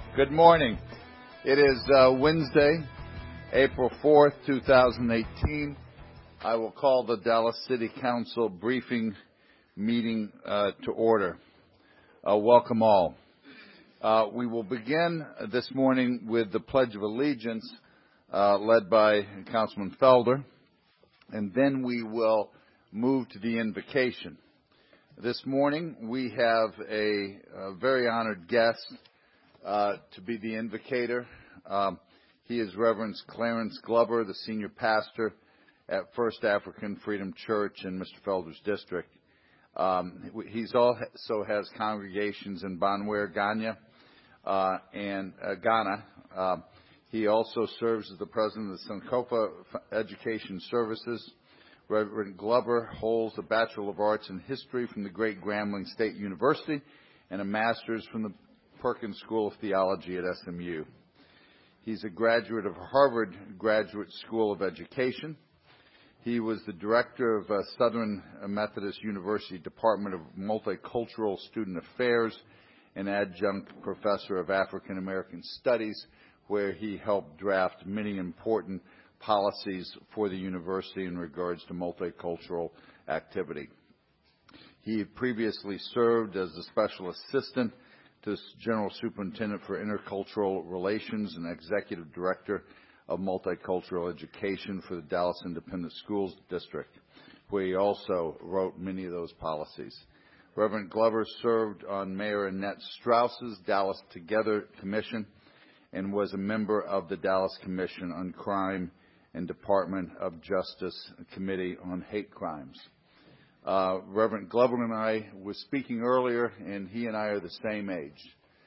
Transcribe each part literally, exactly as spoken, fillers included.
Good morning. It is uh, Wednesday, April fourth, two thousand eighteen. I will call the Dallas City Council briefing meeting uh, to order. Uh, welcome all. Uh, we will begin this morning with the Pledge of Allegiance uh, led by Councilman Felder, and then we will move to the invocation. This morning we have a, a very honored guest Uh, to be the invocator. Um, he is Reverend Clarence Glover, the senior pastor at First African Freedom Church in Mister Felder's district. Um, he's also has congregations in Bonware, Ghana, uh, and uh, Ghana. Uh, he also serves as the president of the Sankofa Education Services. Reverend Glover holds a Bachelor of Arts in History from the Great Grambling State University and a master's from the Perkins School of Theology at S M U. He's a graduate of Harvard Graduate School of Education. He was the director of uh, Southern Methodist University Department of Multicultural Student Affairs and adjunct professor of African American Studies, where he helped draft many important policies for the university in regards to multicultural activity. He previously served as a special assistant to General Superintendent for Intercultural Relations and Executive Director of Multicultural Education for the Dallas Independent Schools District, where he also wrote many of those policies. Reverend Glover served on Mayor Annette Strauss's Dallas Together Commission and was a member of the Dallas Commission on Crime and Department of Justice Committee on Hate Crimes. Uh, Reverend Glover and I were speaking earlier, and he and I are the same age.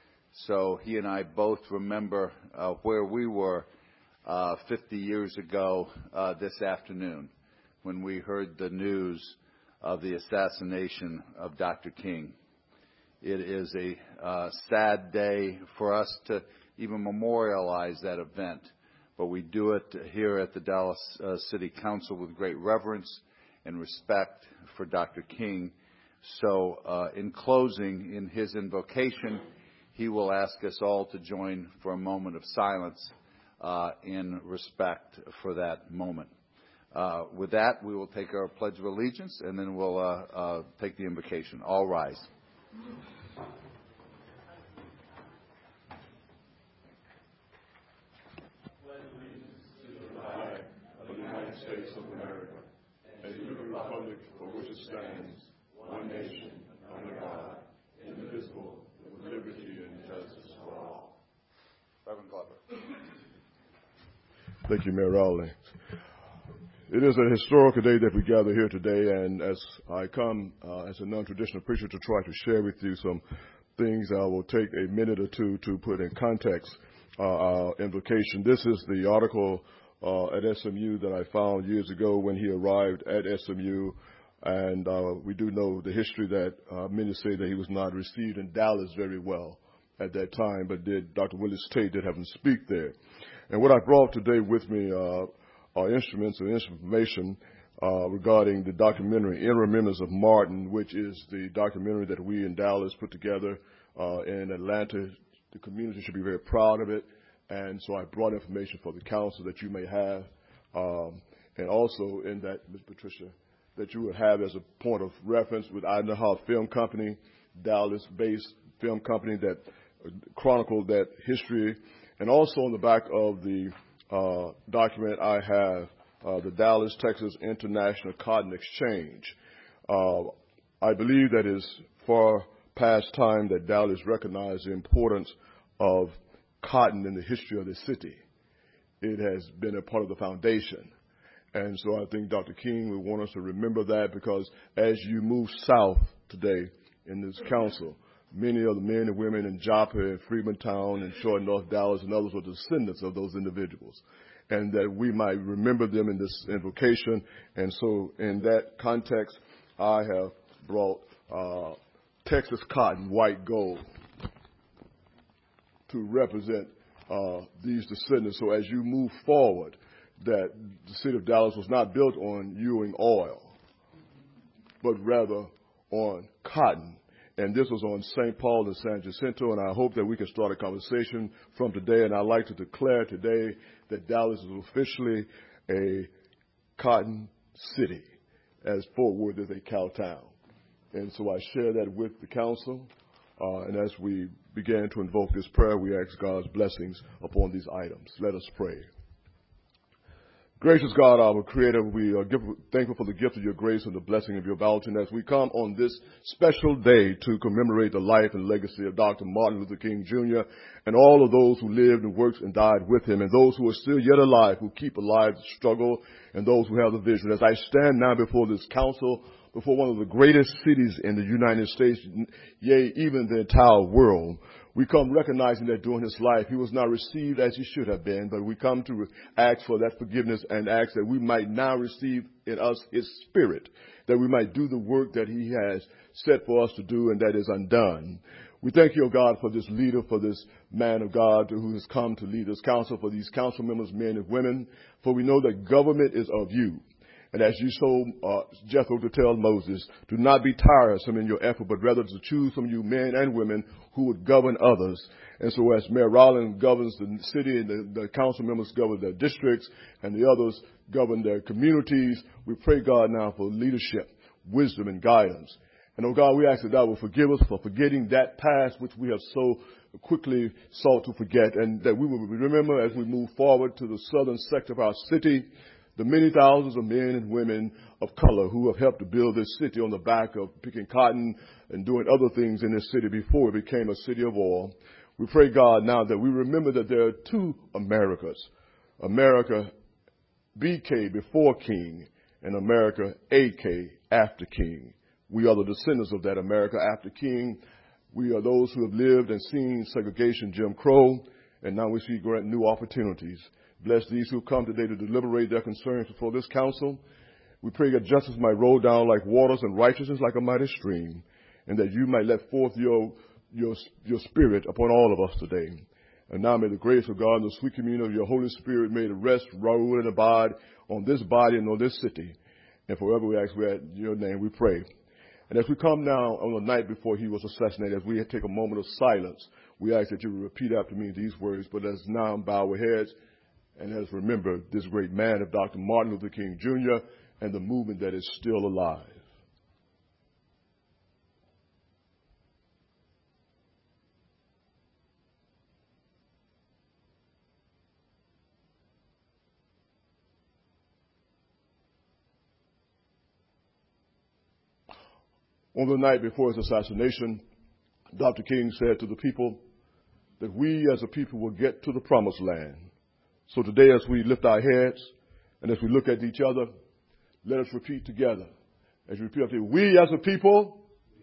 So he and I both remember uh, where we were uh, fifty years ago uh, this afternoon when we heard the news of the assassination of Doctor King. It is a uh, sad day for us to even memorialize that event, but we do it here at the Dallas uh, City Council with great reverence and respect for Doctor King. So uh, in closing, in his invocation, he will ask us all to join for a moment of silence uh, in respect for that moment. Uh, with that, we will take our Pledge of Allegiance, and then we'll uh, uh, take the invocation. All rise. Pledge allegiance to the flag of the United States of America, and to the republic for which it stands, one nation, under God, indivisible, with liberty and justice for all. Reverend Glover. Thank you, Mayor Rowley. It is a historical day that we gather here today, and as I come uh, as a non-traditional preacher to try to share with you some things, I will take a minute or two to put in context uh, our invocation. This is the article Uh, at S M U that I found years ago when he arrived at S M U, and uh, we do know the history that uh, many say that he was not received in Dallas very well at that time, but did Doctor Willis Tate did have him speak there. And what I brought today with me uh, are instruments and information uh, regarding the documentary In Remembrance of Martin, which is the documentary that we in Dallas put together uh, in Atlanta. The community should be very proud of it. And so I brought information for the council that you may have, um, and also in that, Miz Patricia, that you would have as a point of reference with Idaho Film Company, Dallas-based film company that chronicled that history. And also on the back of the uh, document I have uh, the Dallas, Texas International Cotton Exchange. Uh, I believe that is far past time that Dallas recognized the importance of cotton in the history of the city. It has been a part of the foundation. And so I think Doctor King would want us to remember that, because as you move south today in this council, many of the men and women in Joppa and Freemantown and Short North Dallas and others were descendants of those individuals, and that we might remember them in this invocation. And so in that context, I have brought uh, Texas cotton, white gold, to represent uh, these descendants. So as you move forward, that the city of Dallas was not built on Ewing oil, but rather on cotton. and this was on Saint Paul and San Jacinto, and I hope that we can start a conversation from today. And I'd like to declare today that Dallas is officially a cotton city, as Fort Worth is a cow town. And so I share that with the council. Uh, and as we began to invoke this prayer, we ask God's blessings upon these items. Let us pray. Gracious God, our Creator, we are thankful for the gift of your grace and the blessing of your bounty. And as we come on this special day to commemorate the life and legacy of Doctor Martin Luther King Junior and all of those who lived and worked and died with him, and those who are still yet alive, who keep alive the struggle, and those who have the vision. As I stand now before this council, before one of the greatest cities in the United States, yea, even the entire world, we come recognizing that during his life he was not received as he should have been, but we come to ask for that forgiveness and ask that we might now receive in us his spirit, that we might do the work that he has set for us to do and that is undone. We thank you, O God, for this leader, for this man of God who has come to lead this council, for these council members, men and women, for we know that government is of you. And as you told uh, Jethro to tell Moses, do not be tiresome in your effort, but rather to choose from you men and women who would govern others. And so as Mayor Rowland governs the city and the, the council members govern their districts and the others govern their communities, we pray, God, now for leadership, wisdom, and guidance. And, oh God, we ask that God will forgive us for forgetting that past which we have so quickly sought to forget, and that we will remember as we move forward to the southern sector of our city, the many thousands of men and women of color who have helped to build this city on the back of picking cotton and doing other things in this city before it became a city of oil. We pray, God, now that we remember that there are two Americas, America B K before King and America A K after King. We are the descendants of that America after King. We are those who have lived and seen segregation, Jim Crow, and now we see grant new opportunities. Bless these who come today to deliberate their concerns before this council. We pray that justice might roll down like waters and righteousness like a mighty stream, and that you might let forth your, your, your spirit upon all of us today. And now may the grace of God and the sweet communion of your Holy Spirit may rest, rule, and abide on this body and on this city. And forever we ask, we at your name we pray. And as we come now on the night before he was assassinated, as we take a moment of silence, we ask that you repeat after me these words. But let's now bow our heads and let's remember this great man of Doctor Martin Luther King Junior and the movement that is still alive. On the night before his assassination, Doctor King said to the people that we as a people will get to the promised land. So today as we lift our heads and as we look at each other, let us repeat together. As you repeat after, we as a people,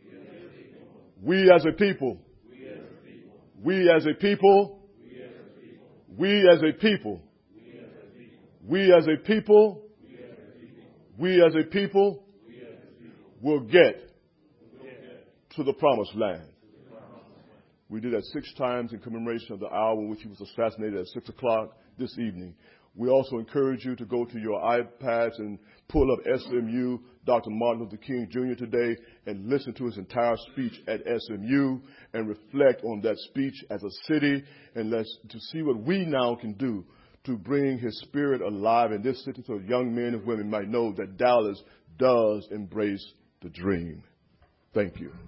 we as a people, we as a people, we as a people, we as a people, we as a people will get to the promised land. We did that six times in commemoration of the hour in which he was assassinated at six o'clock this evening. We also encourage you to go to your iPads and pull up S M U, Doctor Martin Luther King Junior today, and listen to his entire speech at S M U and reflect on that speech as a city, and let's to see what we now can do to bring his spirit alive in this city so young men and women might know that Dallas does embrace the dream. Thank you.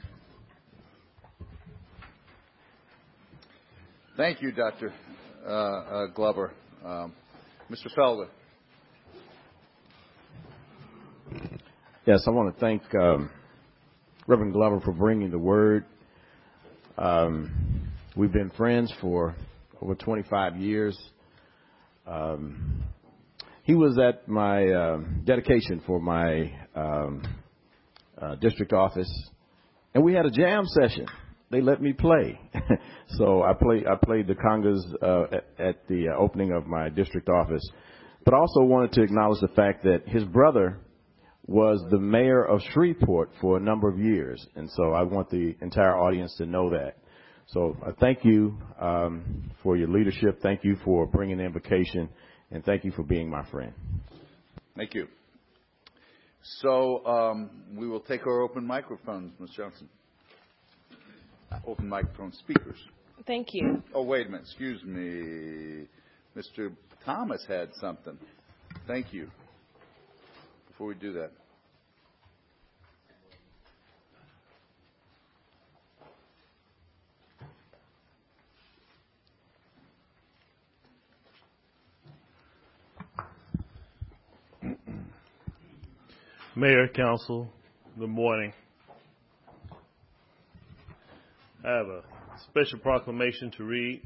Thank you, Doctor Uh, uh, Glover. Um, Mister Felder. Yes, I want to thank um, Reverend Glover for bringing the word. Um, we've been friends for over twenty-five years. Um, he was at my uh, dedication for my um, uh, district office, and we had a jam session. They let me play. So I play, I played the congas uh, at, at the uh, opening of my district office. But I also wanted to acknowledge the fact that his brother was the mayor of Shreveport for a number of years. And so I want the entire audience to know that. So uh, thank you um, for your leadership. Thank you for bringing the invocation. And thank you for being my friend. Thank you. So um, we will take our open microphones, Miz Johnson. Open microphone speakers. Thank you. Oh, wait a minute. Excuse me. Mister Thomas had something. Thank you. Before we do that. Mayor, Council, good morning. I have a special proclamation to read.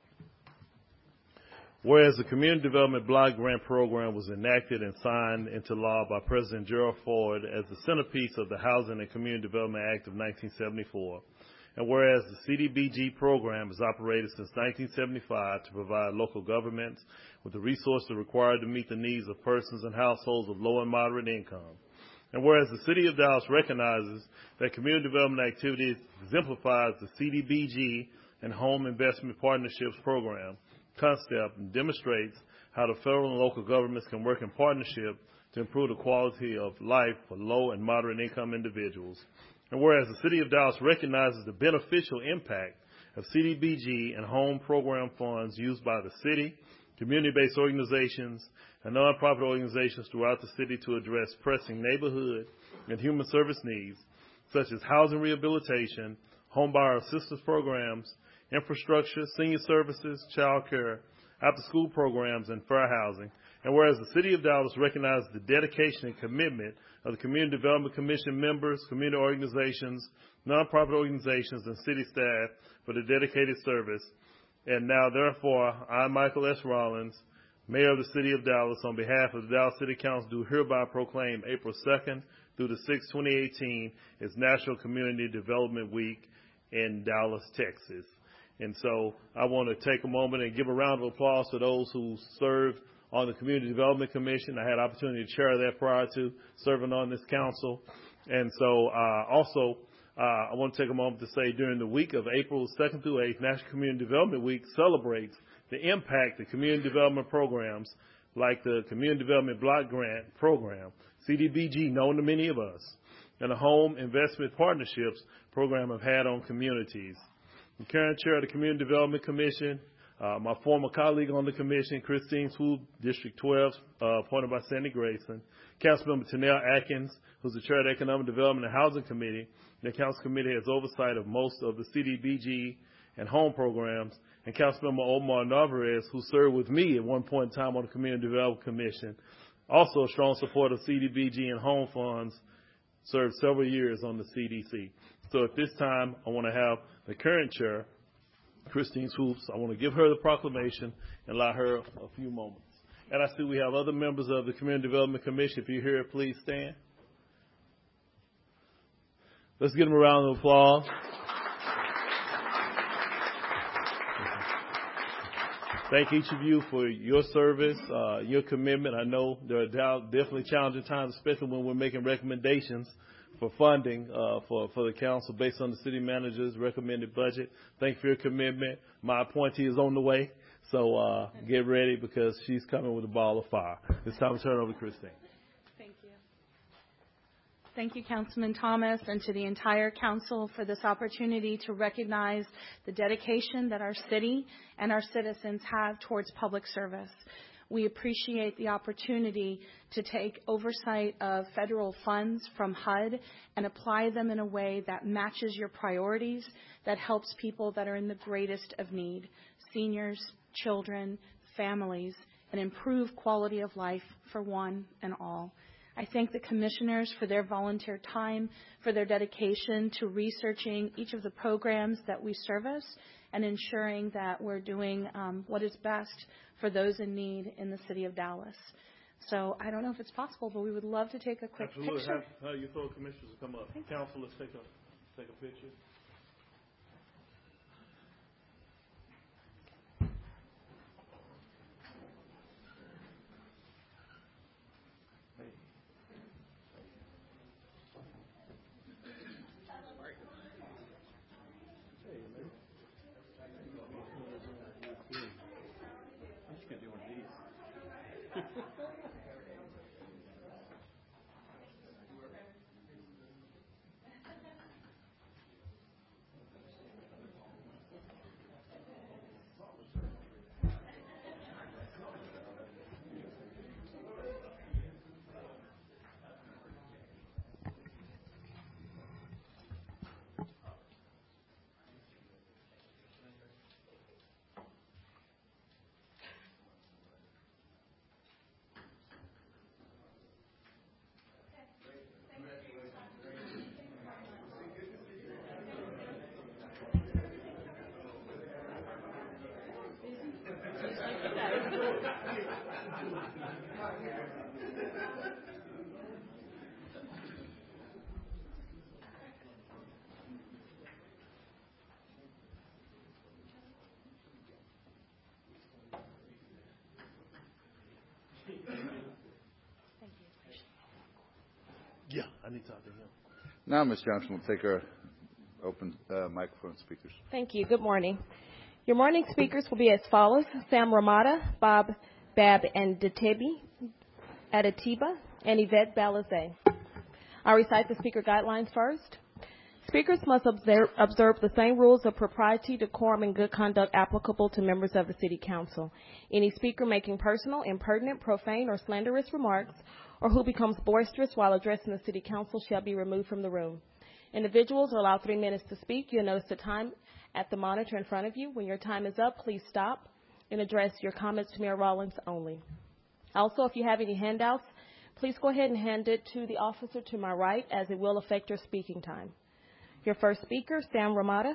Whereas the Community Development Block Grant Program was enacted and signed into law by President Gerald Ford as the centerpiece of the Housing and Community Development Act of nineteen seventy-four, and whereas the C D B G program has operated since nineteen seventy-five to provide local governments with the resources required to meet the needs of persons and households of low and moderate income, and whereas the City of Dallas recognizes that community development activities exemplifies the C D B G and Home Investment Partnerships program concept and demonstrates how the federal and local governments can work in partnership to improve the quality of life for low and moderate income individuals. And whereas the City of Dallas recognizes the beneficial impact of C D B G and home program funds used by the city, community-based organizations, and nonprofit organizations throughout the city to address pressing neighborhood and human service needs, such as housing rehabilitation, home buyer assistance programs, infrastructure, senior services, child care, after-school programs, and fair housing. And whereas the City of Dallas recognizes the dedication and commitment of the Community Development Commission members, community organizations, nonprofit organizations, and city staff for their dedicated service. And now, therefore, I, Michael S. Rollins, Mayor of the City of Dallas, on behalf of the Dallas City Council, do hereby proclaim April second through the sixth, twenty eighteen as National Community Development Week in Dallas, Texas. And so I want to take a moment and give a round of applause to those who served on the Community Development Commission. I had an opportunity to chair that prior to serving on this council. And so uh, also uh, I want to take a moment to say during the week of April second through eighth, National Community Development Week celebrates the impact of community development programs like the Community Development Block Grant Program, C D B G, known to many of us, and the Home Investment Partnerships Program have had on communities. I'm current chair of the Community Development Commission. Uh, my former colleague on the commission, Christine Swoop, District twelve, uh, appointed by Sandy Grayson. Councilmember Tanel Atkins, who's the chair of the Economic Development and Housing Committee. The council committee has oversight of most of the C D B G and home programs. And Councilmember Omar Narvaez, who served with me at one point in time on the Community Development Commission, also a strong supporter of C D B G and home funds, served several years on the C D C. So at this time, I want to have the current chair, Christine Swoops. I want to give her the proclamation and allow her a few moments. And I see we have other members of the Community Development Commission. If you're here, please stand. Let's give them a round of applause. Thank each of you for your service, uh, your commitment. I know there are definitely challenging times, especially when we're making recommendations for funding uh, for, for the council based on the city manager's recommended budget. Thank you for your commitment. My appointee is on the way, so uh, get ready because she's coming with a ball of fire. It's time to turn it over to Christine. Thank you. Thank you, Councilman Thomas, and to the entire council for this opportunity to recognize the dedication that our city and our citizens have towards public service. We appreciate the opportunity to take oversight of federal funds from H U D and apply them in a way that matches your priorities, that helps people that are in the greatest of need, seniors, children, families, and improve quality of life for one and all. I thank the commissioners for their volunteer time, for their dedication to researching each of the programs that we service and ensuring that we're doing um, what is best for those in need in the city of Dallas. So I don't know if it's possible, but we would love to take a quick Absolutely. picture. Have uh, your fellow commissioners come up. Council, let's take a, take a picture. I need to talk to him. Now, Miz Johnson will take our open uh, microphone speakers. Thank you. Good morning. Your morning speakers will be as follows: Sam Ramada, Bob Bab and Detibi, Adetiba, and Yvette Balizé. I'll recite the speaker guidelines first. Speakers must observe, observe the same rules of propriety, decorum, and good conduct applicable to members of the City Council. Any speaker making personal, impertinent, profane, or slanderous remarks, or who becomes boisterous while addressing the City Council shall be removed from the room. Individuals are allowed three minutes to speak. You'll notice the time at the monitor in front of you. When your time is up, please stop and address your comments to Mayor Rawlings only. Also, if you have any handouts, please go ahead and hand it to the officer to my right, as it will affect your speaking time. Your first speaker, Sam Ramada.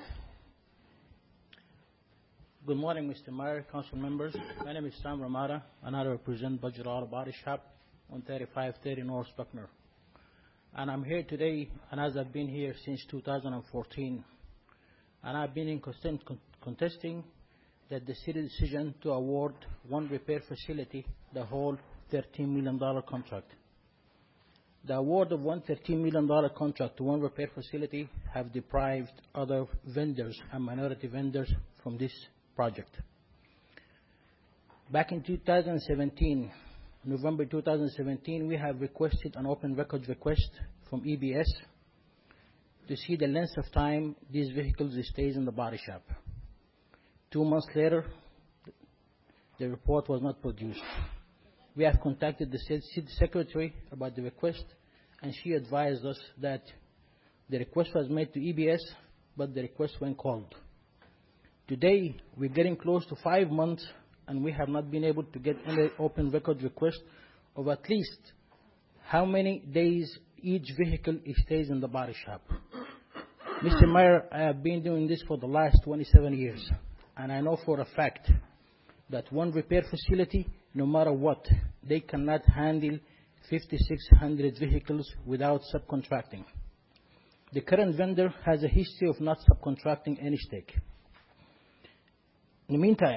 Good morning, Mister Mayor, council members. My name is Sam Ramada, and I represent Budget Auto Body Shop on thirty-five thirty North Buckner. And I'm here today, and as I've been here since two thousand fourteen, and I've been in constant con- contesting that the city decision to award one repair facility the whole thirteen million dollars contract. The award of one thirteen million dollars contract to one repair facility have deprived other vendors and minority vendors from this project. Back in two thousand seventeen, November two thousand seventeen, we have requested an open records request from E B S to see the length of time these vehicles stays in the body shop. Two months later, the report was not produced. We have contacted the city secretary about the request, and she advised us that the request was made to E B S, but the request went cold. Today, we're getting close to five months, and we have not been able to get any open record request of at least how many days each vehicle stays in the body shop. Mister Mayor, I have been doing this for the last twenty-seven years, and I know for a fact that one repair facility, no matter what, they cannot handle fifty-six hundred vehicles without subcontracting. The current vendor has a history of not subcontracting any stake. In the meantime,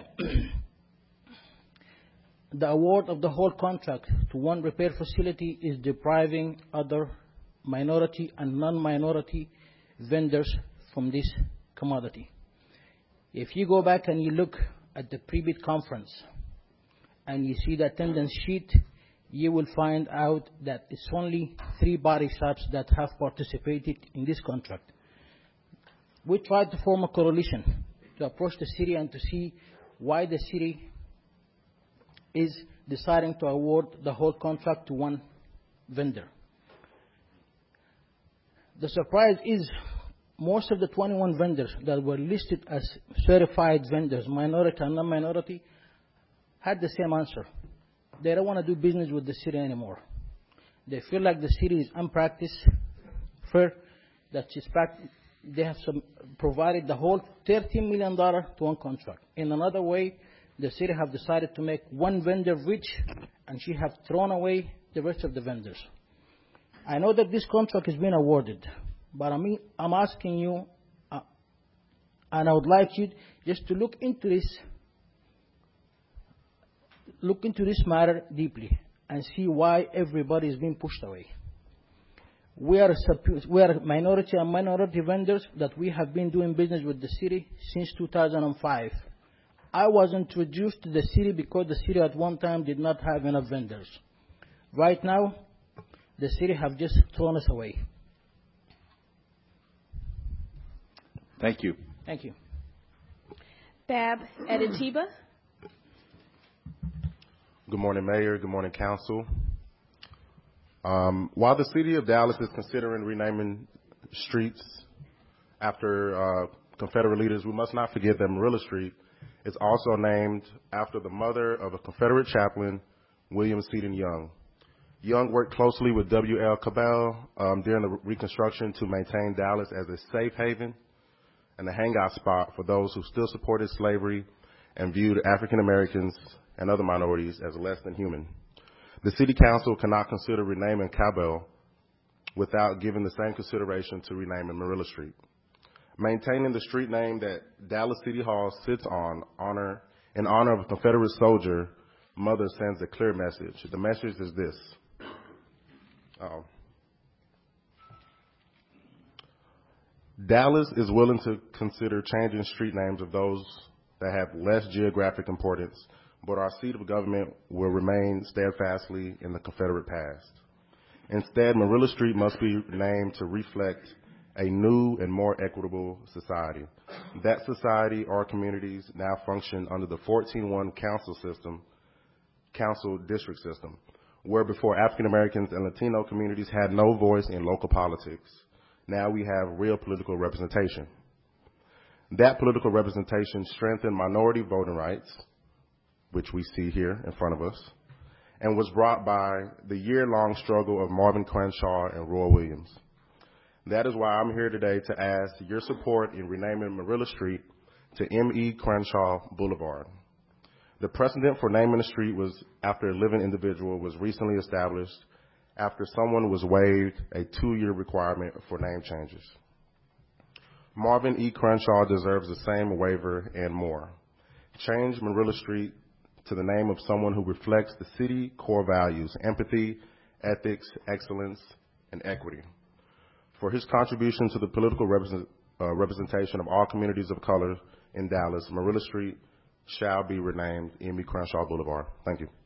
the award of the whole contract to one repair facility is depriving other minority and non-minority vendors from this commodity. If you go back and you look at the pre-bid conference and you see the attendance sheet, you will find out that it's only three body shops that have participated in this contract. We tried to form a coalition to approach the city and to see why the city is deciding to award the whole contract to one vendor. The surprise is most of the twenty-one vendors that were listed as certified vendors, minority and non-minority, had the same answer. They don't want to do business with the city anymore. They feel like the city is unpracticed, fair, that she's pract- they have some, provided the whole thirteen million dollars to one contract. In another way, the city have decided to make one vendor rich, and she have thrown away the rest of the vendors. I know that this contract has been awarded, but I mean, I'm asking you, uh, and I would like you just to look into this, look into this matter deeply and see why everybody is being pushed away. We are, we are minority and minority vendors that we have been doing business with the city since two thousand five. I was introduced to the city because the city at one time did not have enough vendors. Right now, the city have just thrown us away. Thank you. Thank you. Bab Adetiba. Good morning, Mayor. Good morning, Council. Um, while the City of Dallas is considering renaming streets after uh, Confederate leaders, we must not forget that Marilla Street is also named after the mother of a Confederate chaplain, William Seaton Young. Young worked closely with W L Cabell um, during the Reconstruction to maintain Dallas as a safe haven and a hangout spot for those who still supported slavery and viewed African Americans and other minorities as less than human. The City Council cannot consider renaming Cabell without giving the same consideration to renaming Marilla Street. Maintaining the street name that Dallas City Hall sits on honor in honor of a Confederate soldier, Mother sends a clear message. The message is this. Uh-oh. Dallas is willing to consider changing street names of those that have less geographic importance, but our seat of government will remain steadfastly in the Confederate past. Instead, Marilla Street must be named to reflect a new and more equitable society. That society, our communities, now function under the fourteen one council system, council district system, where before African Americans and Latino communities had no voice in local politics. Now we have real political representation. That political representation strengthened minority voting rights, which we see here in front of us, and was brought by the year-long struggle of Marvin Crenshaw and Roy Williams. That is why I'm here today to ask your support in renaming Marilla Street to M E Crenshaw Boulevard. The precedent for naming the street was after a living individual was recently established after someone was waived a two-year requirement for name changes. Marvin E. Crenshaw deserves the same waiver and more. Change Marilla Street to the name of someone who reflects the city core values, empathy, ethics, excellence, and equity. For his contribution to the political represent, uh, representation of all communities of color in Dallas, Marilla Street shall be renamed M E Crenshaw Boulevard. Thank you.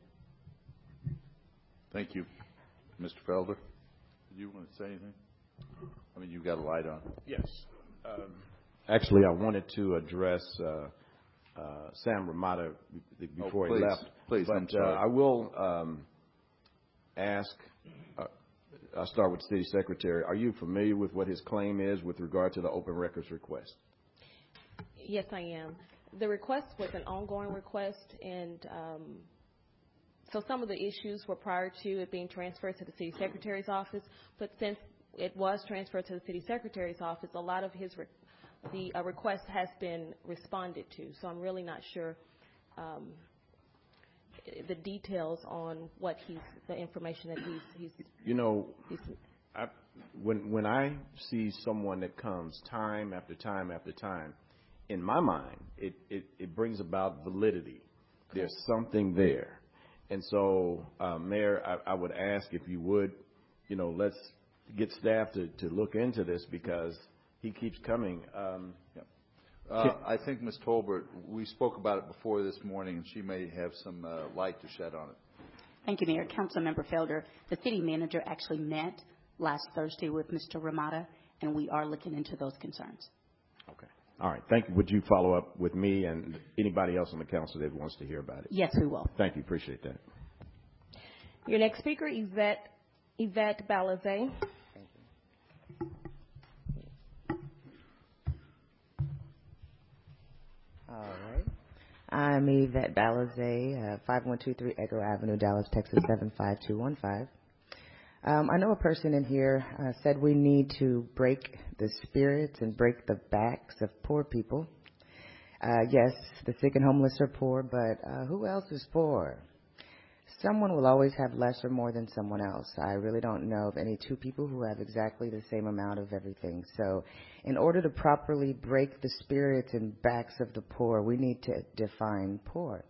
Thank you. Mister Felder, did you want to say anything? I mean, you've got a light on. Yes. Um, actually, I wanted to address uh, uh, Sam Ramada before oh, please, he left. Please, but I'm sorry. Uh, I will um, ask, uh, I'll start with the City Secretary. Are you familiar with what his claim is with regard to the open records request? Yes, I am. The request was an ongoing request, and um, so some of the issues were prior to it being transferred to the City Secretary's office, but since it was transferred to the City Secretary's office, a lot of his re- the uh, request has been responded to. So I'm really not sure um, the details on what he's, the information that he's, he's you know, he's, I, when when I see someone that comes time after time after time, in my mind, it, it, it brings about validity. Okay. There's something there. And so, uh, Mayor, I, I would ask if you would, you know, let's get staff to, to look into this because he keeps coming. Um, yeah. uh, I think Miz Tolbert, we spoke about it before this morning, and she may have some uh, light to shed on it. Thank you, Mayor. Councilmember Felder, the city manager actually met last Thursday with Mister Ramada, and we are looking into those concerns. Okay. All right. Thank you. Would you follow up with me and anybody else on the council that wants to hear about it? Yes, we will. Thank you. Appreciate that. Your next speaker, Yvette, Yvette Balazay. All right. I'm Yvette Balazay, uh, five one two three Echo Avenue, Dallas, Texas, seven five two one five. Um, I know a person in here uh, said we need to break the spirits and break the backs of poor people. Uh, yes, the sick and homeless are poor, but uh, who else is poor? Someone will always have less or more than someone else. I really don't know of any two people who have exactly the same amount of everything. So in order to properly break the spirits and backs of the poor, we need to define poor.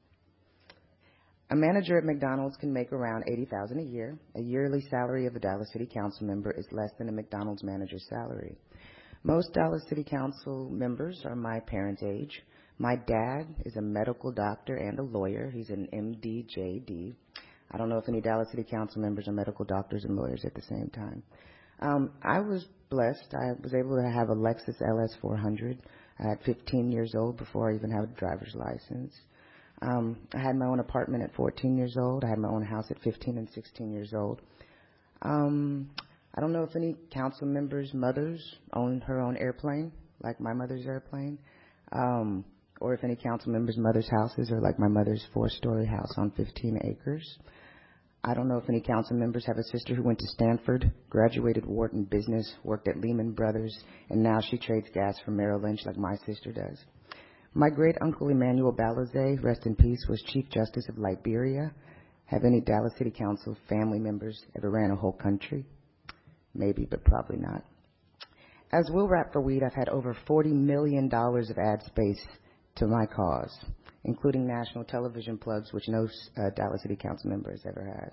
A manager at McDonald's can make around eighty thousand dollars a year. A yearly salary of a Dallas City Council member is less than a McDonald's manager's salary. Most Dallas City Council members are my parents' age. My dad is a medical doctor and a lawyer. He's an M D J D. I don't know if any Dallas City Council members are medical doctors and lawyers at the same time. Um, I was blessed. I was able to have a Lexus L S four hundred at fifteen years old before I even had a driver's license. Um, I had my own apartment at fourteen years old. I had my own house at fifteen and sixteen years old. Um, I don't know if any council members' mothers own her own airplane, like my mother's airplane, um, or if any council members' mothers' houses are like my mother's four-story house on fifteen acres. I don't know if any council members have a sister who went to Stanford, graduated Wharton Business, worked at Lehman Brothers, and now she trades gas for Merrill Lynch like my sister does. My great-uncle Emmanuel Balazay, rest in peace, was Chief Justice of Liberia. Have any Dallas City Council family members ever ran a whole country? Maybe, but probably not. As Will Rap for Weed, I've had over forty million dollars of ad space to my cause, including national television plugs, which no uh, Dallas City Council member has ever had.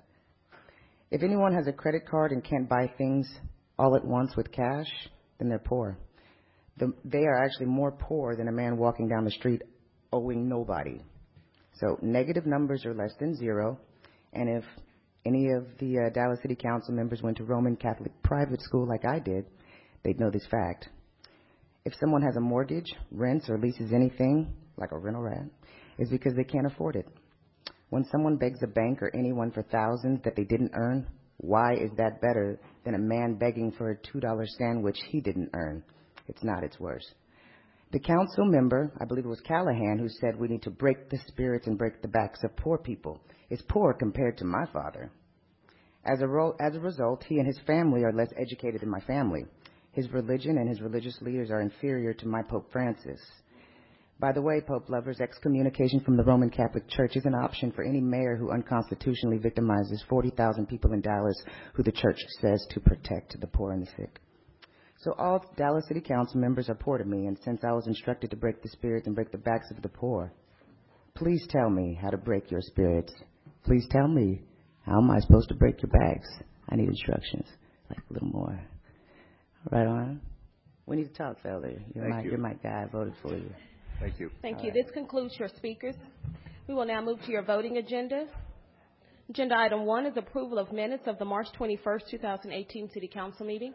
If anyone has a credit card and can't buy things all at once with cash, then they're poor. The, they are actually more poor than a man walking down the street owing nobody. So negative numbers are less than zero, and if any of the uh, Dallas City Council members went to Roman Catholic private school like I did, they'd know this fact. If someone has a mortgage, rents, or leases anything, like a rental rent, it's because they can't afford it. When someone begs a bank or anyone for thousands that they didn't earn, why is that better than a man begging for a two dollar sandwich he didn't earn? It's not, it's worse. The council member, I believe it was Callahan, who said we need to break the spirits and break the backs of poor people, is poor compared to my father. As a, ro- as a result, he and his family are less educated than my family. His religion and his religious leaders are inferior to my Pope Francis. By the way, Pope lovers, excommunication from the Roman Catholic Church is an option for any mayor who unconstitutionally victimizes forty thousand people in Dallas who the church says to protect the poor and the sick. So all Dallas City Council members are poor to me, and since I was instructed to break the spirits and break the backs of the poor, please tell me how to break your spirits. Please tell me, how am I supposed to break your backs? I need instructions, like a little more. Right on. We need to talk, fella. You're, my, you. you're my guy. I voted for you. Thank you. Thank All you. right. This concludes your speakers. We will now move to your voting agenda. Agenda item one is approval of minutes of the March twenty-first, twenty eighteen City Council meeting.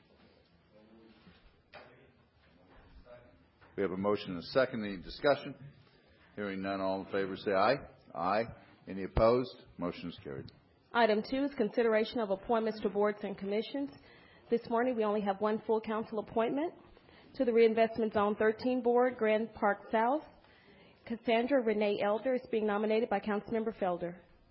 We have a motion and a second. Any discussion? Hearing none, all in favor say aye. Aye. Any opposed? Motion is carried. Item two is consideration of appointments to boards and commissions. This morning we only have one full council appointment. To the Reinvestment Zone thirteen Board, Grand Park South, Cassandra Renee Elder is being nominated by Councilmember Felder.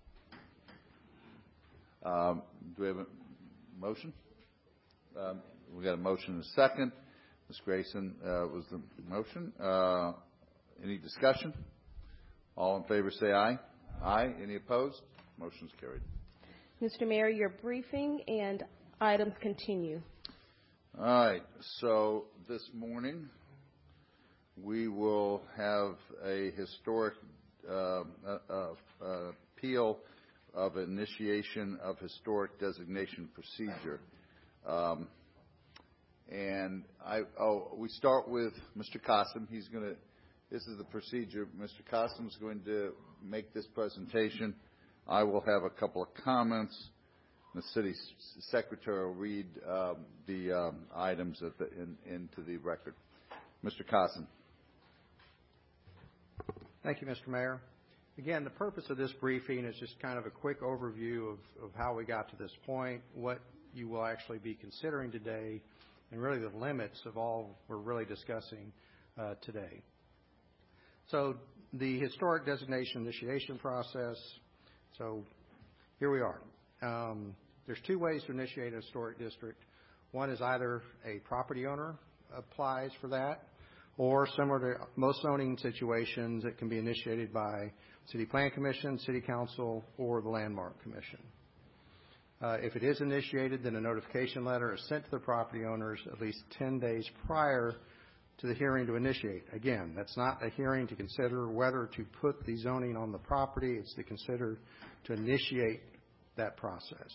Um, do we have a motion? Um, we got a motion and a second. Miz Grayson uh, was the motion. Uh, any discussion? All in favor say aye. Aye. Any opposed? Motion is carried. Mister Mayor, your briefing and items continue. All right. So this morning we will have a historic uh, uh, uh, appeal of initiation of historic designation procedure. Um, and I, oh, we start with Mister Qasim. He's going to, this is the procedure. Mister Qasim is going to make this presentation. I will have a couple of comments. The city secretary will read um, the um, items at the, in, into the record. Mister Qasim. Thank you, Mister Mayor. Again, the purpose of this briefing is just kind of a quick overview of, of how we got to this point, what you will actually be considering today, and really the limits of all we're really discussing uh, today. So the historic designation initiation process, so here we are. Um, there's two ways to initiate a historic district. One is either a property owner applies for that, or similar to most zoning situations, it can be initiated by City Plan Commission, City Council, or the Landmark Commission. Uh, if it is initiated, then a notification letter is sent to the property owners at least ten days prior to the hearing to initiate. Again, that's not a hearing to consider whether to put the zoning on the property. It's to consider to initiate that process.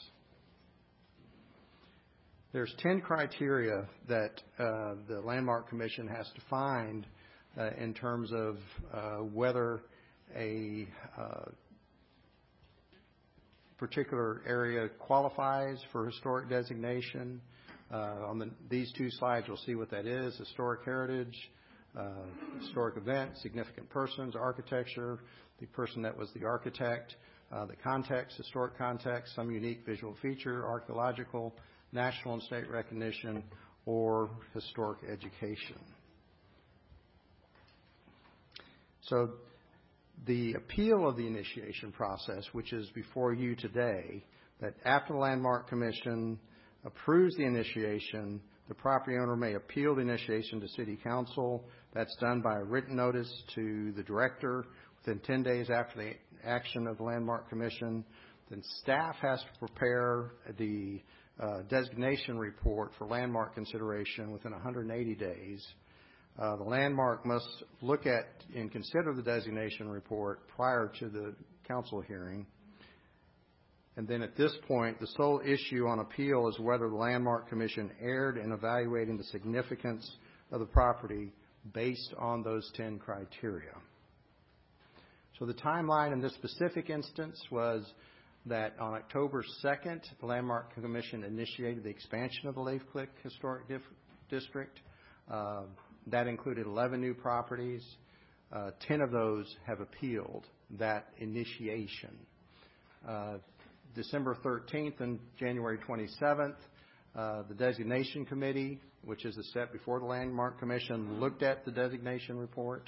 There's ten criteria that uh, the Landmark Commission has to find uh, in terms of uh, whether a uh, particular area qualifies for historic designation. Uh, on the, these two slides, you'll see what that is: historic heritage, uh, historic event, significant persons, architecture, the person that was the architect, uh, the context, historic context, some unique visual feature, archaeological, national and state recognition, or historic education. So the appeal of the initiation process, which is before you today, that after the Landmark Commission approves the initiation, the property owner may appeal the initiation to City Council. That's done by a written notice to the director within ten days after the action of the Landmark Commission. Then staff has to prepare the uh, designation report for landmark consideration within one hundred eighty days. Uh, the landmark must look at and consider the designation report prior to the council hearing. And then at this point, the sole issue on appeal is whether the Landmark Commission erred in evaluating the significance of the property based on those ten criteria. So the timeline in this specific instance was that on October second, the Landmark Commission initiated the expansion of the Leaf Cliff Historic Dif- District. Uh, that included eleven new properties. Uh, ten of those have appealed that initiation. Uh, December thirteenth and January twenty-seventh, uh, the Designation Committee, which is a step before the Landmark Commission, looked at the designation report.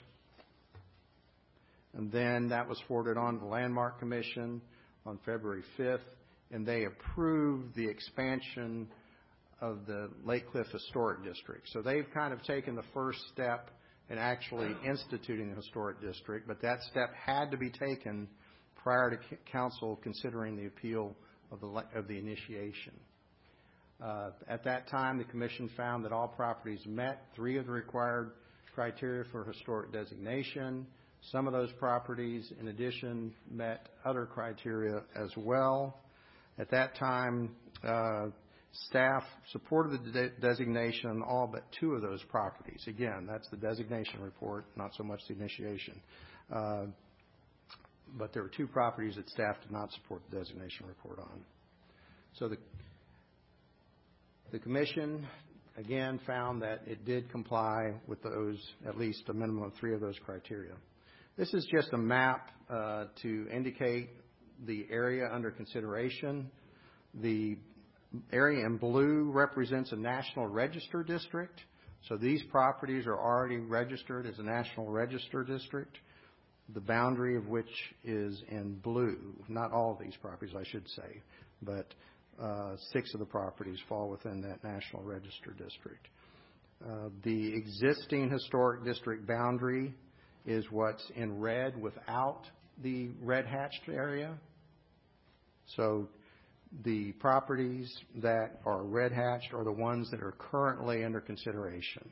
And then that was forwarded on to the Landmark Commission on February fifth, and they approved the expansion of the Lake Cliff Historic District. So they've kind of taken the first step in actually instituting the historic district, but that step had to be taken prior to council considering the appeal of the of the initiation. Uh, at that time, the commission found that all properties met three of the required criteria for historic designation. Some of those properties, in addition, met other criteria as well. At that time, uh, staff supported the de- designation on all but two of those properties. Again, that's the designation report, not so much the initiation. Uh, but there were two properties that staff did not support the designation report on. So the, the commission, again, found that it did comply with those, at least a minimum of three of those criteria. This is just a map uh, to indicate the area under consideration. The area in blue represents a National Register district. So these properties are already registered as a National Register district, the boundary of which is in blue. Not all of these properties, I should say, but uh, six of the properties fall within that National Register district. Uh, the existing historic district boundary is what's in red without the red hatched area. So the properties that are red hatched are the ones that are currently under consideration.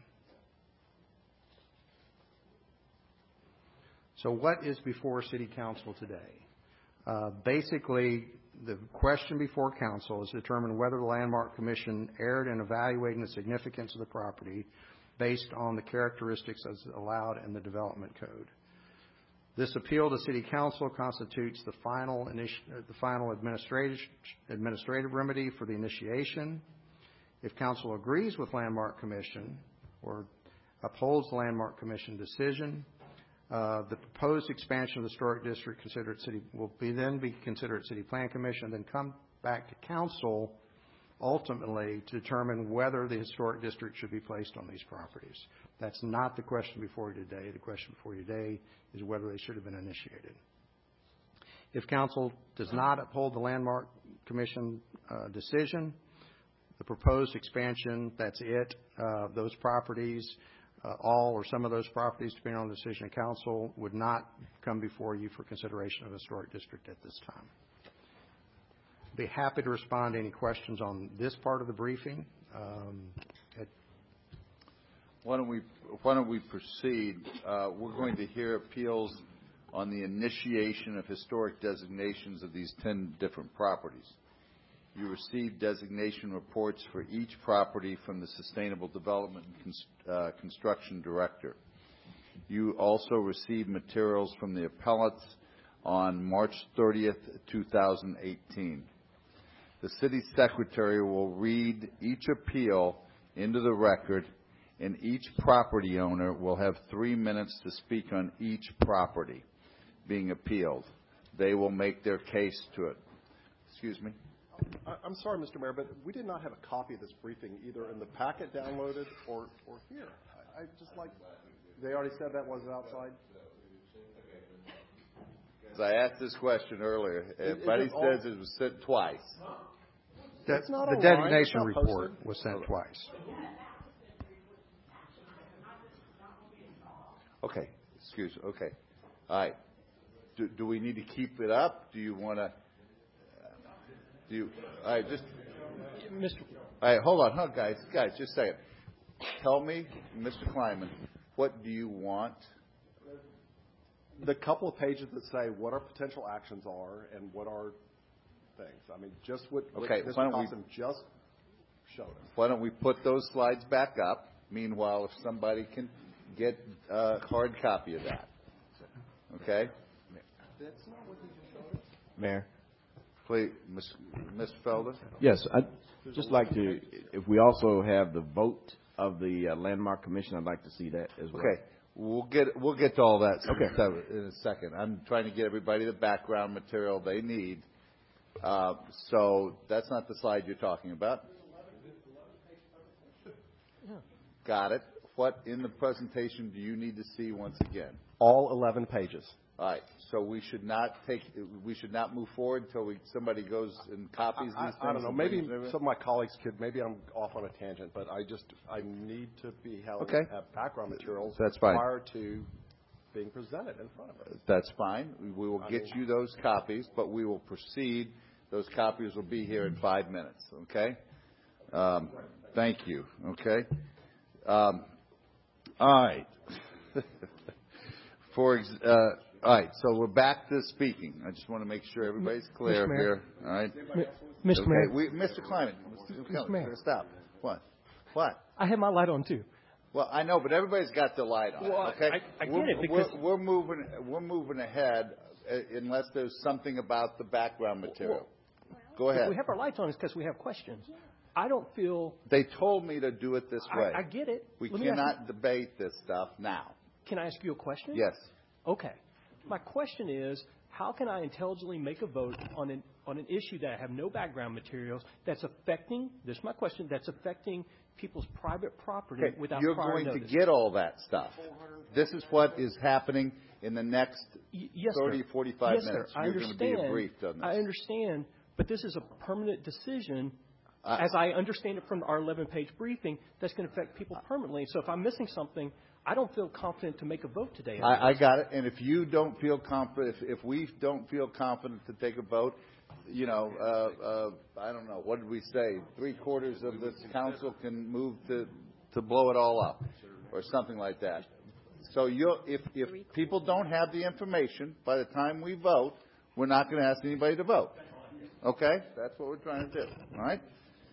So what is before City Council today? Uh, basically, the question before Council is to determine whether the Landmark Commission erred in evaluating the significance of the property based on the characteristics as allowed in the Development Code. This appeal to City Council constitutes the final, initi- the final administrative, administrative remedy for the initiation. If Council agrees with Landmark Commission or upholds the Landmark Commission decision, uh, the proposed expansion of the historic district considered city will be then be considered City Plan Commission, then come back to Council ultimately to determine whether the historic district should be placed on these properties. That's not the question before you today. The question before you today is whether they should have been initiated. If Council does not uphold the Landmark Commission uh, decision, the proposed expansion, that's it. Uh, those properties, uh, all or some of those properties, depending on the decision of Council, would not come before you for consideration of a historic district at this time. Be happy to respond to any questions on this part of the briefing. Um, why don't we Why don't we proceed? Uh, we're going to hear appeals on the initiation of historic designations of these ten different properties. You received designation reports for each property from the Sustainable Development and Const- uh, Construction Director. You also received materials from the appellates on March thirtieth, two thousand eighteen. The City Secretary will read each appeal into the record, and each property owner will have three minutes to speak on each property being appealed. They will make their case to it. Excuse me? I'm sorry, Mister Mayor, but we did not have a copy of this briefing either in the packet downloaded or, or here. I, I just like, they already said that was outside? I asked this question earlier. Everybody says it was sent twice. That, the designation report was sent twice. Okay. Excuse me. Okay. All right. Do, do we need to keep it up? Do you want to? Do you? All right. Just. Mister All right. Hold on. Huh, guys. Guys, just a second. Tell me, Mister Kleinman, what do you want? The couple of pages that say what our potential actions are and what our things. I mean, just what, okay, what Mister Cossum just showed us. Why don't we put those slides back up? Meanwhile, if somebody can get a hard copy of that. Okay? Mayor. Please, Mister Felder? Yes, I'd just like to, if we also have the vote of the uh, Landmark Commission, I'd like to see that as well. Okay. We'll get we'll get to all that Okay. in a second. I'm trying to get everybody the background material they need. Uh, so that's not the slide you're talking about. Got it. What in the presentation do you need to see once again? All eleven pages. All right. So we should not take we should not move forward until we somebody goes and copies I, these things. I don't know. and Maybe brings them in? some of my colleagues could. Maybe I'm off on a tangent, but I just I need to be held Okay. have background materials That's fine. prior to being presented in front of us. That's fine. We will I get mean- you those copies, but we will proceed. Those copies will be here in five minutes. Okay. Um, thank you. Okay. Um, all right. For ex- uh, all right. So we're back to speaking. I just want to make sure everybody's clear Mister Mayor. here. All right. Mister Okay. Mayor. We, Mister Clement. Mister Mayor. Stop. What? What? I have my light on too. Well, I know, but everybody's got the light on. Well, okay. I- I get we're, it because- we're, we're moving. We're moving ahead uh, unless there's something about the background material. Go ahead. If we have our lights on, it's because we have questions. I don't feel. They told me to do it this way. I, I get it. We Let me ask you- cannot debate this stuff now. Can I ask you a question? Yes. Okay. My question is, how can I intelligently make a vote on an on an issue that I have no background materials that's affecting? This is my question. That's affecting people's private property Okay. without You're prior going notice. to get all that stuff. This is what is happening in the next Y- yes, thirty, sir. forty-five yes, minutes. Sir. I You're going understand. to be briefed on this. I understand, but this is a permanent decision. Uh, as I understand it from our eleven-page briefing, that's going to affect people permanently. So if I'm missing something, I don't feel confident to make a vote today. on I, I this. got it. And if you don't feel confident, if, if we don't feel confident to take a vote, you know, uh, uh, I don't know, what did we say? Three quarters of this council can move to, to blow it all up or something like that. So you'll, if, if people don't have the information by the time we vote, we're not going to ask anybody to vote. Okay? That's what we're trying to do. All right?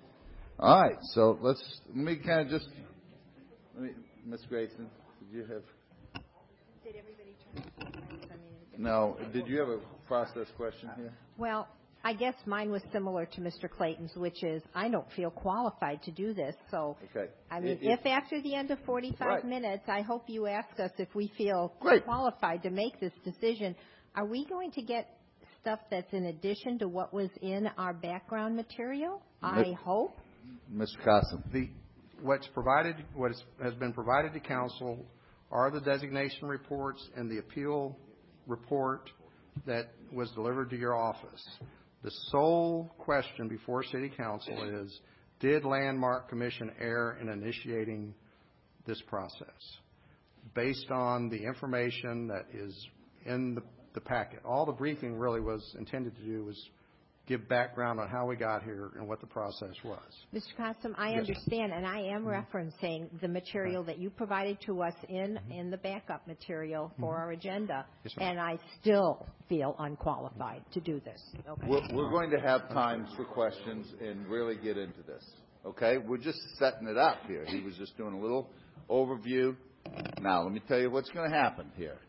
All right. So let's, let me kind of just, let me, Miz Grayson, did you have? Did everybody turn? No. Did you have a process question here? Well, I guess mine was similar to Mister Clayton's, which is I don't feel qualified to do this. So, Okay. I mean, It- it- if after the end of forty-five Right. minutes, I hope you ask us if we feel Great. qualified to make this decision, are we going to get stuff that's in addition to what was in our background material? I Mi- hope. Mister Cossum. The, what's provided, what is, has been provided to council are the designation reports and the appeal report that was delivered to your office. The sole question before City Council is, did Landmark Commission err in initiating this process? Based on the information that is in the, the packet. All the briefing really was intended to do was give background on how we got here and what the process was. Mister Cossum, I Yes. understand, and I am Mhm. referencing the material that you provided to us in, in the backup material for Mhm. our agenda, Yes, ma'am. and I still feel unqualified to do this. Okay. We're, we're going to have times for questions and really get into this. Okay? We're just setting it up here. He was just doing a little overview. Now, let me tell you what's going to happen here.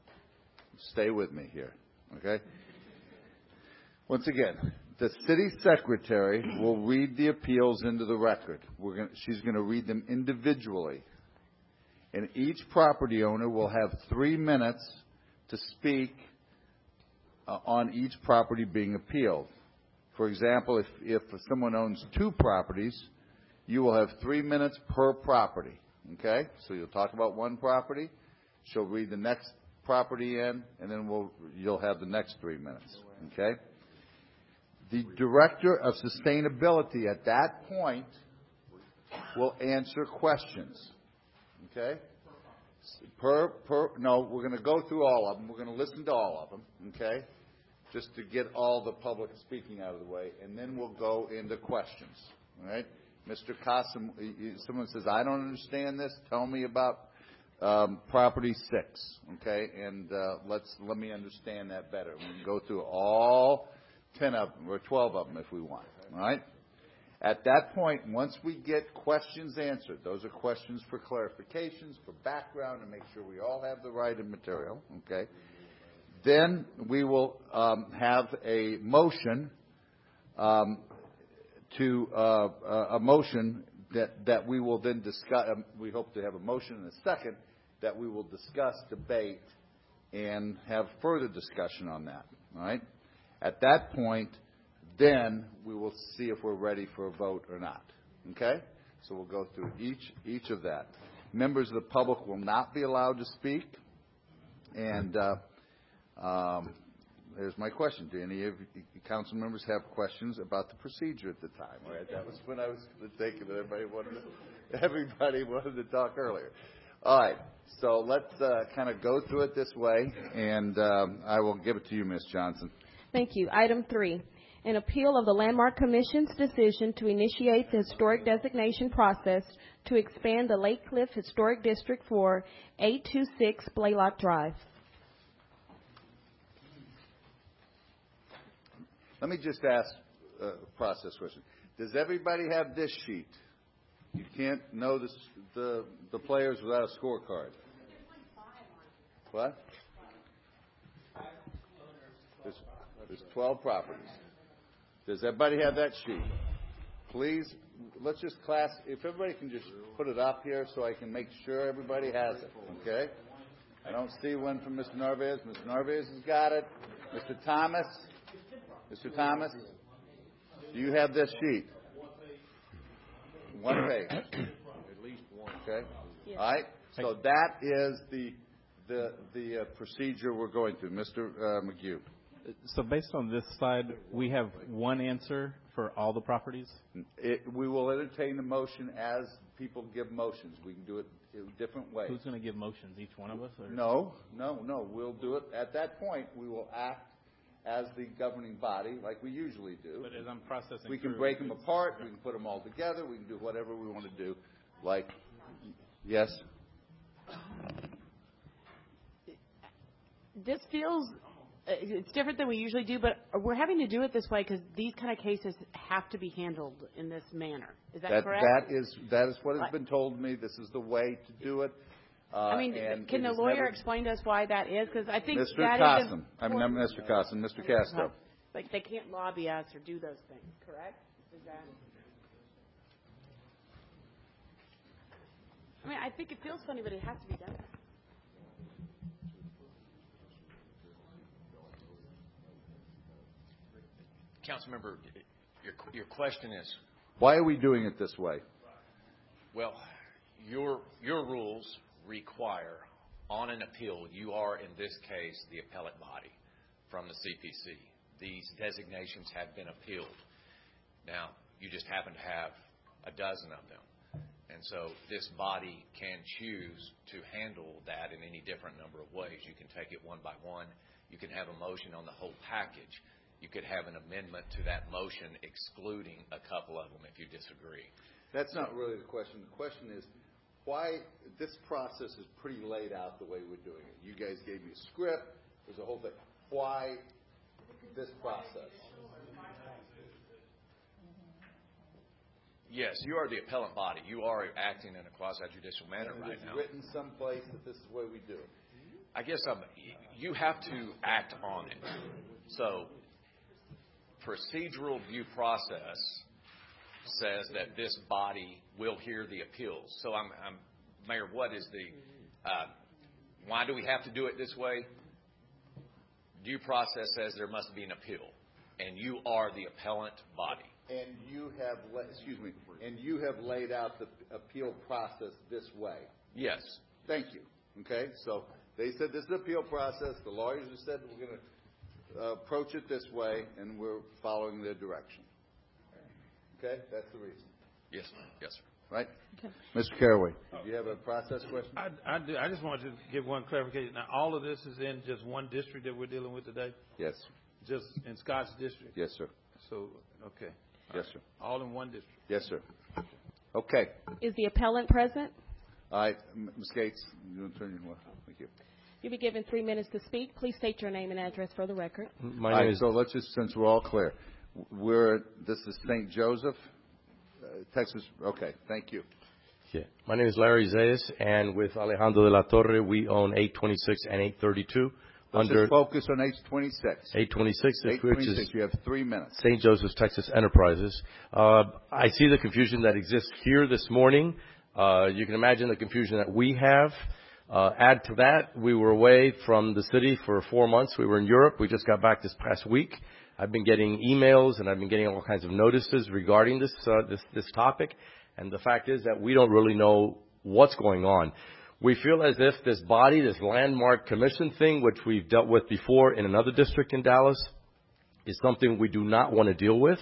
Stay with me here. Okay? Once again, the city secretary will read the appeals into the record. We're going she's going to read them individually. And each property owner will have three minutes to speak uh, on each property being appealed. For example, if, if someone owns two properties, you will have three minutes per property. Okay? So you'll talk about one property. She'll read the next property in, and then we'll, you'll have the next three minutes. Okay? The Director of Sustainability at that point will answer questions. Okay? Per, per, no, we're going to go through all of them. We're going to listen to all of them. Okay? Just to get all the public speaking out of the way, and then we'll go into questions. All right? Mister Cossum, someone says, I don't understand this. Tell me about um, property six. Okay? And uh, let's let me understand that better. We can go through all ten of them, or twelve of them if we want. All right? At that point, once we get questions answered, those are questions for clarifications, for background, and make sure we all have the right material, okay? Then we will um, have a motion um, to uh, a motion that, that we will then discuss. Um, we hope to have a motion in a second that we will discuss, debate, and have further discussion on that. All right. At that point, then we will see if we're ready for a vote or not. Okay. So we'll go through each each of that. Members of the public will not be allowed to speak. And uh, um, there's my question. Do any of you council members have questions about the procedure at the time? All right. That was when I was thinking that everybody wanted to, everybody wanted to talk earlier. All right. So let's uh, kind of go through it this way, and um, I will give it to you, Miz Johnson. Thank you. Item three, an appeal of the Landmark Commission's decision to initiate the historic designation process to expand the Lake Cliff Historic District for eight two six Blaylock Drive. Let me just ask a process question. Does everybody have this sheet? You can't know this, the the players without a scorecard. What? There's, there's twelve properties. Does everybody have that sheet? Please, let's just class, if everybody can just put it up here so I can make sure everybody has it, okay? I don't see one from Mister Narvaez. Mister Narvaez has got it. Mister Thomas? Mister Thomas? Do you have this sheet? One page. At least one. Okay. Yes. All right. So that is the the the uh, procedure we're going through. Mister Uh, McHugh. So based on this slide, we have one answer for all the properties? It, we will entertain the motion as people give motions. We can do it in different ways. Who's going to give motions? Each one of us? Or? No, no, no. We'll do it. At that point, we will act as the governing body, like we usually do. But as I'm processing we can through, break them apart. We can put them all together. We can do whatever we want to do. Like, yes? This feels, it's different than we usually do, but we're having to do it this way because these kind of cases have to be handled in this manner. Is that, that correct? That is, that is what has been told me. This is the way to do it. Uh, I mean, can the lawyer never... explain to us why that is? Because I think Mister that Costin. is I mean, Mister Costin, Mister Castro. Like they can't lobby us or do those things, correct? Is that? I mean, I think it feels funny, but it has to be done. Councilmember, your your question is, why are we doing it this way? Well, your your rules require, on an appeal, you are in this case the appellate body from the C P C. These designations have been appealed. Now, you just happen to have a dozen of them. And so this body can choose to handle that in any different number of ways. You can take it one by one. You can have a motion on the whole package. You could have an amendment to that motion excluding a couple of them if you disagree. That's not really the question. The question is, why this process is pretty laid out the way we're doing it. You guys gave me a script. There's a whole thing. Why this process? Yes, you are the appellant body. You are acting in a quasi-judicial manner and right now. It's written someplace that this is the way we do it. I guess I'm, you have to act on it. So procedural due process says that this body will hear the appeals. So, I'm, I'm Mayor, what is the, uh, why do we have to do it this way? Due process says there must be an appeal, and you are the appellant body. And you have, excuse me, and you have laid out the appeal process this way. Yes. Thank you. Okay, so they said this is the appeal process. The lawyers have said we're going to uh, approach it this way, and we're following their direction. Okay, that's the reason. Yes, yes, sir. Right? Okay. Mister Caraway, do you have a process question? I, I do. I just wanted to give one clarification. Now, all of this is in just one district that we're dealing with today? Yes. Just in Scott's district? Yes, sir. So, okay. All yes, sir. All in one district? Yes, sir. Okay. Is the appellant present? All right. Miz Gates, you want to turn your left? Thank you. You'll be given three minutes to speak. Please state your name and address for the record. My name all right, is so let's just, since we're all clear, we're, this is Saint Joseph? Texas, okay, thank you. Yeah. My name is Larry Zayas, and with Alejandro de la Torre, we own eight twenty-six and eight thirty-two. Let's Under just focus on eight twenty-six. eight twenty-six, which is you have three minutes. Saint Joseph's Texas Enterprises. Uh, I see the confusion that exists here this morning. Uh, you can imagine the confusion that we have. Uh, add to that, we were away from the city for four months. We were in Europe. We just got back this past week. I've been getting emails and I've been getting all kinds of notices regarding this, uh, this, this topic. And the fact is that we don't really know what's going on. We feel as if this body, this landmark commission thing, which we've dealt with before in another district in Dallas, is something we do not want to deal with.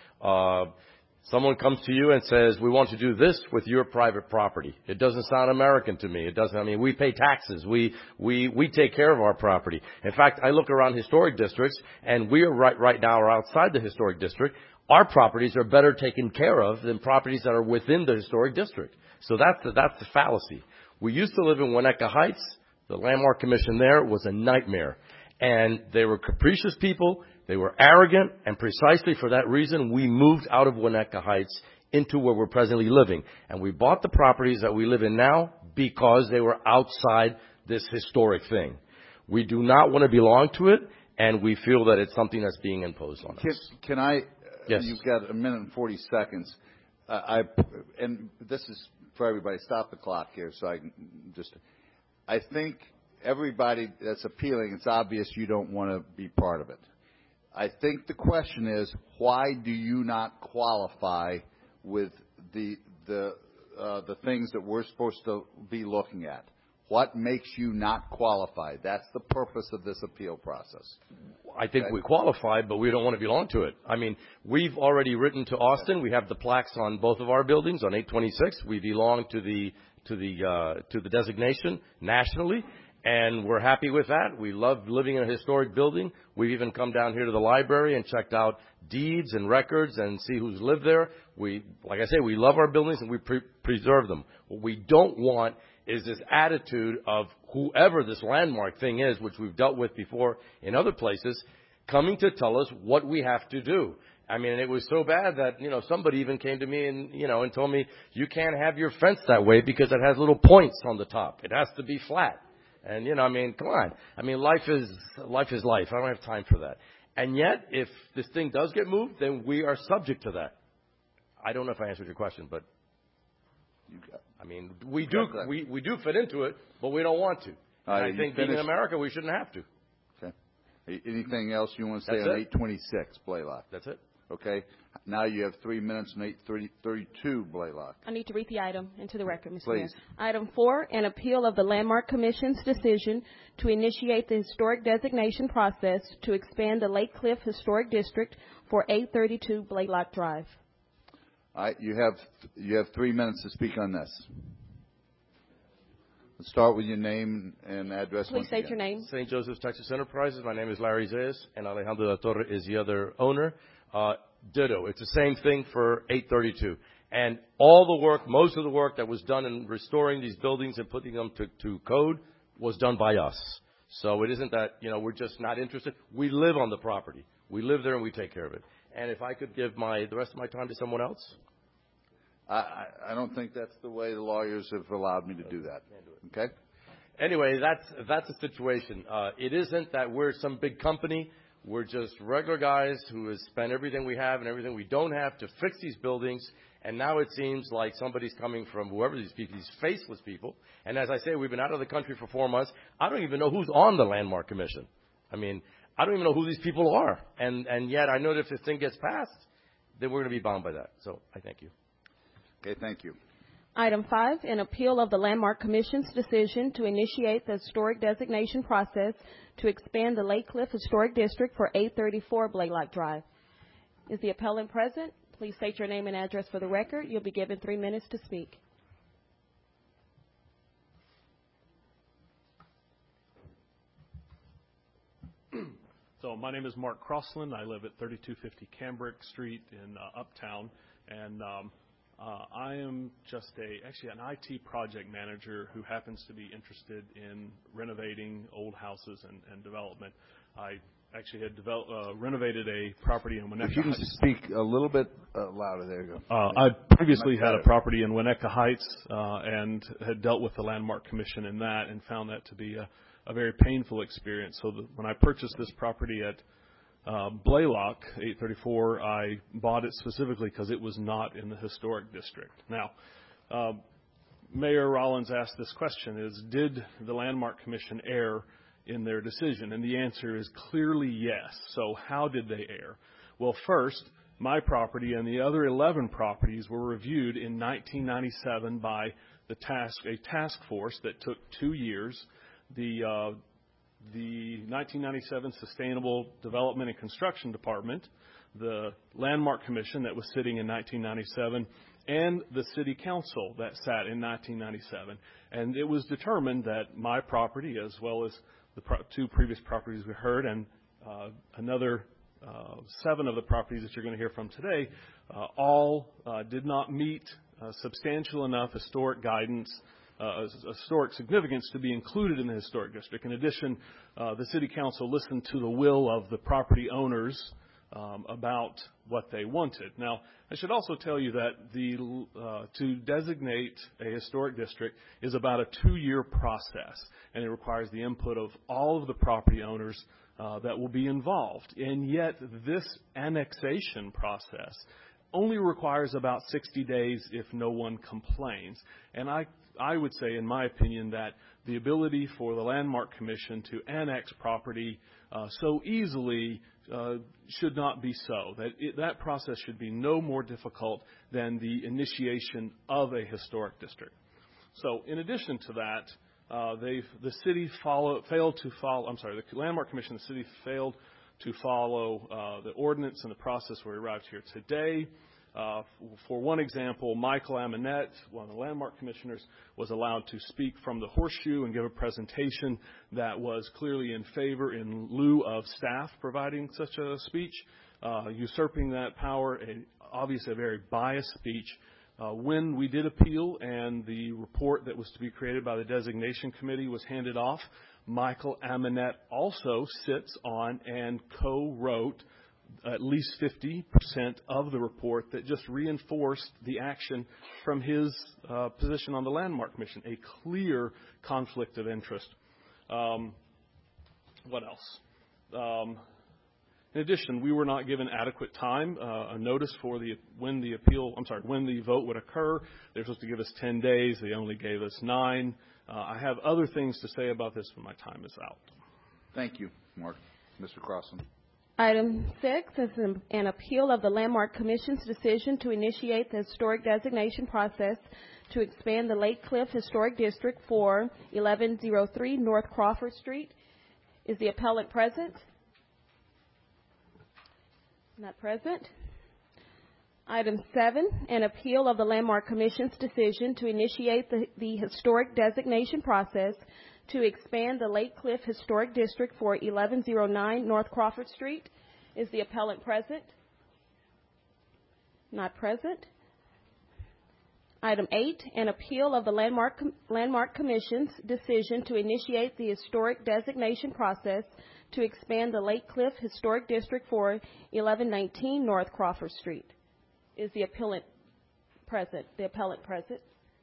Uh, someone comes to you and says, we want to do this with your private property. It doesn't sound American to me. It doesn't, I mean, we pay taxes. We, we, we take care of our property. In fact, I look around historic districts and we are right, right now are outside the historic district. Our properties are better taken care of than properties that are within the historic district. So that's the, that's the fallacy. We used to live in Winnetka Heights. The Landmark Commission there was a nightmare. And they were capricious people. They were arrogant. And precisely for that reason, we moved out of Winnetka Heights into where we're presently living. And we bought the properties that we live in now because they were outside this historic thing. We do not want to belong to it, and we feel that it's something that's being imposed on Can, us. can I? Yes. You've got a minute and forty seconds. Uh, I and this is for everybody. Stop the clock here, so I can just. I think everybody that's appealing. It's obvious you don't want to be part of it. I think the question is, why do you not qualify with the the uh, the things that we're supposed to be looking at? What makes you not qualified? That's the purpose of this appeal process. I think Okay. we qualify, but we don't want to belong to it. I mean, we've already written to Austin. We have the plaques on both of our buildings on eight twenty-six. We belong to the to the uh, to the designation nationally, and we're happy with that. We love living in a historic building. We've even come down here to the library and checked out deeds and records and see who's lived there. We, like I say, we love our buildings and we pre- preserve them. What we don't want is this attitude of whoever this landmark thing is, which we've dealt with before in other places, coming to tell us what we have to do. I mean, it was so bad that, you know, somebody even came to me and, you know, and told me, you can't have your fence that way because it has little points on the top. It has to be flat. And, you know, I mean, come on. I mean, life is, life is life. I don't have time for that. And yet, if this thing does get moved, then we are subject to that. I don't know if I answered your question, but I mean, we do we, we do fit into it, but we don't want to. And Uh, I you think being in finished? America, we shouldn't have to. Okay. Anything else you want to say That's on it. eight twenty-six, Blaylock? That's it. Okay. Now you have three minutes and eight thirty-two, Blaylock. I need to read the item into the record, Mister Please. Mayor. Item four, an appeal of the Landmark Commission's decision to initiate the historic designation process to expand the Lake Cliff Historic District for eight thirty-two Blaylock Drive. All right. You have you have three minutes to speak on this. Let's start with your name and address. Please once state again. your name. Saint Joseph's Texas Enterprises. My name is Larry Zayas, and Alejandro de la Torre is the other owner. Uh, ditto. It's the same thing for eight thirty-two. And all the work, most of the work that was done in restoring these buildings and putting them to, to code was done by us. So it isn't that, you know, we're just not interested. We live on the property. We live there and we take care of it. And if I could give my the rest of my time to someone else. I, I, I don't think that's the way the lawyers have allowed me to do that. Okay? Anyway, that's that's the situation. Uh, it isn't that we're some big company. We're just regular guys who have spent everything we have and everything we don't have to fix these buildings. And now it seems like somebody's coming from whoever these people, these faceless people. And as I say, we've been out of the country for four months. I don't even know who's on the Landmark Commission. I mean, I don't even know who these people are. And and yet I know that if this thing gets passed, then we're going to be bound by that. So I thank you. Okay, thank you. Item five, an appeal of the Landmark Commission's decision to initiate the historic designation process to expand the Lake Cliff Historic District for eight thirty-four Blaylock Drive. Is the appellant present? Please state your name and address for the record. You'll be given three minutes to speak. So my name is Mark Crossland. I live at thirty-two fifty Cambrick Street in uh, Uptown, and um, uh, I am just a actually an I T project manager who happens to be interested in renovating old houses and, and development. I actually had developed, uh, renovated a property in Winnetka If you can Heights. speak a little bit uh, louder, there you go. Uh, I previously Much had a better. property in Winnetka Heights uh, and had dealt with the Landmark Commission in that and found that to be a, a very painful experience. So the, when I purchased this property at uh, Blaylock, eight thirty-four, I bought it specifically because it was not in the historic district. Now, uh, Mayor Rollins asked this question, is did the Landmark Commission err in their decision? And the answer is clearly yes. So how did they err? Well, first, my property and the other eleven properties were reviewed in nineteen ninety-seven by the task, a task force that took two years. The, uh, the nineteen ninety-seven Sustainable Development and Construction Department, the Landmark Commission that was sitting in nineteen ninety-seven, and the City Council that sat in nineteen ninety-seven. And it was determined that my property, as well as the pro- two previous properties we heard, and uh, another uh, seven of the properties that you're going to hear from today, uh, all uh, did not meet uh, substantial enough historic guidance, uh, historic significance to be included in the historic district. In addition, uh, the City Council listened to the will of the property owners Um, about what they wanted. Now, I should also tell you that the uh, to designate a historic district is about a two-year process, and it requires the input of all of the property owners uh, that will be involved. And yet, this annexation process only requires about sixty days if no one complains. And I, I would say, in my opinion, that the ability for the Landmark Commission to annex property uh, so easily uh, should not be so. That it, that process should be no more difficult than the initiation of a historic district. So, in addition to that, uh, they've the city follow, failed to follow. I'm sorry, the Landmark Commission, the city failed to follow uh, the ordinance and the process where we arrived here today. Uh, for one example, Michael Amonette, one of the Landmark Commissioners, was allowed to speak from the horseshoe and give a presentation that was clearly in favor in lieu of staff providing such a speech, uh, usurping that power, a, obviously a very biased speech. Uh, when we did appeal and the report that was to be created by the designation committee was handed off, Michael Amonette also sits on and co-wrote at least fifty percent of the report that just reinforced the action from his uh, position on the Landmark Commission, a clear conflict of interest. Um, what else? Um, in addition, we were not given adequate time, uh, a notice for the when the appeal, I'm sorry, when the vote would occur. They were supposed to give us ten days. They only gave us nine. Uh, I have other things to say about this, but my time is out. Thank you, Mark. Mister Crossland. Item six is an, an appeal of the Landmark Commission's decision to initiate the historic designation process to expand the Lake Cliff Historic District for eleven oh three North Crawford Street. Is the appellant present? Not present. Item seven, an appeal of the Landmark Commission's decision to initiate the, the historic designation process to expand the Lake Cliff Historic District for eleven oh nine North Crawford Street. Is the appellant present? Not present. Item eight, an appeal of the Landmark, Landmark Commission's decision to initiate the historic designation process to expand the Lake Cliff Historic District for eleven nineteen North Crawford Street. Is the appellant present? The appellant present?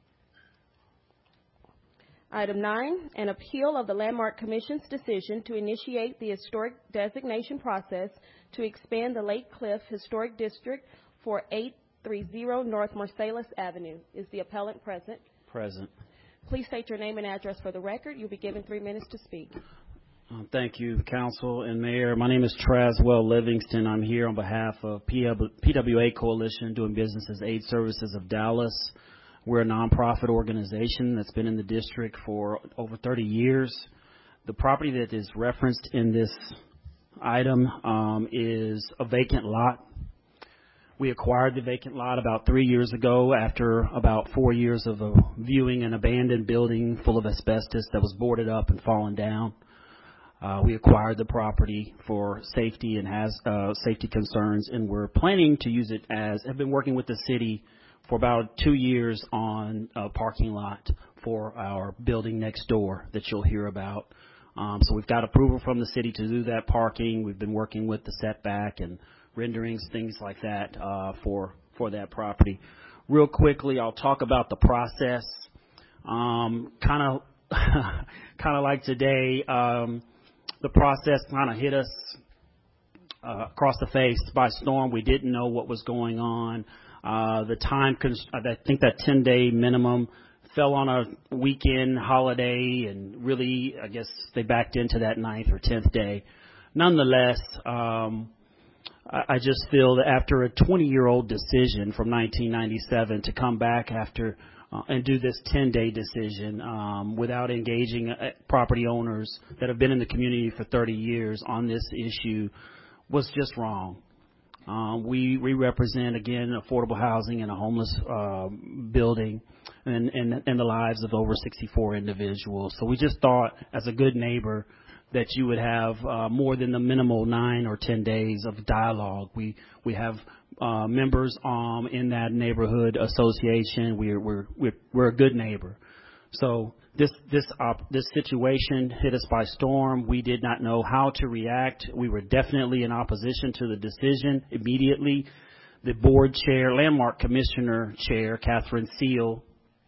Item nine, an appeal of the Landmark Commission's decision to initiate the historic designation process to expand the Lake Cliff Historic District for eight thirty North Marsalis Avenue. Is the appellant present? Present. Please state your name and address for the record. You'll be given three minutes to speak. Um, thank you, Council and Mayor. My name is Traswell Livingston. I'm here on behalf of P W A Coalition, doing business as Aid Services of Dallas. We're a nonprofit organization that's been in the district for over thirty years. The property that is referenced in this item um, is a vacant lot. We acquired the vacant lot about three years ago after about four years of uh, viewing an abandoned building full of asbestos that was boarded up and fallen down. Uh, we acquired the property for safety and has uh, safety concerns, and we're planning to use it as, have been working with the city for about two years on a parking lot for our building next door that you'll hear about. Um, so we've got approval from the city to do that parking. We've been working with the setback and renderings, things like that, uh, for, for that property. Real quickly, I'll talk about the process. Um, kind of, kind of like today, um, the process kind of hit us uh, across the face by storm. We didn't know what was going on. Uh, the time, cons- I think that ten-day minimum fell on a weekend holiday, and really, I guess they backed into that ninth or tenth day. Nonetheless, um, I, I just feel that after a twenty-year-old decision from nineteen ninety-seven to come back after uh, and do this ten-day decision um, without engaging uh, property owners that have been in the community for thirty years on this issue was just wrong. Um, we, we represent, again, affordable housing in a homeless uh, building and, and, and the lives of over sixty-four individuals. So we just thought, as a good neighbor, that you would have uh, more than the minimal nine or ten days of dialogue. We we have uh, members um, in that neighborhood association. We're we're we're, we're a good neighbor. So this this op- this situation hit us by storm. We did not know how to react. We were definitely in opposition to the decision immediately. The board chair, landmark commissioner chair, Catherine Seal,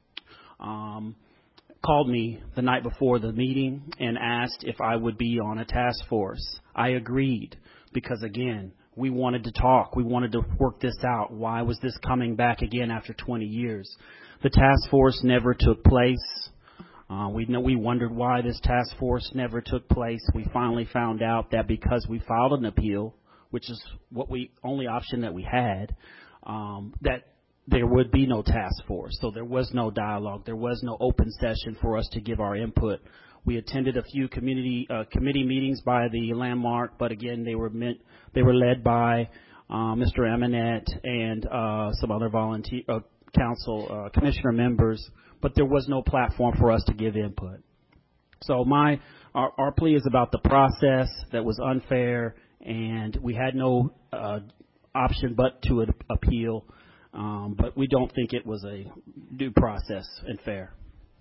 um, called me the night before the meeting and asked if I would be on a task force. I agreed because, again, we wanted to talk. We wanted to work this out. Why was this coming back again after twenty years? The task force never took place. Uh, we know we wondered why this task force never took place. We finally found out that because we filed an appeal, which is what we only option that we had, um, that there would be no task force. So there was no dialogue. There was no open session for us to give our input. We attended a few community uh, committee meetings by the landmark, but again, they were meant they were led by uh, Mister Amonette and uh, some other volunteer uh, council uh, commissioner members, but there was no platform for us to give input. So my our, our plea is about the process that was unfair, and we had no uh, option but to appeal. Um, but we don't think it was a due process and fair.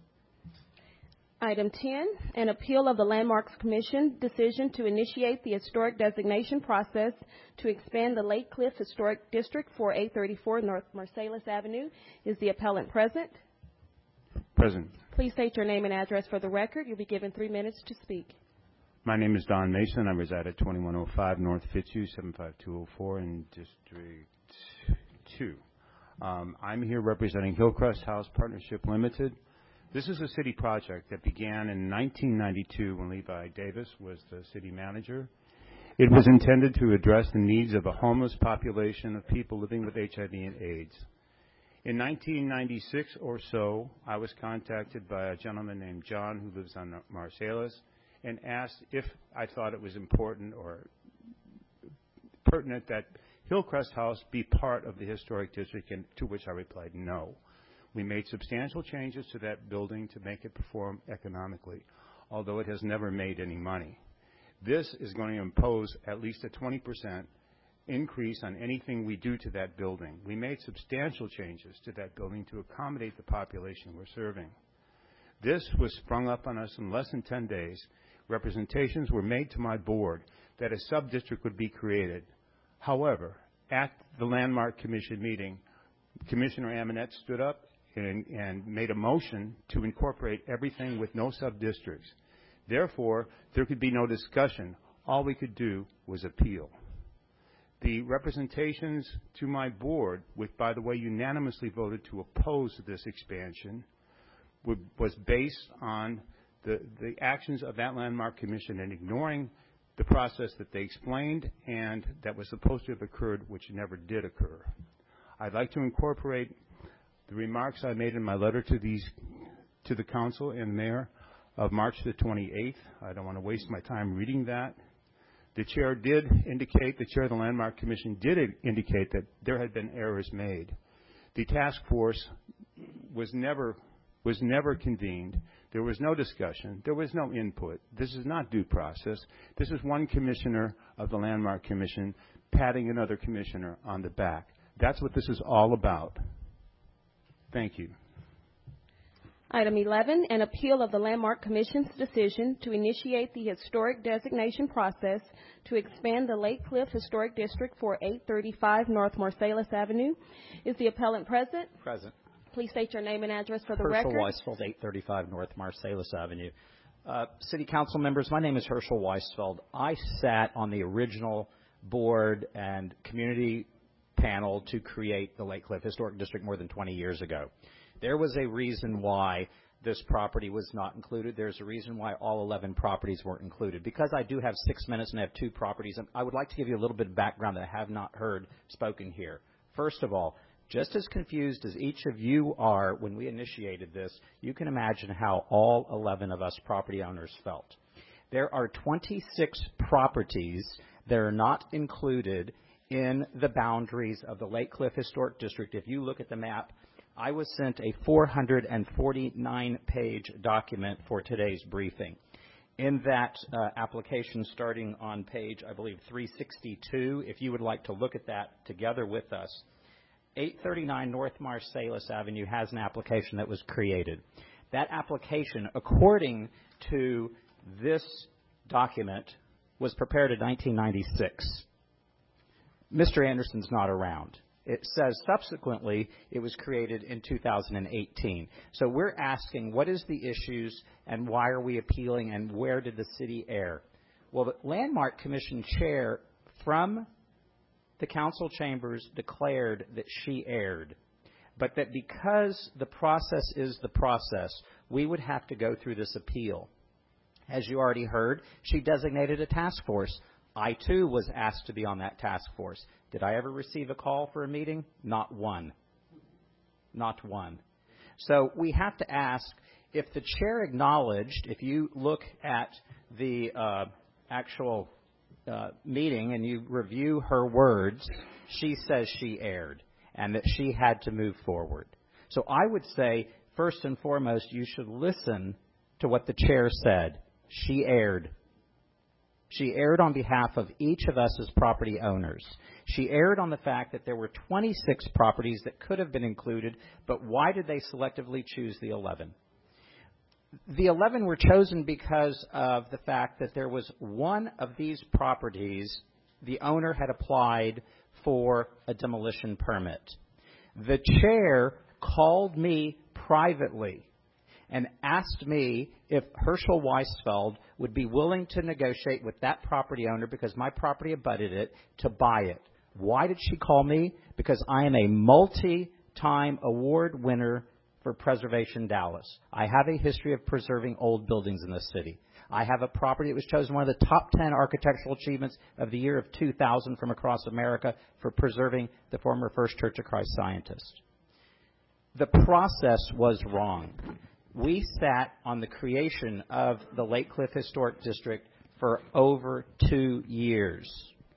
Item ten, an appeal of the Landmarks Commission decision to initiate the historic designation process to expand the Lake Cliff Historic District for eight thirty-four North Marsalis Avenue. Is the appellant present? Present. Please state your name and address for the record. You'll be given three minutes to speak. My name is Don Mason. I reside at twenty-one oh five North Fitzhugh, seven five two oh four in District two. Um, I'm here representing Hillcrest House Partnership Limited. This is a city project that began in nineteen ninety-two when Levi Davis was the city manager. It was intended to address the needs of a homeless population of people living with H I V and AIDS. In nineteen ninety-six or so, I was contacted by a gentleman named John who lives on Marsalis and asked if I thought it was important or pertinent that Hillcrest House be part of the historic district, and to which I replied no. We made substantial changes to that building to make it perform economically, although it has never made any money. This is going to impose at least a twenty percent increase on anything we do to that building. We made substantial changes to that building to accommodate the population we're serving. This was sprung up on us in less than ten days. Representations were made to my board that a sub-district would be created. However, at the Landmark Commission meeting, Commissioner Amonette stood up and, and made a motion to incorporate everything with no sub-districts. Therefore, there could be no discussion. All we could do was appeal. The representations to my board, which, by the way, unanimously voted to oppose this expansion, would, was based on the, the actions of that Landmark Commission and ignoring the process that they explained and that was supposed to have occurred, which never did occur. I'd like to incorporate the remarks I made in my letter to these, to the council and mayor of March the twenty-eighth. I don't want to waste my time reading that. The chair did indicate, the chair of the Landmark Commission did indicate that there had been errors made. The task force was never, was never convened. There was no discussion. There was no input. This is not due process. This is one commissioner of the Landmark Commission patting another commissioner on the back. That's what this is all about. Thank you. Item eleven, an appeal of the Landmark Commission's decision to initiate the historic designation process to expand the Lake Cliff Historic District for eight thirty-five North Marsalis Avenue. Is the appellant present? Present. Please state your name and address for the Herschel record. Weisfeld, eight thirty-five North Marsalis Avenue. Uh, City Council members, my name is Herschel Weisfeld. I sat on the original board and community panel to create the Lake Cliff Historic District more than twenty years ago. There was a reason why this property was not included. There's a reason why all eleven properties weren't included. Because I do have six minutes and I have two properties, I would like to give you a little bit of background that I have not heard spoken here. First of all, just as confused as each of you are when we initiated this, you can imagine how all eleven of us property owners felt. There are twenty-six properties that are not included in the boundaries of the Lake Cliff Historic District. If you look at the map, I was sent a four hundred forty-nine page document for today's briefing. In that uh, application, starting on page, I believe, three sixty-two, if you would like to look at that together with us, eight thirty-nine North Marsalis Avenue has an application that was created. That application, according to this document, was prepared in nineteen ninety-six. Mister Anderson's not around. It says subsequently it was created in two thousand eighteen. So we're asking, what is the issues and why are we appealing and where did the city err? Well, the Landmark Commission chair from the council chambers declared that she erred, but that because the process is the process, we would have to go through this appeal. As you already heard, she designated a task force. I, too, was asked to be on that task force. Did I ever receive a call for a meeting? Not one. Not one. So we have to ask, if the chair acknowledged, if you look at the uh, actual uh, meeting and you review her words, she says she erred and that she had to move forward. So I would say, first and foremost, you should listen to what the chair said. She erred. She erred on behalf of each of us as property owners. She erred on the fact that there were twenty-six properties that could have been included, but why did they selectively choose the eleven? The eleven were chosen because of the fact that there was one of these properties, the owner had applied for a demolition permit. The chair called me privately and asked me if Herschel Weisfeld would be willing to negotiate with that property owner, because my property abutted it, to buy it. Why did she call me? Because I am a multi-time award winner for Preservation Dallas. I have a history of preserving old buildings in this city. I have a property that was chosen one of the top ten architectural achievements of the year of two thousand from across America for preserving the former First Church of Christ Scientist. The process was wrong. We sat on the creation of the Lake Cliff Historic District for over two years.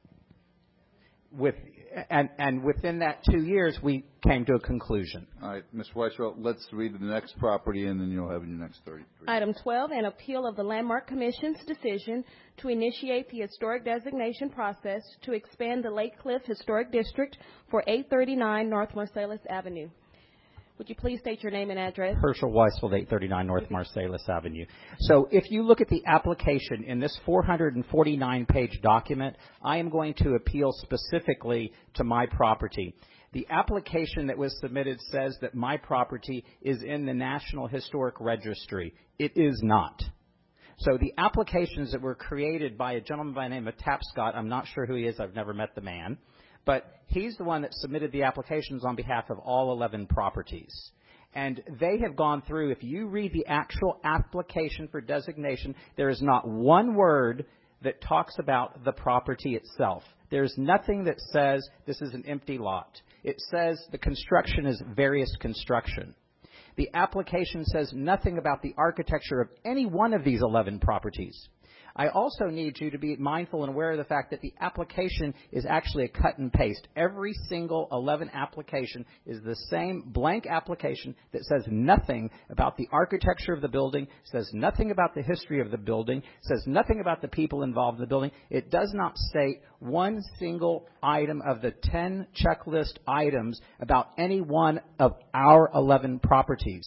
With, and, and within that two years, we came to a conclusion. All right, Miz Weisfeld, let's read the next property, and then you'll have your next thirty-three. Item twelve, an appeal of the Landmark Commission's decision to initiate the historic designation process to expand the Lake Cliff Historic District for eight thirty-nine North Marsalis Avenue. Would you please state your name and address? Herschel Weisfeld, eight thirty-nine North Marsalis Avenue. So if you look at the application in this four hundred forty-nine page document, I am going to appeal specifically to my property. The application that was submitted says that my property is in the National Historic Registry. It is not. So the applications that were created by a gentleman by the name of Tapscott, I'm not sure who he is, I've never met the man, but he's the one that submitted the applications on behalf of all eleven properties. And they have gone through, if you read the actual application for designation, there is not one word that talks about the property itself. There's nothing that says this is an empty lot. It says the construction is various construction. The application says nothing about the architecture of any one of these eleven properties. I also need you to be mindful and aware of the fact that the application is actually a cut and paste. Every single eleven application is the same blank application that says nothing about the architecture of the building, says nothing about the history of the building, says nothing about the people involved in the building. It does not state one single item of the ten checklist items about any one of our eleven properties.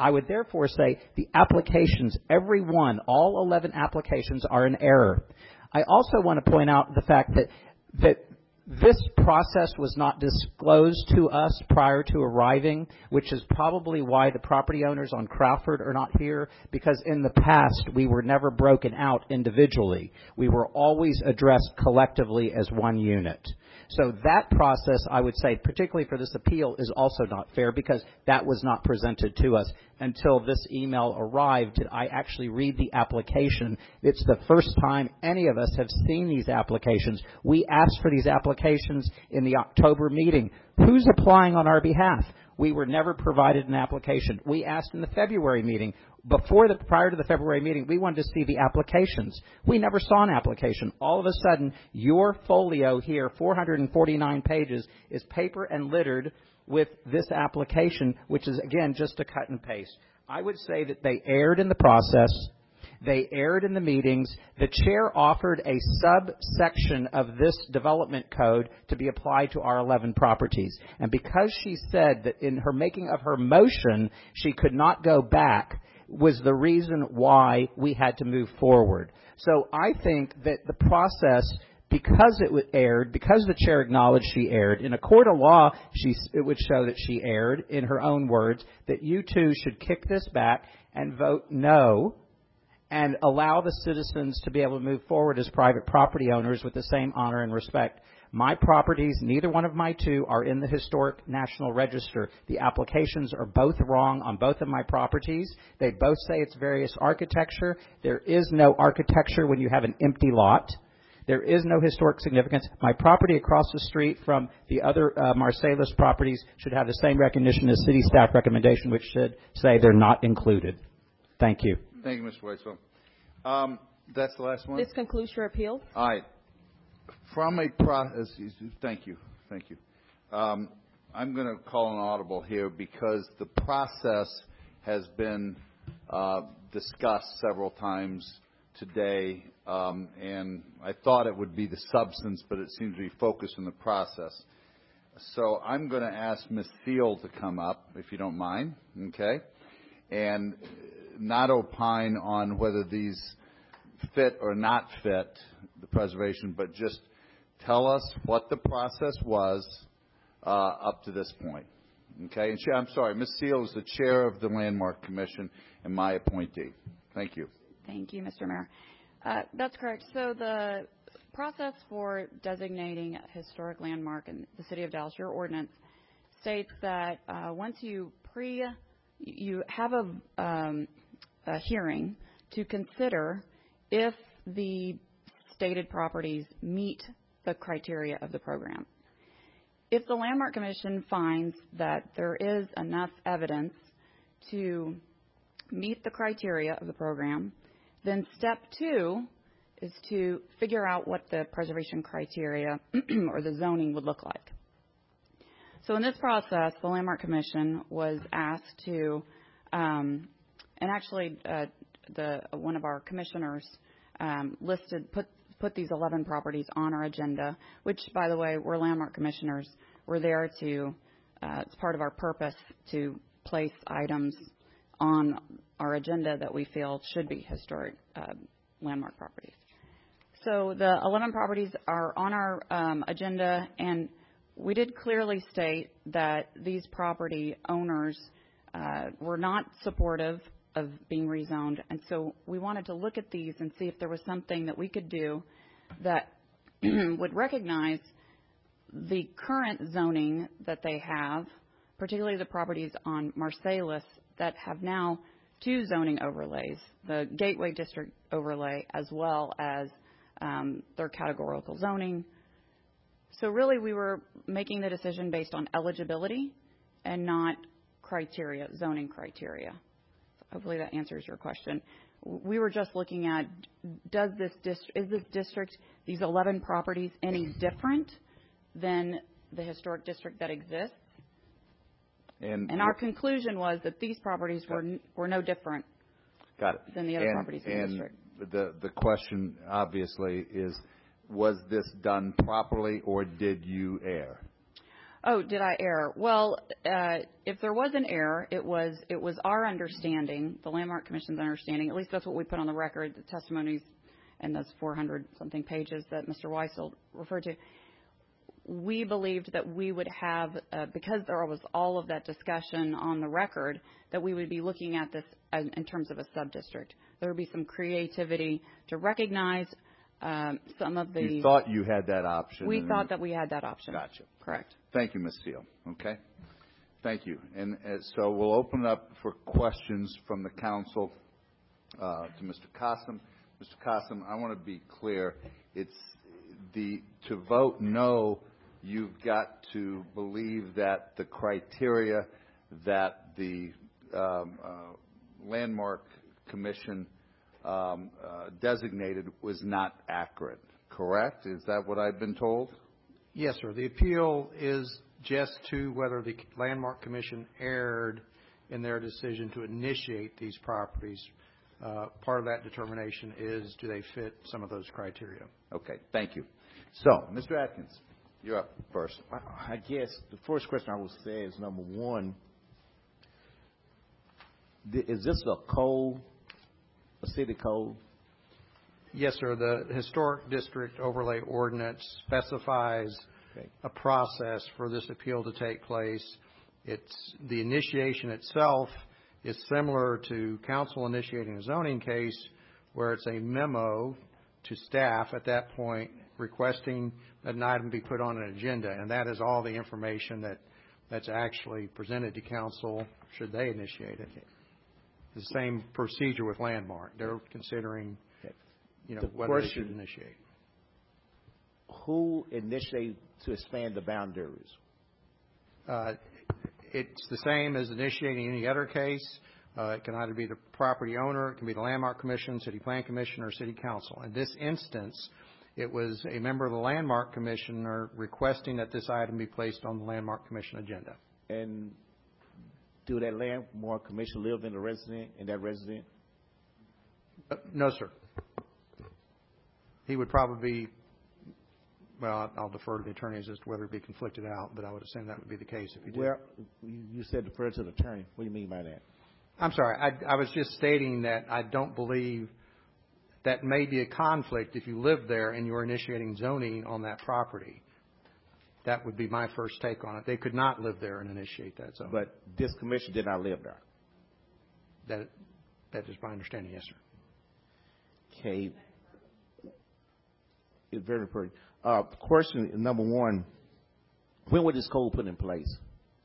I would therefore say the applications, every one, all eleven applications are in error. I also want to point out the fact that that this process was not disclosed to us prior to arriving, which is probably why the property owners on Crawford are not here, because in the past we were never broken out individually. We were always addressed collectively as one unit. So that process, I would say, particularly for this appeal, is also not fair because that was not presented to us until this email arrived. Did I actually read the application? It's the first time any of us have seen these applications. We asked for these applications in the October meeting. Who's applying on our behalf? We were never provided an application. We asked in the February meeting. Before the, prior to the February meeting, we wanted to see the applications. We never saw an application. All of a sudden, your folio here, four hundred forty-nine pages, is paper and littered with this application, which is, again, just a cut and paste. I would say that they erred in the process. They erred in the meetings. The chair offered a subsection of this development code to be applied to our eleven properties. And because she said that in her making of her motion, she could not go back, was the reason why we had to move forward. So I think that the process, because it erred, because the chair acknowledged she erred, in a court of law, she, it would show that she erred, in her own words, that you two should kick this back and vote no and allow the citizens to be able to move forward as private property owners with the same honor and respect. My properties, neither one of my two, are in the Historic National Register. The applications are both wrong on both of my properties. They both say it's various architecture. There is no architecture when you have an empty lot. There is no historic significance. My property across the street from the other uh, Marsalis properties should have the same recognition as city staff recommendation, which should say they're not included. Thank you. Thank you, Mister Weisfeld. Um, that's the last one? This concludes your appeal. All right. From a process, thank you, thank you. Um, I'm going to call an audible here because the process has been uh, discussed several times today, um, and I thought it would be the substance, but it seems to be focused on the process. So I'm going to ask Miz Seal to come up, if you don't mind, okay, and not opine on whether these fit or not fit the preservation, but just tell us what the process was uh, up to this point. Okay? And she, I'm sorry, Miz Seal is the chair of the Landmark Commission and my appointee. Thank you. Thank you, Mister Mayor. Uh, that's correct. So the process for designating a historic landmark in the city of Dallas, your ordinance, states that uh, once you pre, you have a, um, a hearing to consider if the stated properties meet the criteria of the program. If the Landmark Commission finds that there is enough evidence to meet the criteria of the program, then step two is to figure out what the preservation criteria or the zoning would look like. So in this process, the Landmark Commission was asked to, um, and actually uh, the one of our commissioners um, listed, put put these eleven properties on our agenda, which, by the way, we're Landmark Commissioners. We're there to, uh, it's part of our purpose to place items on our agenda that we feel should be historic uh, landmark properties. So the eleven properties are on our um, agenda, and we did clearly state that these property owners uh, were not supportive of being rezoned, and so we wanted to look at these and see if there was something that we could do that would recognize the current zoning that they have, particularly the properties on Marsalis that have now two zoning overlays, the Gateway District overlay as well as um, their categorical zoning. So really we were making the decision based on eligibility and not criteria, zoning criteria. Hopefully that answers your question. We were just looking at, does this district, is this district, these eleven properties, any different than the historic district that exists? And, and our conclusion was that these properties were were no different got it. than the other and, properties in and the district. The, the question, obviously, is was this done properly or did you err? Oh, did I err? Well, uh, if there was an error, it was it was our understanding, the Landmark Commission's understanding, at least that's what we put on the record, the testimonies and those four hundred something pages that Mister Weisfeld referred to. We believed that we would have, uh, because there was all of that discussion on the record, that we would be looking at this in terms of a sub-district. There would be some creativity to recognize um, some of the... You thought you had that option. We thought that we had that option. Gotcha. Correct. Thank you, Miz Seal. Okay. Thank you. And uh, so we'll open up for questions from the council uh, to Mister Qasim. Mister Qasim, I want to be clear. It's the to vote no, you've got to believe that the criteria that the um, uh, Landmark Commission um, uh, designated was not accurate, correct? Is that what I've been told? Yes, sir. The appeal is just to whether the Landmark Commission erred in their decision to initiate these properties. Uh, part of that determination is, do they fit some of those criteria? Okay, thank you. So, Mister Atkins, you're up first. I guess the first question I would say is, number one, is this a code, a city code? Yes, sir. The Historic District Overlay Ordinance specifies okay. a process for this appeal to take place. It's the initiation itself is similar to council initiating a zoning case, where it's a memo to staff at that point requesting that an item be put on an agenda, and that is all the information that that's actually presented to council should they initiate it. Okay. The same procedure with Landmark. They're considering, okay. you know, the whether question, they should initiate. Who initiated to expand the boundaries? Uh, it's the same as initiating any other case. Uh, it can either be the property owner, it can be the Landmark Commission, City Plan Commission, or City Council. In this instance, it was a member of the Landmark Commissioner requesting that this item be placed on the Landmark Commission agenda. And do that Landmark Commission live in the resident, in that resident? Uh, no, sir. He would probably be, well, I'll defer to the attorneys as to whether it be conflicted out, but I would assume that would be the case if he did. Well, you said defer to the attorney. What do you mean by that? I'm sorry. I, I was just stating that I don't believe that may be a conflict if you live there and you're initiating zoning on that property. That would be my first take on it. They could not live there and initiate that zone. But this commission did not live there. That that is my understanding, yes, sir. Okay. It's very important. Uh, question number one, when was this code put in place?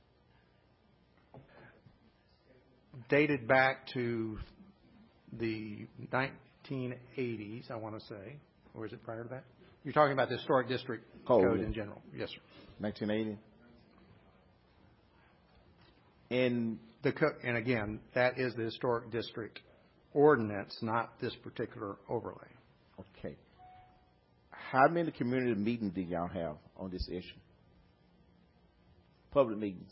Dated back to the nineteen eighties, I want to say. Or is it prior to that? You're talking about the Historic District Code, code in general. Yes, sir. nineteen eighty. And the co- and again, that is the Historic District Ordinance, not this particular overlay. Okay. How many community meetings do y'all have on this issue? Public meetings.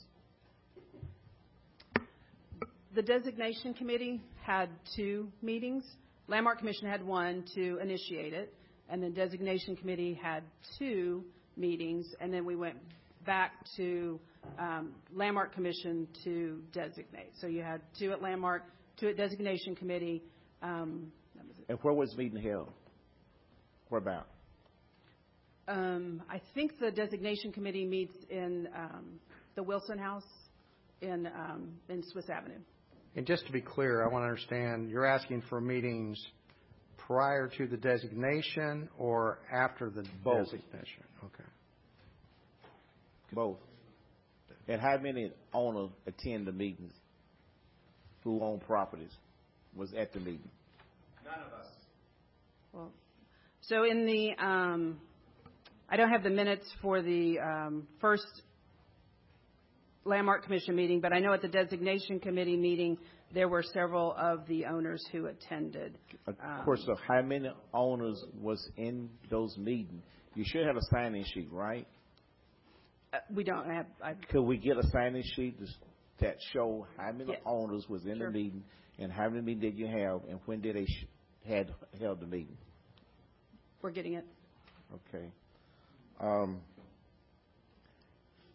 The designation committee had two meetings. Landmark Commission had one to initiate it, and then designation committee had two meetings, and then we went back to um, Landmark Commission to designate. So you had two at Landmark, two at designation committee. Um, that was it. And where was the meeting held? Where about? Um, I think the designation committee meets in um, the Wilson House in um, in Swiss Avenue. And just to be clear, I want to understand, you're asking for meetings prior to the designation or after the Both. designation? Okay. Both. And how many owners attend the meetings who own properties was at the meeting? None of us. Well, so in the, um, I don't have the minutes for the um, first Landmark Commission meeting, but I know at the designation committee meeting there were several of the owners who attended. Of course, so how many owners was in those meetings? You should have a sign-in sheet, right? Uh, we don't have. I, Could we get a sign-in sheet that show how many yes. owners was in Sure. the meeting and how many meetings did you have and when did they sh- had held the meeting? We're getting it. Okay. Um,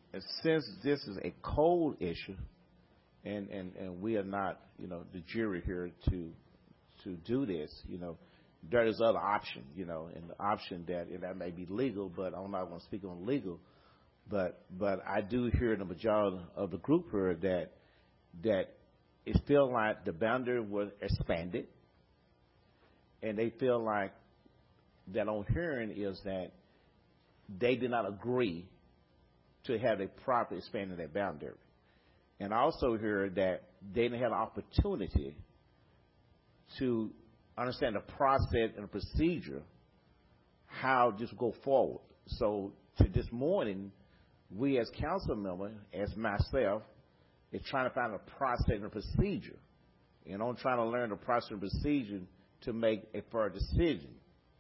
and since this is a cold issue, and, and, and we are not, you know, the jury here to to do this, you know, there is other option, you know, and the option that, and that may be legal, but I'm not going to speak on legal, but but I do hear the majority of the group here that that it feels like the boundary was expanded, and they feel like that on hearing is that they did not agree to have a proper expanding that boundary. And I also hear that they didn't have an opportunity to understand the process and the procedure, how this will go forward. So to this morning, we as council members, as myself, is trying to find a process and a procedure. And I'm trying to learn the process and procedure to make a fair decision.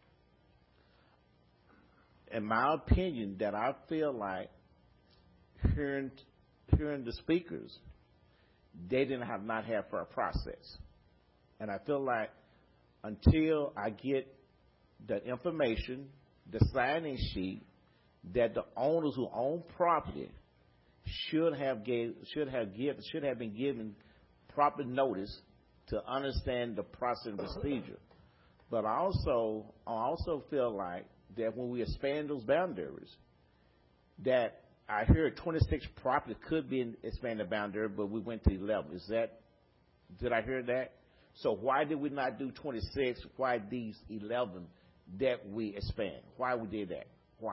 In my opinion, that I feel like hearing, hearing the speakers, they didn't have not have fair process. And I feel like until I get the information, the signing sheet, that the owners who own property should have gave, should have give, should have been given proper notice to understand the process and procedure. But I also, I also feel like that when we expand those boundaries, that I hear twenty-six property could be an expanded boundary, but we went to eleven. Is that, did I hear that? So why did we not do twenty-six? Why these eleven that we expand? Why we did that? Why?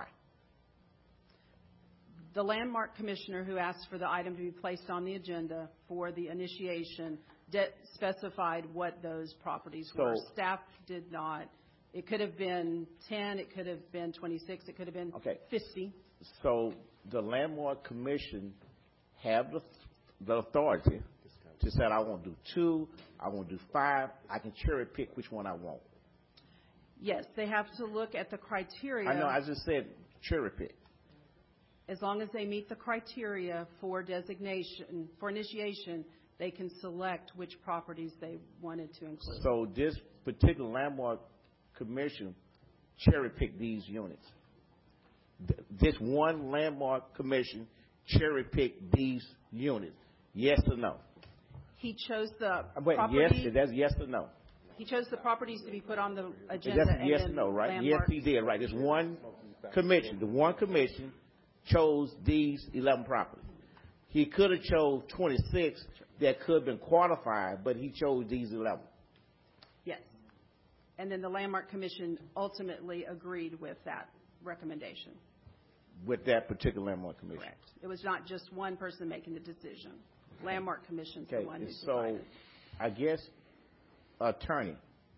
The landmark commissioner who asked for the item to be placed on the agenda for the initiation de- specified what those properties were. So- Staff did not. It could have been ten. It could have been twenty-six. It could have been Okay. fifty. So the landmark commission have the, the authority to say, I want to do two, I want to do five. I can cherry pick which one I want. Yes, they have to look at the criteria. I know, I just said cherry pick. As long as they meet the criteria for designation, for initiation, they can select which properties they wanted to include. So this particular landmark commission cherry pick these units. Th- This one landmark commission cherry pick these units. Yes or no? He chose the Wait, property. yes, that's yes or no? He chose the properties to be put on the agenda. That's and yes then or no, right? Yes, landmark- he did, right? There's one commission. The one commission chose these eleven properties. He could have chose twenty-six that could have been qualified, but he chose these eleven. Yes. And then the Landmark Commission ultimately agreed with that recommendation. With that particular landmark commission. Correct. It was not just one person making the decision. Landmark Commission's the Okay, one who so decided. I guess attorney.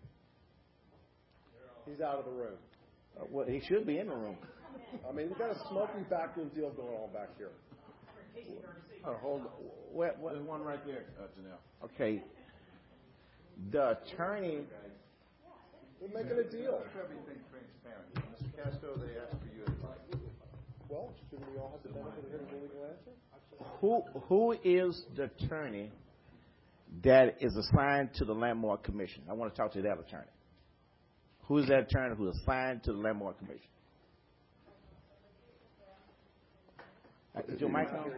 He's out of the room. Uh, well, he should be in the room. I mean, we've got a smoking backroom deal going on back here. Oh, hold on. What, what? There's one right there, uh, Janelle. Okay. The attorney. We're making a deal. Everything transparent. Mister Castro, they asked for you advice. Well, shouldn't we all have the benefit of hearing the legal answer? Who who is the attorney that is assigned to the Landmark Commission? I want to talk to that attorney. Who is that attorney who is assigned to the Landmark Commission? Uh, Is your mic on?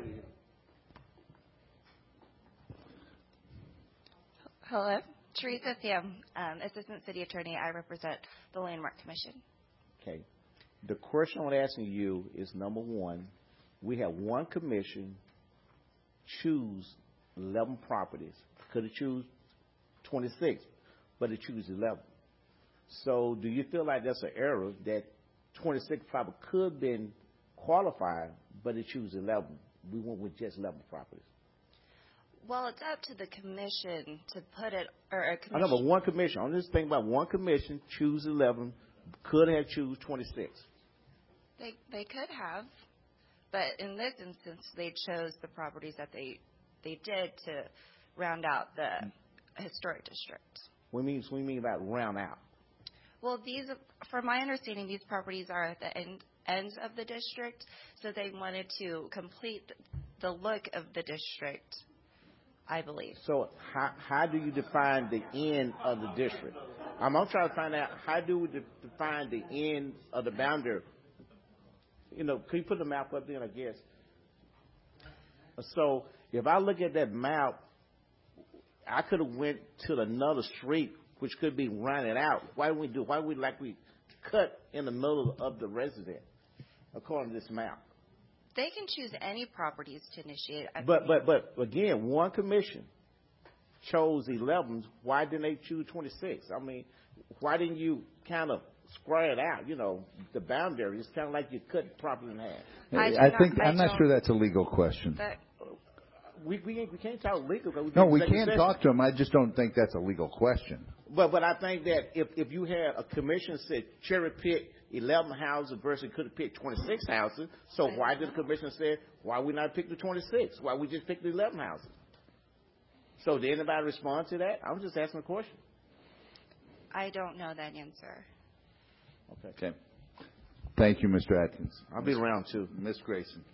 Hello, Teresa Thiam, um, Assistant City Attorney. I represent the Landmark Commission. Okay. The question I'm asking you is, number one, we have one commission choose eleven properties. Could it choose twenty-six, but it choose eleven. So do you feel like that's an error that twenty-six properties could have been qualified, but it choose eleven? We went with just eleven properties. Well, it's up to the commission to put it, or a I commission. know, but one commission. I'm just thinking about one commission choose eleven, could have choose twenty-six. They they could have, but in this instance, they chose the properties that they they did to round out the historic district. What do you mean? What do you mean about round out? Well, these, from my understanding, these properties are at the end ends of the district, so they wanted to complete the look of the district, I believe. So how how do you define the end of the district? I'm, I'm trying to find out how do we de- define the end of the boundary. You know, can you put the map up there? I guess So if I look at that map, I could have went to another street, which could be rounded out. Why do we do? Why do we like we cut in the middle of the resident, according to this map? They can choose any properties to initiate. I But but but again, one commission chose eleven. Why didn't they choose twenty-six? I mean, why didn't you kind of square it out? You know, the boundary. It's kind of like you cut property in half. I, I think I'm not sure that's a legal question. That, We we, ain't, we can't talk legal. We No, we executive can't session. talk to them. I just don't think that's a legal question. But but I think that if if you had a commission said cherry pick eleven houses versus could have picked twenty-six houses, so why did the commission say why we not pick the twenty-six? Why we just pick the eleven houses? So did anybody respond to that? I was just asking a question. I don't know that answer. Okay. Okay. Thank you, Mister Atkins. I'll be around too. Miz Grayson.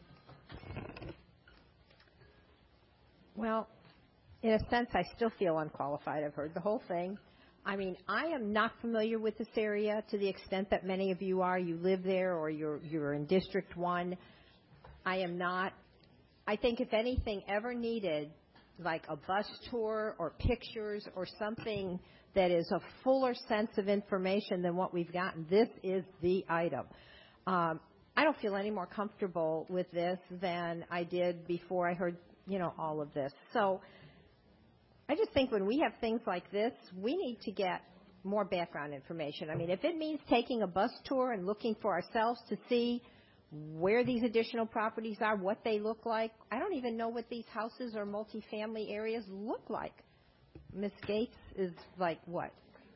Well, in a sense, I still feel unqualified. I've heard the whole thing. I mean, I am not familiar with this area to the extent that many of you are. You live there or you're you're in District one. I am not. I think if anything ever needed, like a bus tour or pictures or something that is a fuller sense of information than what we've gotten, this is the item. Um, I don't feel any more comfortable with this than I did before I heard, you know, all of this. So I just think when we have things like this, we need to get more background information. I mean, if it means taking a bus tour and looking for ourselves to see where these additional properties are, what they look like, I don't even know what these houses or multifamily areas look like. Miz Gates is like what?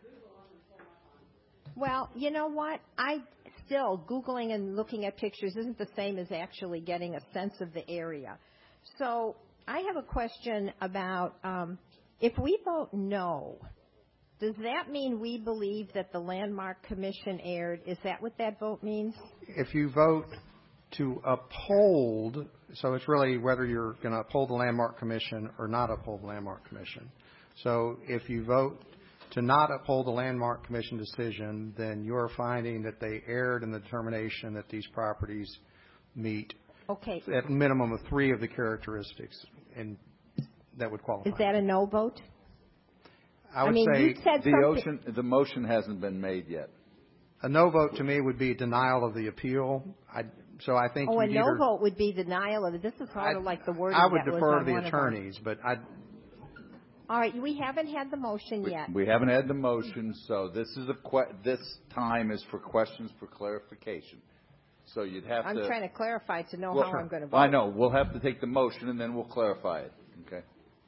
Well, you know what? I still, Googling and looking at pictures isn't the same as actually getting a sense of the area. So I have a question about um, if we vote no, does that mean we believe that the Landmark Commission erred? Is that what that vote means? If you vote to uphold, so it's really whether you're going to uphold the Landmark Commission or not uphold the Landmark Commission. So if you vote to not uphold the Landmark Commission decision, then you're finding that they erred in the determination that these properties meet okay. at minimum of three of the characteristics and that would qualify. Is that a no vote? I would I mean, say you said the ocean, the motion hasn't been made yet. A no vote to me would be denial of the appeal. I, so I think oh, a you'd no either, vote would be denial of it. This is sort of like the wording I would that defer was to on the one of them. attorneys, but I. All right, we haven't had the motion We, yet. we haven't had the motion, so this is a que- this time is for questions for clarification. So you'd have I'm to. trying to clarify to know well, how I'm going to vote. I know. We'll have to take the motion and then we'll clarify it. Okay.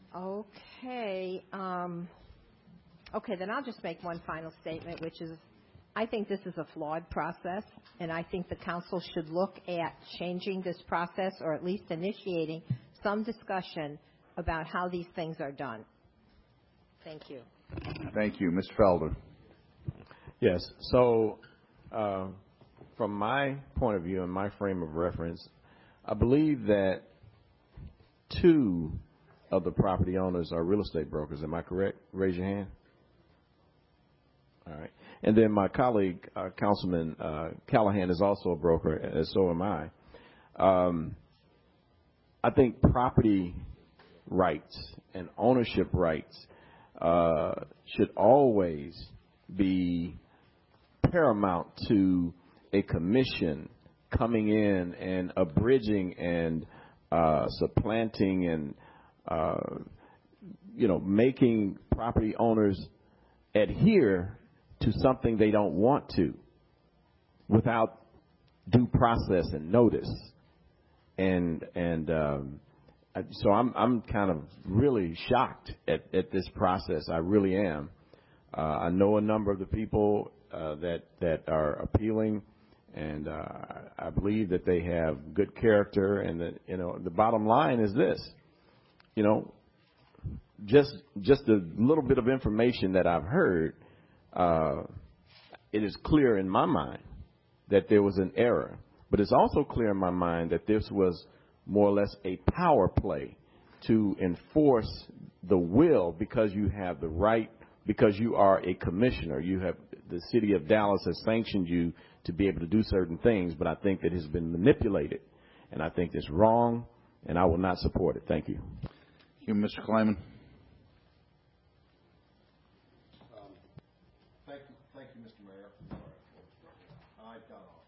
Okay. Um, okay, then I'll just make one final statement, which is I think this is a flawed process, and I think the council should look at changing this process or at least initiating some discussion about how these things are done. Thank you. Thank you. Mister Felder. Yes. So uh, from my point of view and my frame of reference, I believe that two of the property owners are real estate brokers. Am I correct? Raise your hand. All right. And then my colleague, uh, Councilman uh, Callahan, is also a broker, and so am I. Um, I think property rights and ownership rights uh, should always be paramount to a commission coming in and abridging and uh, supplanting and uh, you know making property owners adhere to something they don't want to without due process and notice. And and um, so I'm I'm kind of really shocked at, at this process. I really am. Uh, I know a number of the people uh, that that are appealing, and uh, I believe that they have good character. And that you know the bottom line is this: you know, just just a little bit of information that I've heard. Uh, it is clear in my mind that there was an error, but it's also clear in my mind that this was more or less a power play to enforce the will because you have the right, because you are a commissioner. You have, the city of Dallas has sanctioned you to be able to do certain things, but I think that it has been manipulated, and I think it's wrong, and I will not support it. Thank you. Thank you, Mister Kleiman. Um, thank you, thank you, Mister Mayor. I got off.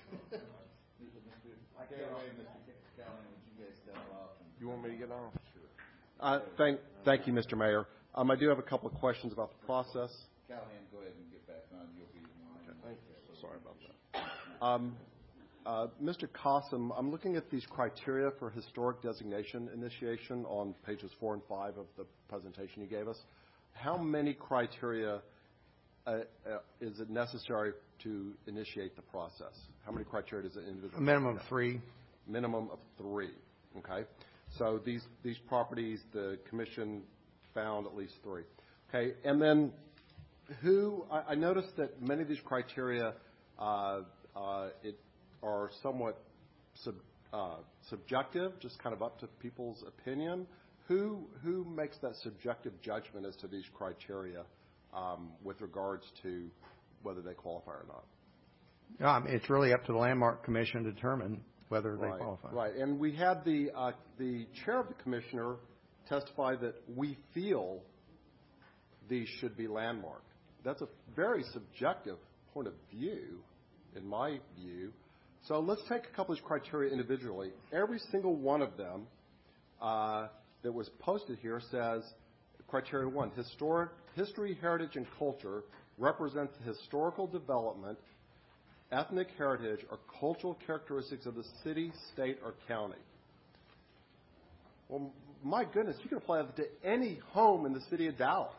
I can't wait, Mister Callahan. Would you guys step off? You want me to get off? Sure. Uh, thank, thank you, Mister Mayor. Um, I do have a couple of questions about the process. Callahan, go ahead and get back on. You'll be on. Okay, thank you. Sorry about that. Um, uh, Mister Qasim, I'm looking at these criteria for historic designation initiation on pages four and five of the presentation you gave us. How many criteria uh, uh, is it necessary to initiate the process? How many criteria does an individual? A minimum of three. Minimum of three. Okay. So these these properties, the commission found at least three. Okay. And then who? I, I noticed that many of these criteria uh, uh, it are somewhat sub, uh, subjective, just kind of up to people's opinion. Who who makes that subjective judgment as to these criteria um, with regards to whether they qualify or not? Um, it's really up to the Landmark Commission to determine whether they right, qualify. Right. And we had the uh, the chair of the commissioner testify that we feel these should be landmarked. That's a very subjective point of view, in my view. So let's take a couple of these criteria individually. Every single one of them uh, that was posted here says, criteria one, historic, history, heritage, and culture represents the historical development, ethnic heritage, or cultural characteristics of the city, state, or county. Well, my goodness, you can apply that to any home in the city of Dallas.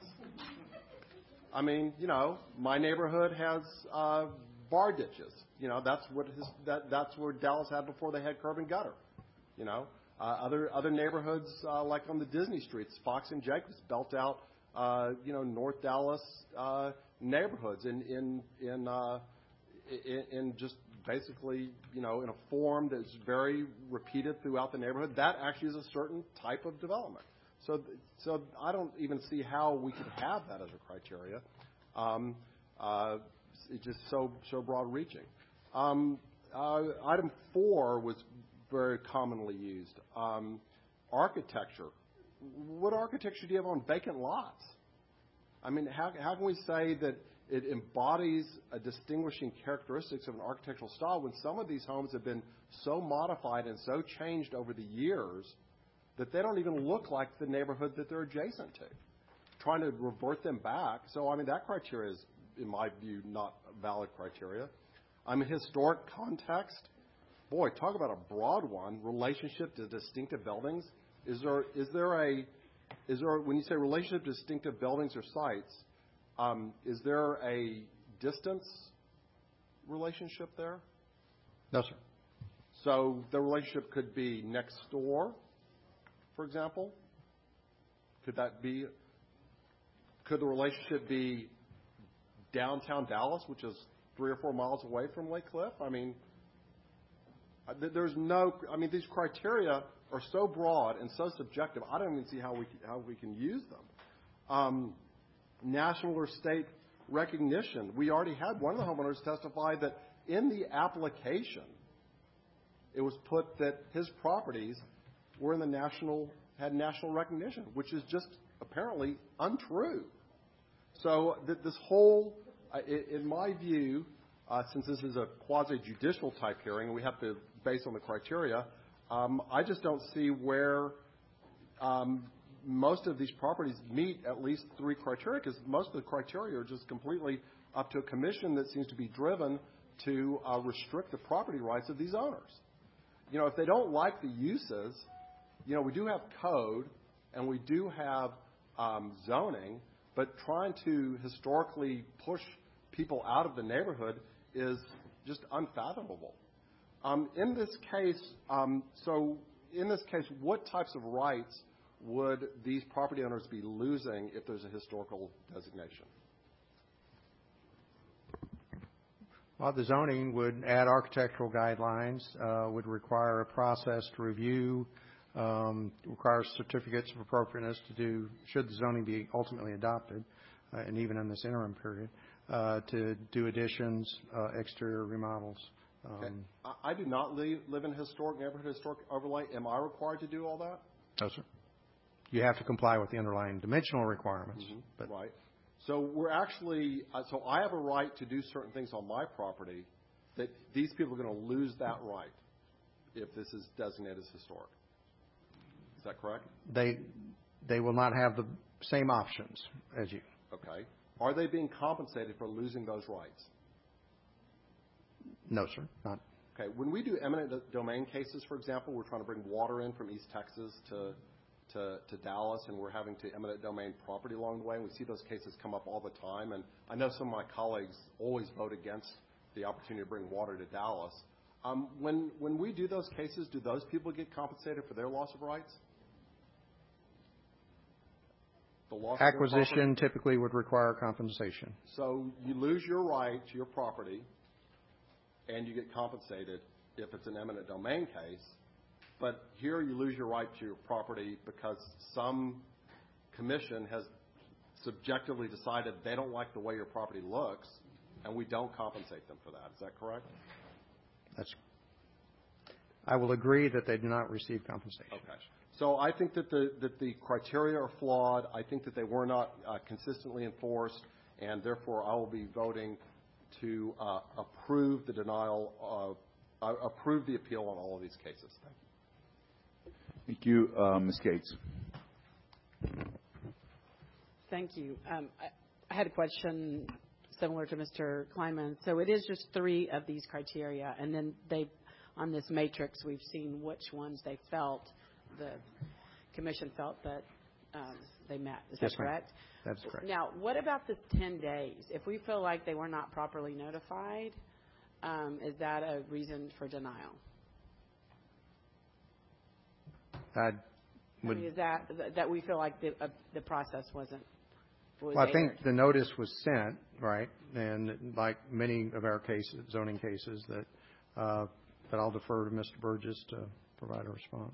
I mean, you know, my neighborhood has uh, bar ditches. You know, that's what his, that, that's where Dallas had before they had curb and gutter. You know, uh, other other neighborhoods uh, like on the Disney streets, Fox and Jacobs built out, uh, you know, North Dallas uh, neighborhoods in in in, uh, in in just basically, you know, in a form that's very repeated throughout the neighborhood. That actually is a certain type of development. So, so I don't even see how we could have that as a criteria. Um, uh, it's just so so broad-reaching. Um, uh, item four was very commonly used. Um, architecture. What architecture do you have on vacant lots? I mean, how how can we say that it embodies a distinguishing characteristics of an architectural style when some of these homes have been so modified and so changed over the years that they don't even look like the neighborhood that they're adjacent to? Trying to revert them back. So, I mean, that criteria is, in my view, not a valid criteria. I mean, historic context. Boy, talk about a broad one. Relationship to distinctive buildings. Is there is there a is there when you say relationship to distinctive buildings or sites, um, is there a distance relationship there? No, sir. So the relationship could be next door, for example. Could that be? Could the relationship be downtown Dallas, which is three or four miles away from Lake Cliff? I mean, there's no. I mean, these criteria are so broad and so subjective. I don't even see how we how we can use them. Um, national or state recognition. We already had one of the homeowners testify that in the application, it was put that his properties were in the national had national recognition, which is just apparently untrue. So th- this whole, uh, in my view, uh, since this is a quasi-judicial type hearing, and we have to base on the criteria, um, I just don't see where um, most of these properties meet at least three criteria, because most of the criteria are just completely up to a commission that seems to be driven to uh, restrict the property rights of these owners. You know, if they don't like the uses, you know, we do have code and we do have um, zoning, but trying to historically push people out of the neighborhood is just unfathomable. Um, in this case, um, so in this case, what types of rights would these property owners be losing if there's a historical designation? Well, the zoning would add architectural guidelines, uh, would require a process to review, um, requires certificates of appropriateness to do, should the zoning be ultimately adopted, uh, and even in this interim period, uh, to do additions, uh, exterior remodels, Okay. Um, I, I do not live, live in a historic neighborhood, historic overlay. Am I required to do all that? No, sir. You have to comply with the underlying dimensional requirements. Mm-hmm. But right. So we're actually, uh, so I have a right to do certain things on my property that these people are going to lose that right if this is designated as historic. Is that correct? They, they will not have the same options as you. Okay. Are they being compensated for losing those rights? No, sir, not. Okay. When we do eminent domain cases, for example, we're trying to bring water in from East Texas to, to, to Dallas, and we're having to eminent domain property along the way, and we see those cases come up all the time. And I know some of my colleagues always vote against the opportunity to bring water to Dallas. Um, when, when we do those cases, do those people get compensated for their loss of rights? The loss Acquisition typically would require compensation. So you lose your right to your property, and you get compensated if it's an eminent domain case. But here you lose your right to your property because some commission has subjectively decided they don't like the way your property looks, and we don't compensate them for that. Is that correct? That's. I will agree that they do not receive compensation. Okay. So I think that the that the criteria are flawed. I think that they were not uh, consistently enforced, and therefore I will be voting to uh, approve the denial, uh, uh, approve the appeal on all of these cases. Thank you. Thank you, uh, Miz Gates. Thank you. Um, I, I had a question similar to Mister Kleinman. So it is just three of these criteria, and then they, on this matrix, we've seen which ones they felt the commission felt that um, they met. Is yes, that correct? That's correct. Now, what about this ten days? If we feel like they were not properly notified, um, is that a reason for denial? I, I would, mean, is that that we feel like the uh, the process wasn't? Was well, I aired? think the notice was sent, right, and like many of our cases, zoning cases, that uh, that I'll defer to Mister Burgess to provide a response.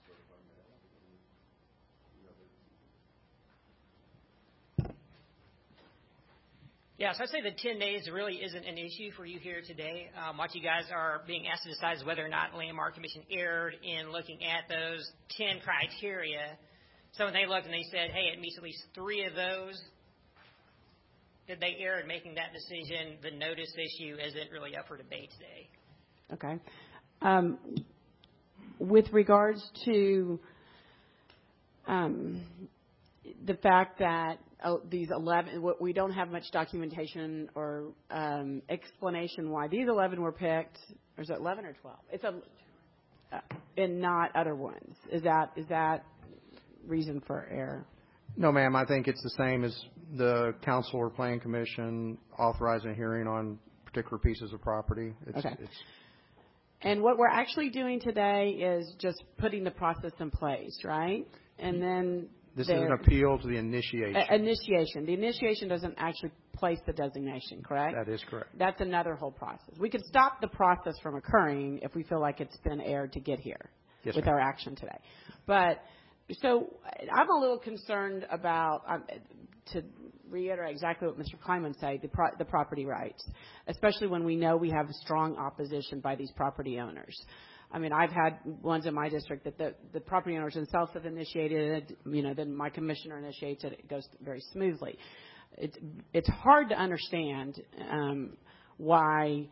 Yeah, so I'd say the ten days really isn't an issue for you here today. Um, what you guys are being asked to decide is whether or not Landmark Commission erred in looking at those ten criteria. So when they looked and they said, hey, it meets at least three of those, did they err in making that decision? The notice issue isn't really up for debate today. Okay. Um, with regards to um, the fact that oh, these eleven, we don't have much documentation or um, explanation why these eleven were picked. Or is it eleven or twelve? It's a, uh, and not other ones. Is that is that reason for error? No, ma'am. I think it's the same as the council or plan commission authorizing a hearing on particular pieces of property. It's, okay. It's, and what we're actually doing today is just putting the process in place, right? And then this is an appeal to the initiation. Uh, initiation. The initiation doesn't actually place the designation, correct? That is correct. That's another whole process. We could stop the process from occurring if we feel like it's been aired to get here yes, with ma'am. our action today. But so I'm a little concerned about, um, to reiterate exactly what Mister Kleinman said, the, pro- the property rights, especially when we know we have strong opposition by these property owners. I mean, I've had ones in my district that the, the property owners themselves have initiated it, you know, then my commissioner initiates it. It goes very smoothly. It's, it's hard to understand um, why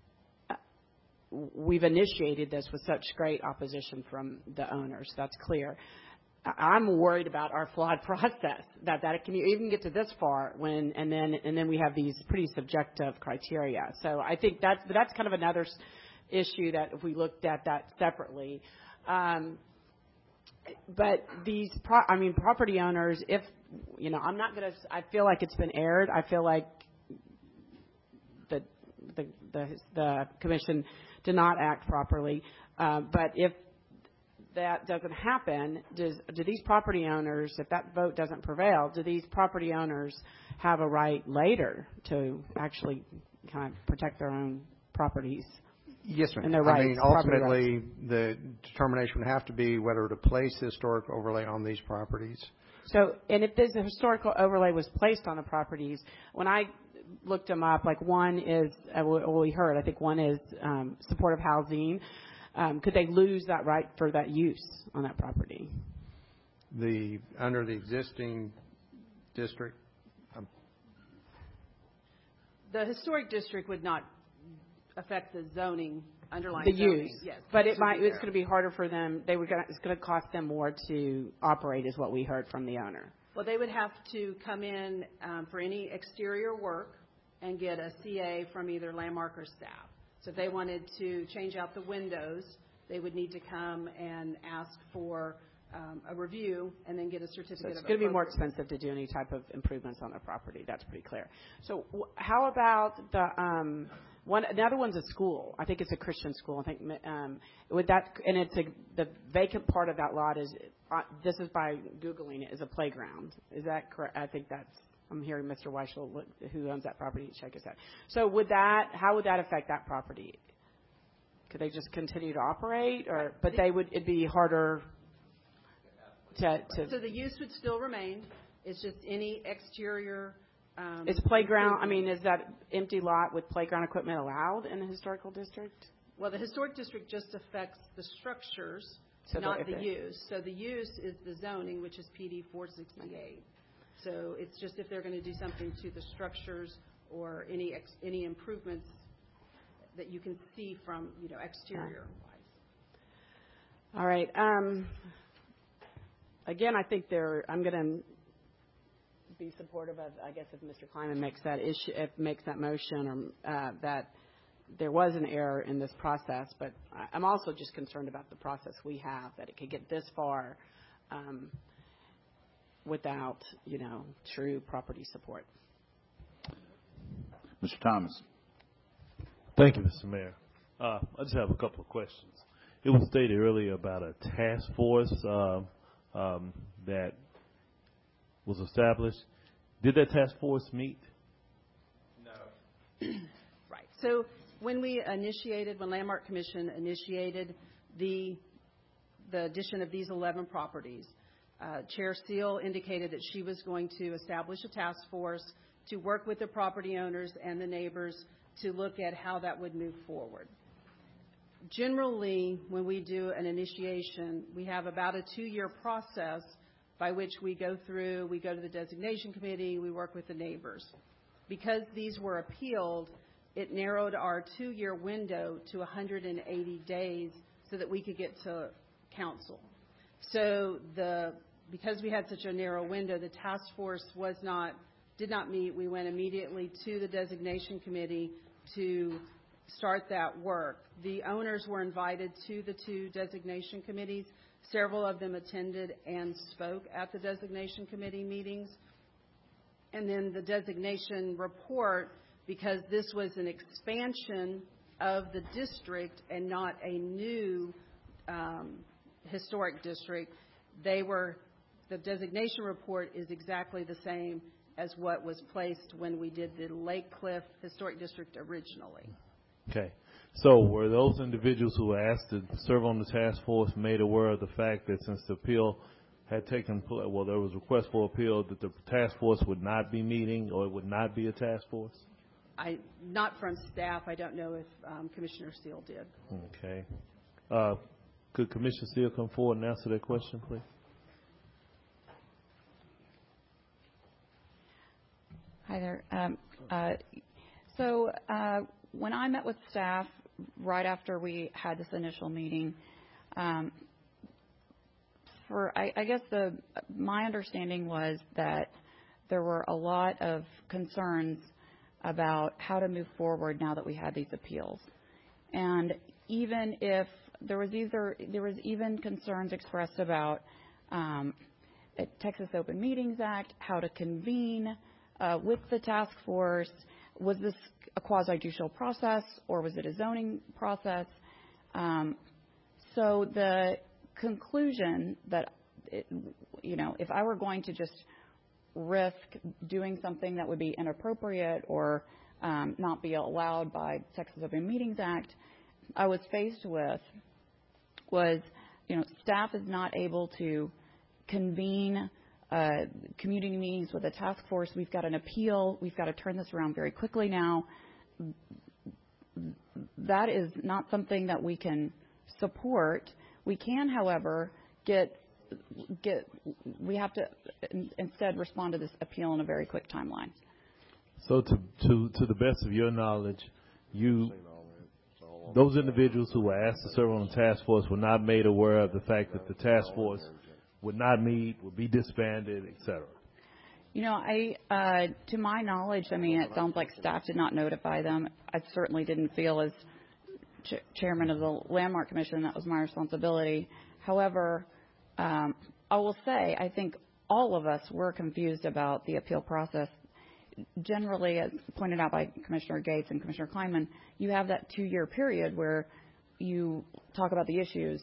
we've initiated this with such great opposition from the owners. That's clear. I'm worried about our flawed process, that, that it can even get to this far when, and then, and then we have these pretty subjective criteria. So I think that's, but that's kind of another issue that if we looked at that separately. Um, but these, pro, I mean, property owners, if, you know, I'm not going to, I feel like it's been aired. I feel like the, the, the, the commission did not act properly. Uh, but if that doesn't happen, does, do these property owners, if that vote doesn't prevail, do these property owners have a right later to actually kind of protect their own properties? Yes, ma'am. And their I rights, mean, property ultimately, rights. the determination would have to be whether to place historic overlay on these properties. So, and if this historical overlay was placed on the properties, when I looked them up. Like one is, uh, well, we heard, I think one is um, supportive housing. Um, could they lose that right for that use on that property? The under the existing district, um, the historic district would not affect the zoning underlying the zoning. use, yes, but it might. It's It's going to be harder for them. They were going. It's going to cost them more to operate, is what we heard from the owner. Well, they would have to come in um, for any exterior work and get a C A from either Landmark or staff. So if they wanted to change out the windows, they would need to come and ask for um, a review and then get a certificate So it's of going to be more appropriate- expensive to do any type of improvements on their property. That's pretty clear. So w- how about the um, one? Another one's a school. I think it's a Christian school. I think um, would that and it's a, the vacant part of that lot is uh, this is by Googling it is a playground. Is that correct? I think that's. I'm hearing Mister Weichel, who owns that property, check his out. So would that, how would that affect that property? Could they just continue to operate, or but they would? It'd be harder to. to So the use would still remain. It's just any exterior. Um, is playground? I mean, is that empty lot with playground equipment allowed in the historical district? Well, the historic district just affects the structures, So not if the it- use. So the use is the zoning, which is P D four sixty-eight. So it's just if they're going to do something to the structures or any ex, any improvements that you can see from, you know, exterior wise. All right. Um, again, I think there. I'm going to be supportive of, I guess, if Mister Kleiman makes that issue, if makes that motion, or uh, that there was an error in this process. But I- I'm also just concerned about the process we have, that it could get this far um, without, you know, true property support. Mister Thomas. Thank you, Mister Mayor. Uh, I just have a couple of questions. It was stated earlier about a task force uh, um, that was established. Did that task force meet? No. Right. So when we initiated, when Landmark Commission initiated the the addition of these eleven properties, uh, Chair Seal indicated that she was going to establish a task force to work with the property owners and the neighbors to look at how that would move forward. Generally, when we do an initiation, we have about a two-year process by which we go through, we go to the designation committee, we work with the neighbors. Because these were appealed, it narrowed our two-year window to one hundred eighty days so that we could get to council. So the because we had such a narrow window, the task force was not did not meet. We went immediately to the designation committee to start that work. The owners were invited to the two designation committees. Several of them attended and spoke at the designation committee meetings. And then the designation report, because this was an expansion of the district and not a new um, historic district, they were, the designation report is exactly the same as what was placed when we did the Lake Cliff Historic District originally. Okay. So were those individuals who were asked to serve on the task force made aware of the fact that since the appeal had taken place, well, there was a request for appeal, that the task force would not be meeting, or it would not be a task force? I, not from staff. I don't know if um, Commissioner Steele did. Okay. Uh, could Commissioner Steele come forward and answer that question, please? Hi there. Um, uh, so uh, when I met with staff right after we had this initial meeting, um, for I, I guess the my understanding was that there were a lot of concerns about how to move forward now that we had these appeals, and even if there was either there was even concerns expressed about um, Texas Open Meetings Act, how to convene uh, with the task force. Was this a quasi-judicial process, or was it a zoning process? Um, so the conclusion that, it, you know, if I were going to just risk doing something that would be inappropriate or um, not be allowed by Texas Open Meetings Act, I was faced with was, you know, staff is not able to convene uh, community meetings with a task force. We've got an appeal. We've got to turn this around very quickly now. That is not something that we can support. We can, however, get get. We have to instead respond to this appeal in a very quick timeline. So, to to to the best of your knowledge, you those individuals who were asked to serve on the task force were not made aware of the fact that the task force would not meet, would be disbanded, et cetera. You know, I, uh, to my knowledge, I mean, it sounds like staff did not notify them. I certainly didn't feel as ch- chairman of the Landmark Commission that was my responsibility. However, um, I will say I think all of us were confused about the appeal process. Generally, as pointed out by Commissioner Gates and Commissioner Kleinman, you have that two-year period where you talk about the issues.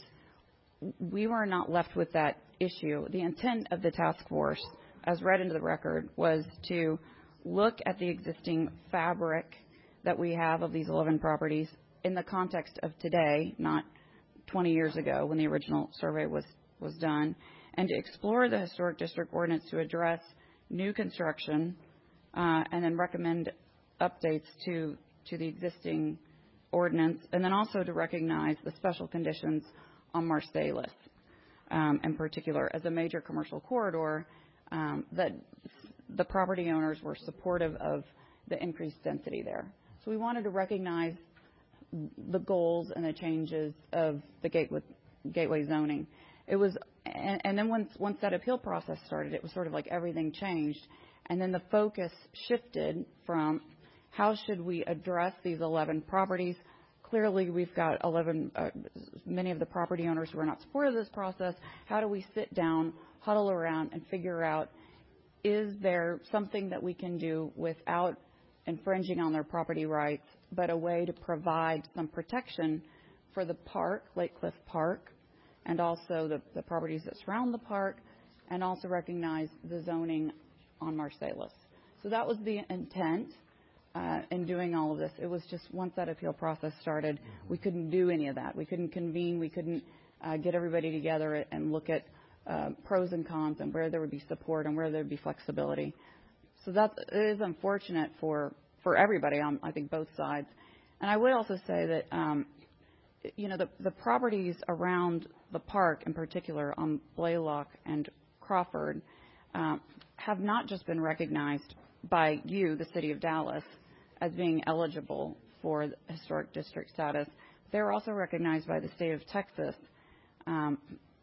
We were not left with that issue. The intent of the task force, as read into the record, was to look at the existing fabric that we have of these eleven properties in the context of today, not twenty years ago when the original survey was, was done, and to explore the historic district ordinance to address new construction uh, and then recommend updates to, to the existing ordinance, and then also to recognize the special conditions on Marsalis, um, in particular, as a major commercial corridor. Um, that the property owners were supportive of the increased density there. So we wanted to recognize the goals and the changes of the gateway, gateway zoning. It was, and, and then once once that appeal process started, it was sort of like everything changed, and then the focus shifted from how should we address these eleven properties. Clearly, we've got eleven, uh, many of the property owners who are not supportive of this process. How do we sit down, huddle around, and figure out, is there something that we can do without infringing on their property rights, but a way to provide some protection for the park, Lake Cliff Park, and also the, the properties that surround the park, and also recognize the zoning on Marsalis. So that was the intent uh, in doing all of this. It was just once that appeal process started, we couldn't do any of that. We couldn't convene. We couldn't uh, get everybody together and look at Uh, pros and cons and where there would be support and where there would be flexibility. So that is unfortunate for, for everybody on, I think, both sides. And I would also say that, um, you know, the, the properties around the park in particular on Blaylock and Crawford um, have not just been recognized by you, the City of Dallas, as being eligible for historic district status. They're also recognized by the state of Texas um,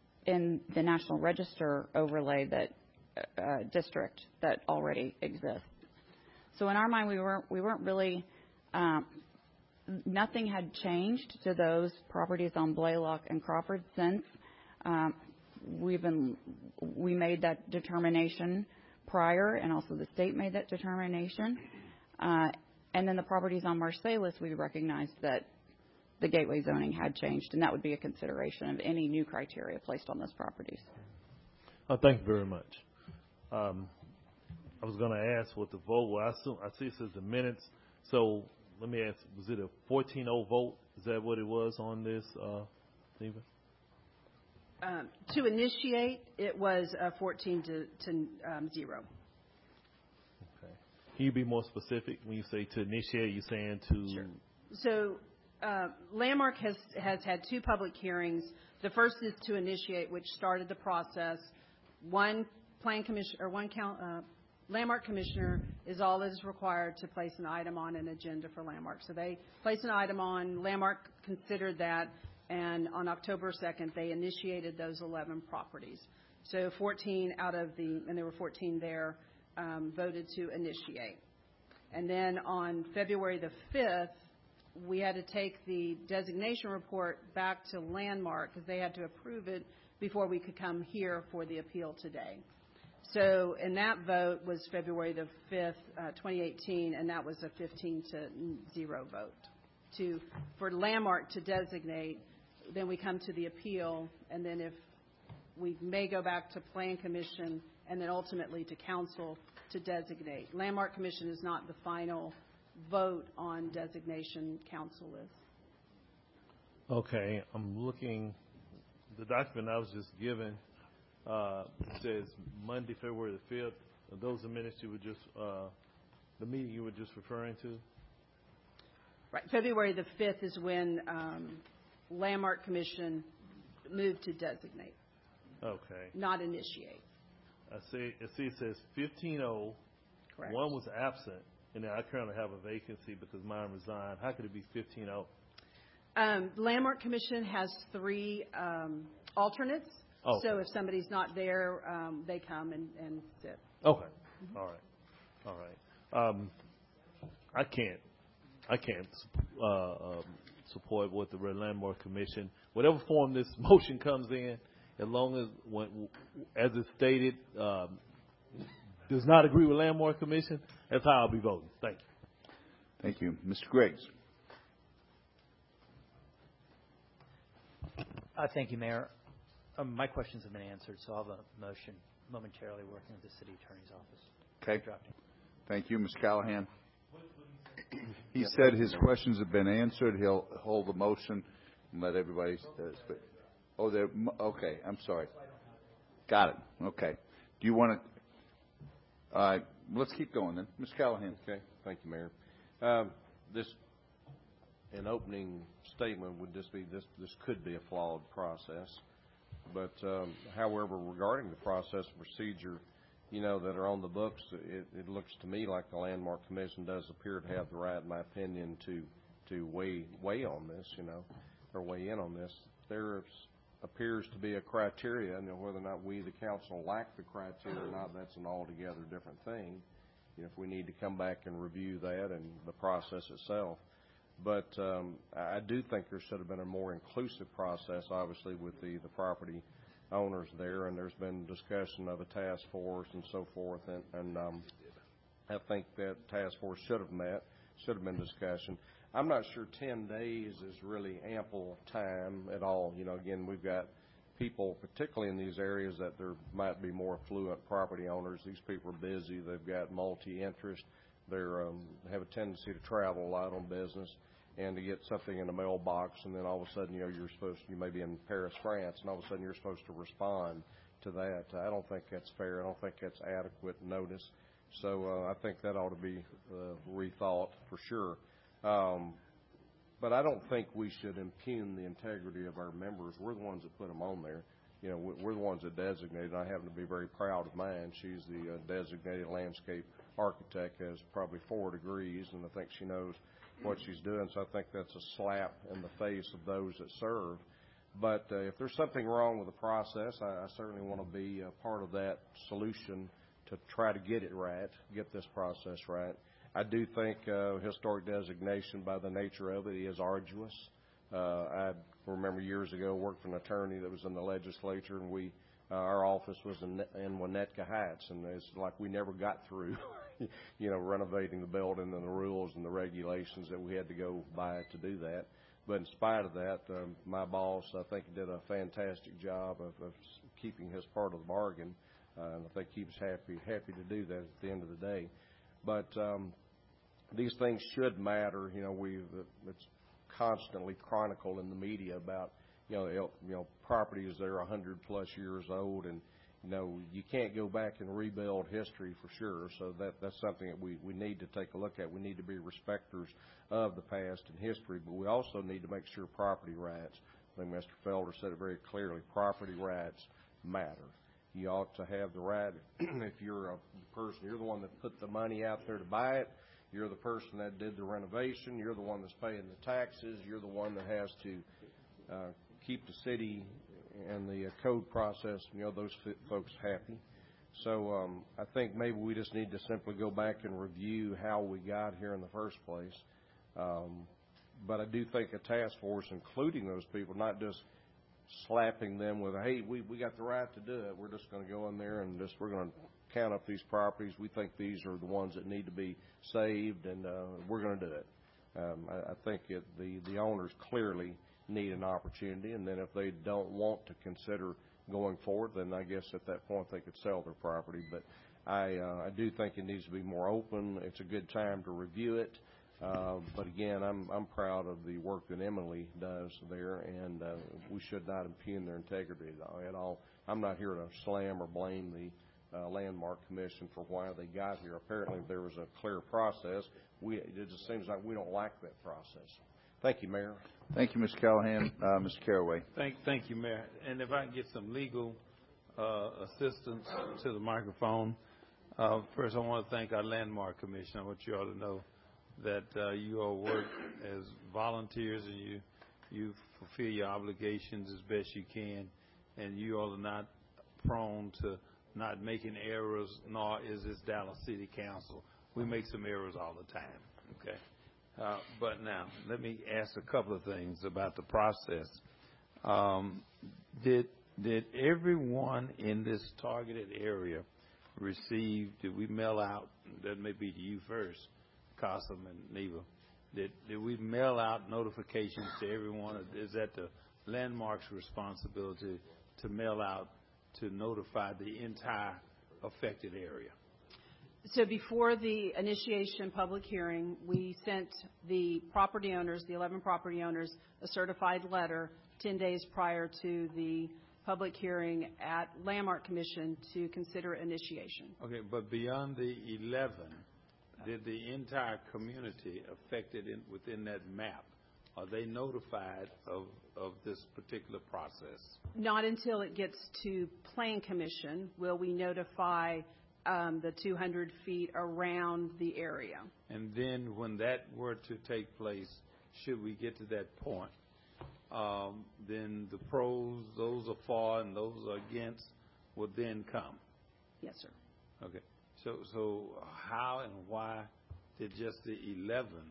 in the National Register overlay that uh, district that already exists. So in our mind, we weren't we weren't really um, nothing had changed to those properties on Blaylock and Crawford since um, we've been we made that determination prior, and also the state made that determination. Uh, and then the properties on Marsalis, we recognized that the gateway zoning had changed, and that would be a consideration of any new criteria placed on those properties. Oh, thank you very much. Um, I was going to ask what the vote was. I, assume, I see it says the minutes. So let me ask, was it a fourteen oh vote? Is that what it was on this, uh, Stephen? Um, to initiate, it was uh, fourteen to, to um, zero. Okay. Can you be more specific when you say to initiate? You're saying to... Sure. So uh, Landmark has, has had two public hearings. The first is to initiate, which started the process. One plan commission or one count, uh, Landmark commissioner is all that is required to place an item on an agenda for Landmark. So they placed an item on. Landmark considered that, and on October second, they initiated those eleven properties. So fourteen out of the, and there were fourteen there, um, voted to initiate. And then on February the fifth, we had to take the designation report back to Landmark because they had to approve it before we could come here for the appeal today. So, and that vote was February the fifth, uh, twenty eighteen, and that was a fifteen to zero vote to for Landmark to designate. Then we come to the appeal, and then if we may go back to Plan Commission and then ultimately to Council to designate. Landmark Commission is not the final vote on designation. Council is. Okay, I'm looking. The document I was just given uh, says Monday, February the fifth. Are those the minutes you were just, uh, the meeting you were just referring to? Right. February the fifth is when um, Landmark Commission moved to designate. Okay. Not initiate. I see, I see it says fifteen oh. Correct. One was absent, and then I currently have a vacancy because mine resigned. How could it be fifteen oh? Um, the Landmark Commission has three um, alternates. Okay. So if somebody's not there, um, they come and, and sit. Okay. Mm-hmm. All right. All right. Um, I can't. I can't uh, um, support what the Landmark Commission, whatever form this motion comes in, as long as, when, as it's stated, um, does not agree with Landmark Commission, that's how I'll be voting. Thank you. Thank you. Mister Griggs. Uh, thank you, Mayor. Um, my questions have been answered, so I'll have a motion momentarily working with the city attorney's office. Okay. Thank you, Mister Callahan. He said his questions have been answered. He'll hold the motion and let everybody uh, speak. Oh, there. Okay, I'm sorry. Got it. Okay. Do you want to? Uh, let's keep going then, Mister Callahan. Okay. Thank you, Mayor. Um, this, an opening statement would just be this. This could be a flawed process, but um, however, regarding the process and procedure, you know, that are on the books, it, it looks to me like the Landmark Commission does appear to have the right, in my opinion, to to weigh weigh on this, you know, or weigh in on this. There appears to be a criteria, and whether or not we, the council, lack the criteria or not, that's an altogether different thing. You know, if we need to come back and review that and the process itself. But um, I do think there should have been a more inclusive process, obviously, with the, the property owners there, and there's been discussion of a task force and so forth, and, and um, I think that task force should have met, should have been discussion. I'm not sure ten days is really ample time at all. You know, again, we've got people, particularly in these areas that there might be more affluent property owners. These people are busy. They've got multi-interest. They um, have a tendency to travel a lot on business, and to get something in the mailbox, and then all of a sudden, you know, you're supposed to, you may be in Paris, France, and all of a sudden you're supposed to respond to that. I don't think that's fair. I don't think that's adequate notice. So uh, I think that ought to be uh, rethought for sure. Um, but I don't think we should impugn the integrity of our members. We're the ones that put them on there. You know, we're the ones that designated. I happen to be very proud of mine. She's the uh, designated landscape architect, has probably four degrees, and I think she knows what she's doing. So I think that's a slap in the face of those that serve. But uh, if there's something wrong with the process, I, I certainly want to be a part of that solution to try to get it right, get this process right. I do think uh, historic designation, by the nature of it, is arduous. Uh, I remember years ago worked for an attorney that was in the legislature, and we, uh, our office was in, in Winnetka Heights, and it's like we never got through, you know, renovating the building and the rules and the regulations that we had to go by to do that. But in spite of that, um, my boss, I think, did a fantastic job of, of keeping his part of the bargain, uh, and I think he was happy happy to do that at the end of the day. But um, these things should matter. You know, we it's constantly chronicled in the media about, you know, you know, properties that are one hundred plus years old, and you know, you can't go back and rebuild history for sure. So that that's something that we, we need to take a look at. We need to be respecters of the past and history, but we also need to make sure property rights, I think Mister Felder said it very clearly, property rights matter. You ought to have the right, if you're a person, you're the one that put the money out there to buy it, you're the person that did the renovation, you're the one that's paying the taxes, you're the one that has to uh, keep the city and the uh, code process, you know, those f- folks happy. So um, I think maybe we just need to simply go back and review how we got here in the first place. Um, but I do think a task force, including those people, not just slapping them with, hey, we, we got the right to do it. We're just going to go in there and just we're going to count up these properties. We think these are the ones that need to be saved, and uh, we're going to do it. Um, I, I think it, the, the owners clearly need an opportunity, and then if they don't want to consider going forward, then I guess at that point they could sell their property. But I, uh, I do think it needs to be more open. It's a good time to review it. Uh, but again, I'm I'm proud of the work that Emily does there, and uh, we should not impugn their integrity at all. I'm not here to slam or blame the uh, Landmark Commission for why they got here. Apparently, there was a clear process. We, it just seems like we don't like that process. Thank you, Mayor. Thank you, Mister Callahan. Uh, Mister Caraway. Thank, thank you, Mayor. And if I can get some legal uh, assistance to the microphone. Uh, first, I want to thank our Landmark Commission. I want you all to know that uh, you all work as volunteers and you you fulfill your obligations as best you can, and you all are not prone to not making errors, nor is this Dallas City Council. We make some errors all the time, okay? Uh, but now, let me ask a couple of things about the process. Um, did did everyone in this targeted area receive, did we mail out, that may be to you first, Qasim and Neva, did, did we mail out notifications to everyone? Is that the Landmark's responsibility to mail out, to notify the entire affected area? So before the initiation public hearing, we sent the property owners, the eleven property owners, a certified letter ten days prior to the public hearing at Landmark Commission to consider initiation. Okay, but beyond the eleven, did the entire community affected in, within that map, are they notified of, of this particular process? Not until it gets to Plan Commission will we notify um, the two hundred feet around the area. And then when that were to take place, should we get to that point, um, then the pros, those are for and those are against, will then come? Yes, sir. Okay. So, so how and why did just the eleven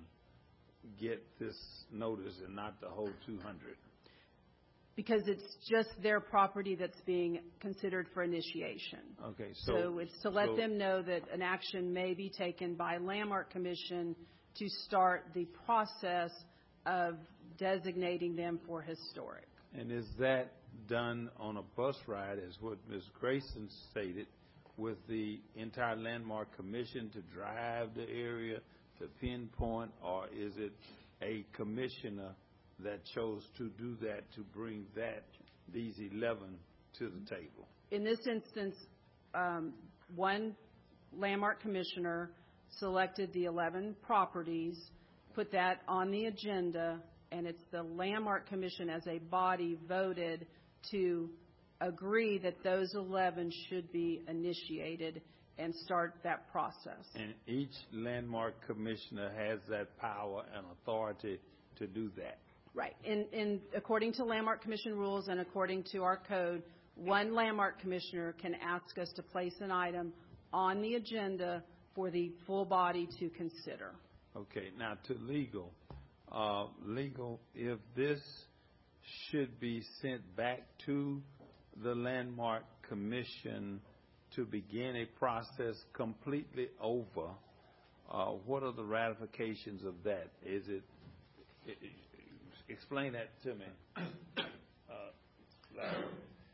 get this notice and not the whole two hundred? Because it's just their property that's being considered for initiation. Okay, so, so it's to let so, them know that an action may be taken by Landmark Commission to start the process of designating them for historic. And is that done on a bus ride, as what Miz Grayson stated, with the entire Landmark Commission to drive the area, to pinpoint, or is it a commissioner that chose to do that, to bring that, these eleven to the table? In this instance, um, one Landmark Commissioner selected the eleven properties, put that on the agenda, and it's the Landmark Commission as a body voted to agree that those eleven should be initiated and start that process. And each Landmark Commissioner has that power and authority to do that. Right. And, and according to Landmark Commission rules and according to our code, one Landmark Commissioner can ask us to place an item on the agenda for the full body to consider. Okay. Now to legal. Uh, legal, if this should be sent back to the Landmark Commission to begin a process completely over, uh, what are the ratifications of that? Is it, it, it explain that to me. Uh, Larry.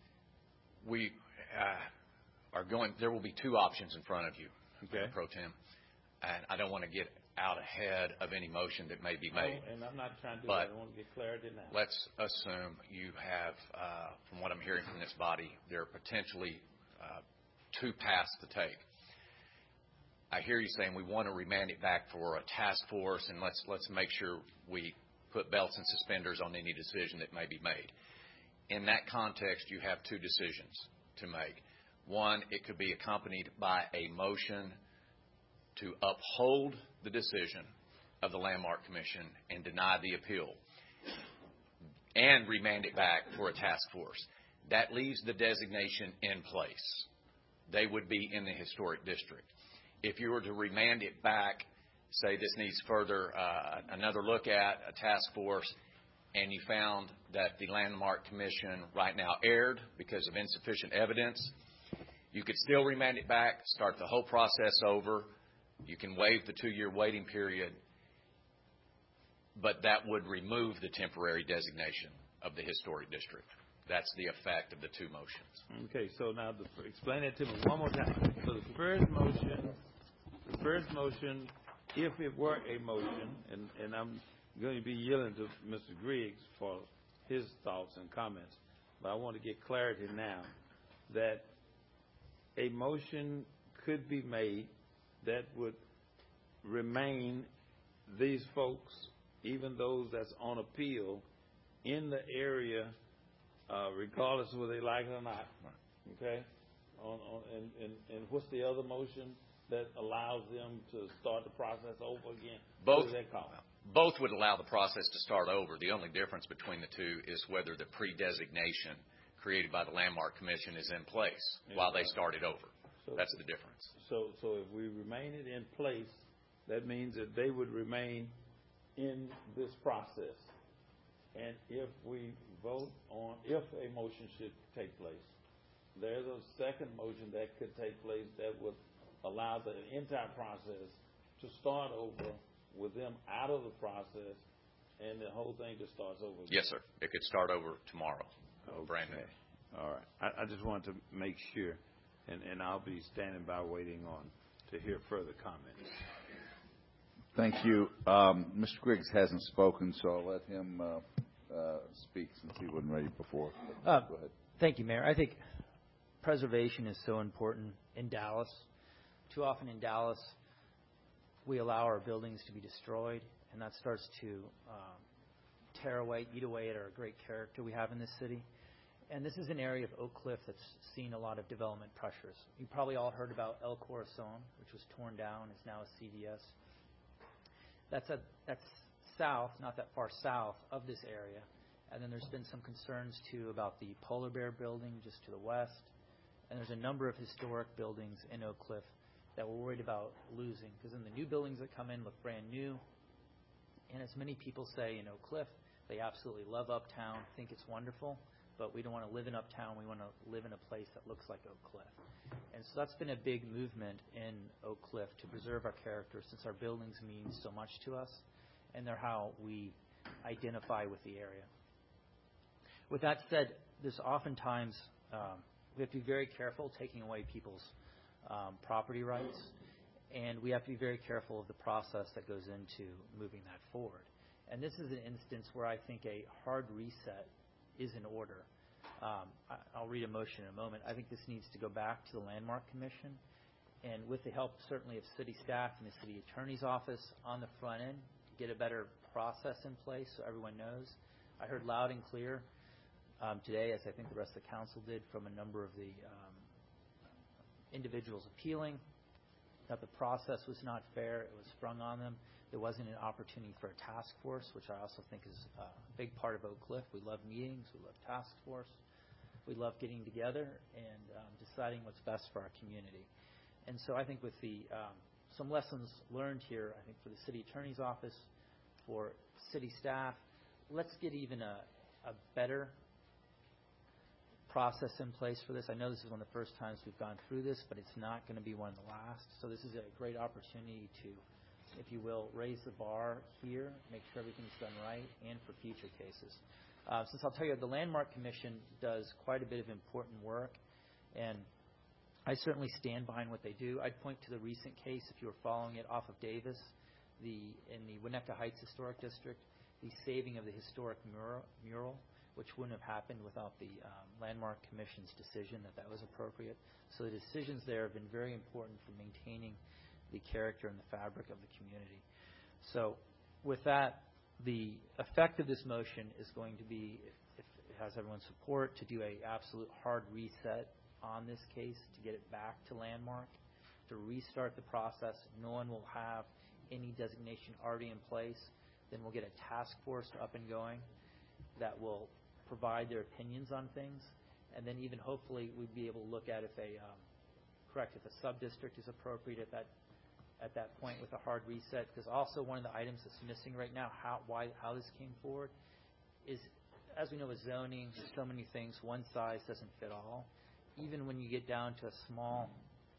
We uh, are going, there will be two options in front of you, okay. Pro Tem, and I don't want to get out ahead of any motion that may be made. Oh, and I'm not trying to do but that. I want to get clarity now. Let's assume you have, uh, from what I'm hearing from this body, there are potentially uh, two paths to take. I hear you saying we want to remand it back for a task force, and let's let's make sure we put belts and suspenders on any decision that may be made. In that context, you have two decisions to make. One, it could be accompanied by a motion to uphold the decision of the Landmark Commission and deny the appeal and remand it back for a task force. That leaves the designation in place. They would be in the historic district. If you were to remand it back, say this needs further, uh, another look at, a task force, and you found that the Landmark Commission right now erred because of insufficient evidence, you could still remand it back, start the whole process over. You can waive the two-year waiting period, but that would remove the temporary designation of the historic district. That's the effect of the two motions. Okay, so now the, explain that to me one more time. So the first motion, the first motion, if it were a motion, and, and I'm going to be yielding to Mister Griggs for his thoughts and comments, but I want to get clarity now. that a motion could be made that would remain these folks, even those that's on appeal, in the area, uh, regardless of whether they like it or not. Okay? On, on, and, and, and what's the other motion that allows them to start the process over again? Both, what is that called? Both would allow the process to start over. The only difference between the two is whether the pre-designation created by the Landmark Commission is in place yeah, while they started over. So, That's the difference. So, so if we remain it in place, that means that they would remain in this process. And if we vote on, if a motion should take place, there's a second motion that could take place that would allow the entire process to start over with them out of the process, and the whole thing just starts over again. Yes, sir. It could start over tomorrow. Okay. Brand new. All right. I, I just wanted to make sure, and, and I'll be standing by waiting on to hear further comments. Thank you. Um, Mister Griggs hasn't spoken, so I'll let him uh, uh, speak since he wasn't ready before. Uh, Go ahead. Thank you, Mayor. I think preservation is so important in Dallas. Too often in Dallas, we allow our buildings to be destroyed, and that starts to um, tear away, eat away at our great character we have in this city. And this is an area of Oak Cliff that's seen a lot of development pressures. You probably all heard about El Corazon, which was torn down, is now a C D S. That's a that's south, not that far south of this area. And then there's been some concerns, too, about the Polar Bear building just to the west. And there's a number of historic buildings in Oak Cliff that we're worried about losing, because then the new buildings that come in look brand new. And as many people say in Oak Cliff, they absolutely love Uptown, think it's wonderful, but we don't want to live in Uptown. We want to live in a place that looks like Oak Cliff. And so that's been a big movement in Oak Cliff to preserve our character, since our buildings mean so much to us, and they're how we identify with the area. With that said, there's oftentimes um, we have to be very careful taking away people's um, property rights, and we have to be very careful of the process that goes into moving that forward. And this is an instance where I think a hard reset is in order. Um, I, I'll read a motion in a moment. I think this needs to go back to the Landmark Commission, and with the help certainly of city staff and the city attorney's office on the front end, get a better process in place so everyone knows. I heard loud and clear um, today, as I think the rest of the council did, from a number of the um, individuals appealing, that the process was not fair. It was sprung on them. There wasn't an opportunity for a task force, which I also think is a big part of Oak Cliff. We love meetings. We love task force. We love getting together and um, deciding what's best for our community. And so I think with the um, some lessons learned here, I think for the city attorney's office, for city staff, let's get even a, a better process in place for this. I know this is one of the first times we've gone through this, but it's not going to be one of the last. So this is a great opportunity to, if you will, raise the bar here, make sure everything's done right, and for future cases. Uh, since I'll tell you, the Landmark Commission does quite a bit of important work, and I certainly stand behind what they do. I'd point to the recent case, if you were following it, off of Davis, the in the Winnetka Heights Historic District, the saving of the historic mural, mural which wouldn't have happened without the um, Landmark Commission's decision that that was appropriate. So the decisions there have been very important for maintaining the character and the fabric of the community. So with that, the effect of this motion is going to be, if it has everyone's support, to do a absolute hard reset on this case, to get it back to Landmark, to restart the process. No one will have any designation already in place. Then we'll get a task force up and going that will provide their opinions on things, and then even hopefully we'd be able to look at if a um, correct if a sub-district is appropriate at that at that point with a hard reset. Because also one of the items that's missing right now, how why how this came forward, is, as we know with zoning, there's so many things. One size doesn't fit all. Even when you get down to a small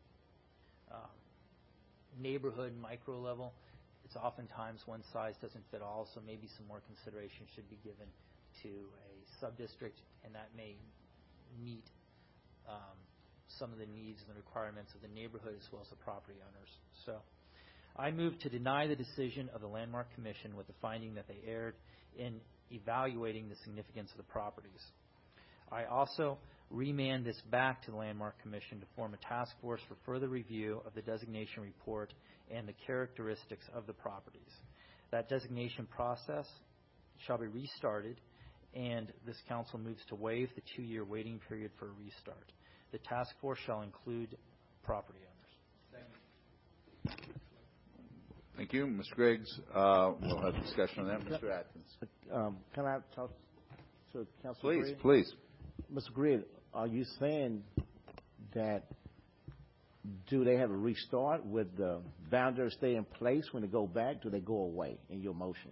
um, neighborhood micro level, it's oftentimes one size doesn't fit all. So maybe some more consideration should be given to a sub-district, and that may meet um, some of the needs and the requirements of the neighborhood as well as the property owners. So I move to deny the decision of the Landmark Commission with the finding that they erred in evaluating the significance of the properties. I also remand this back to the Landmark Commission to form a task force for further review of the designation report and the characteristics of the properties. That designation process shall be restarted, and this council moves to waive the two-year waiting period for a restart. The task force shall include property owners. Thank you. Thank you. Miz Griggs, uh, we'll have a discussion on that. Mister Atkins. Um, can I talk to Councilor Please, Griggs? please. Mister Griggs, are you saying that do they have a restart? Would the boundaries stay in place when they go back? Do they go away in your motion?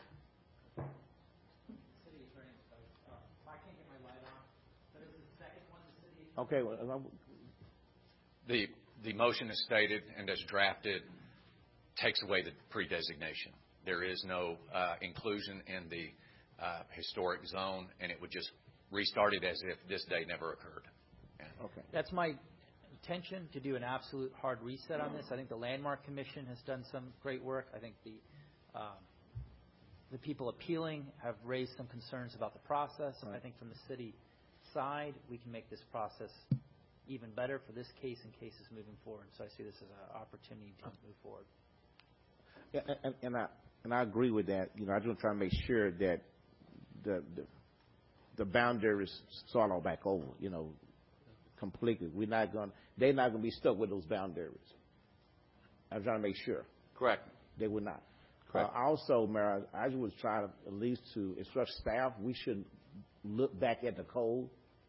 Okay. Well, The, the motion is stated and as drafted takes away the pre-designation. There is no uh, inclusion in the uh, historic zone, and it would just restart it as if this day never occurred. Yeah. Okay. That's my intention, to do an absolute hard reset on this. I think the Landmark Commission has done some great work. I think the um, the people appealing have raised some concerns about the process. Right. I think from the city side, we can make this process even better for this case and cases moving forward. So I see this as an opportunity to move forward. Yeah, and, and I and I agree with that. You know, I just try to make sure that the the, the boundaries start all back over. You know, completely. We're not going. They're not going to be stuck with those boundaries. I'm trying to make sure. Correct. They would not. Correct. Uh, also, Mayor, I was trying to at least to instruct staff. We should look back at the code.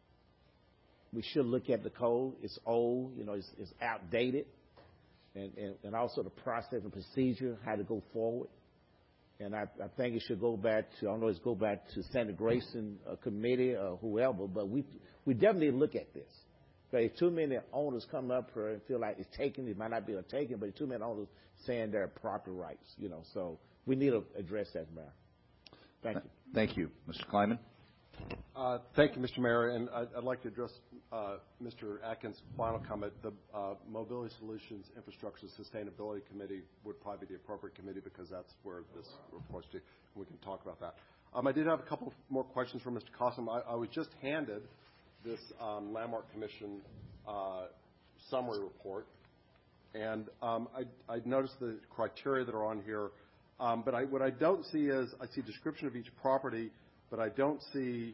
We should look at the code. It's old. You know, it's, it's outdated. And, and, and also the process and procedure, how to go forward. And I, I think it should go back to, I don't know, it's go back to Senator Grayson uh, committee or whoever, but we we definitely look at this. But if too many owners come up here and feel like it's taken, it might not be a taken, but too many owners saying their property rights, you know. So we need to address that, Mayor. Thank you. Thank you. Mister Kleiman. Uh, thank you, Mister Mayor, and I'd, I'd like to address uh, Mister Atkins' final comment. The uh, Mobility Solutions Infrastructure Sustainability Committee would probably be the appropriate committee because that's where this reports to. We can talk about that. Um, I did have a couple more questions for Mister Cossum. I, I was just handed this um, Landmark Commission uh, summary report, and um, I, I noticed the criteria that are on here, um, but I, what I don't see is I see a description of each property, but I don't see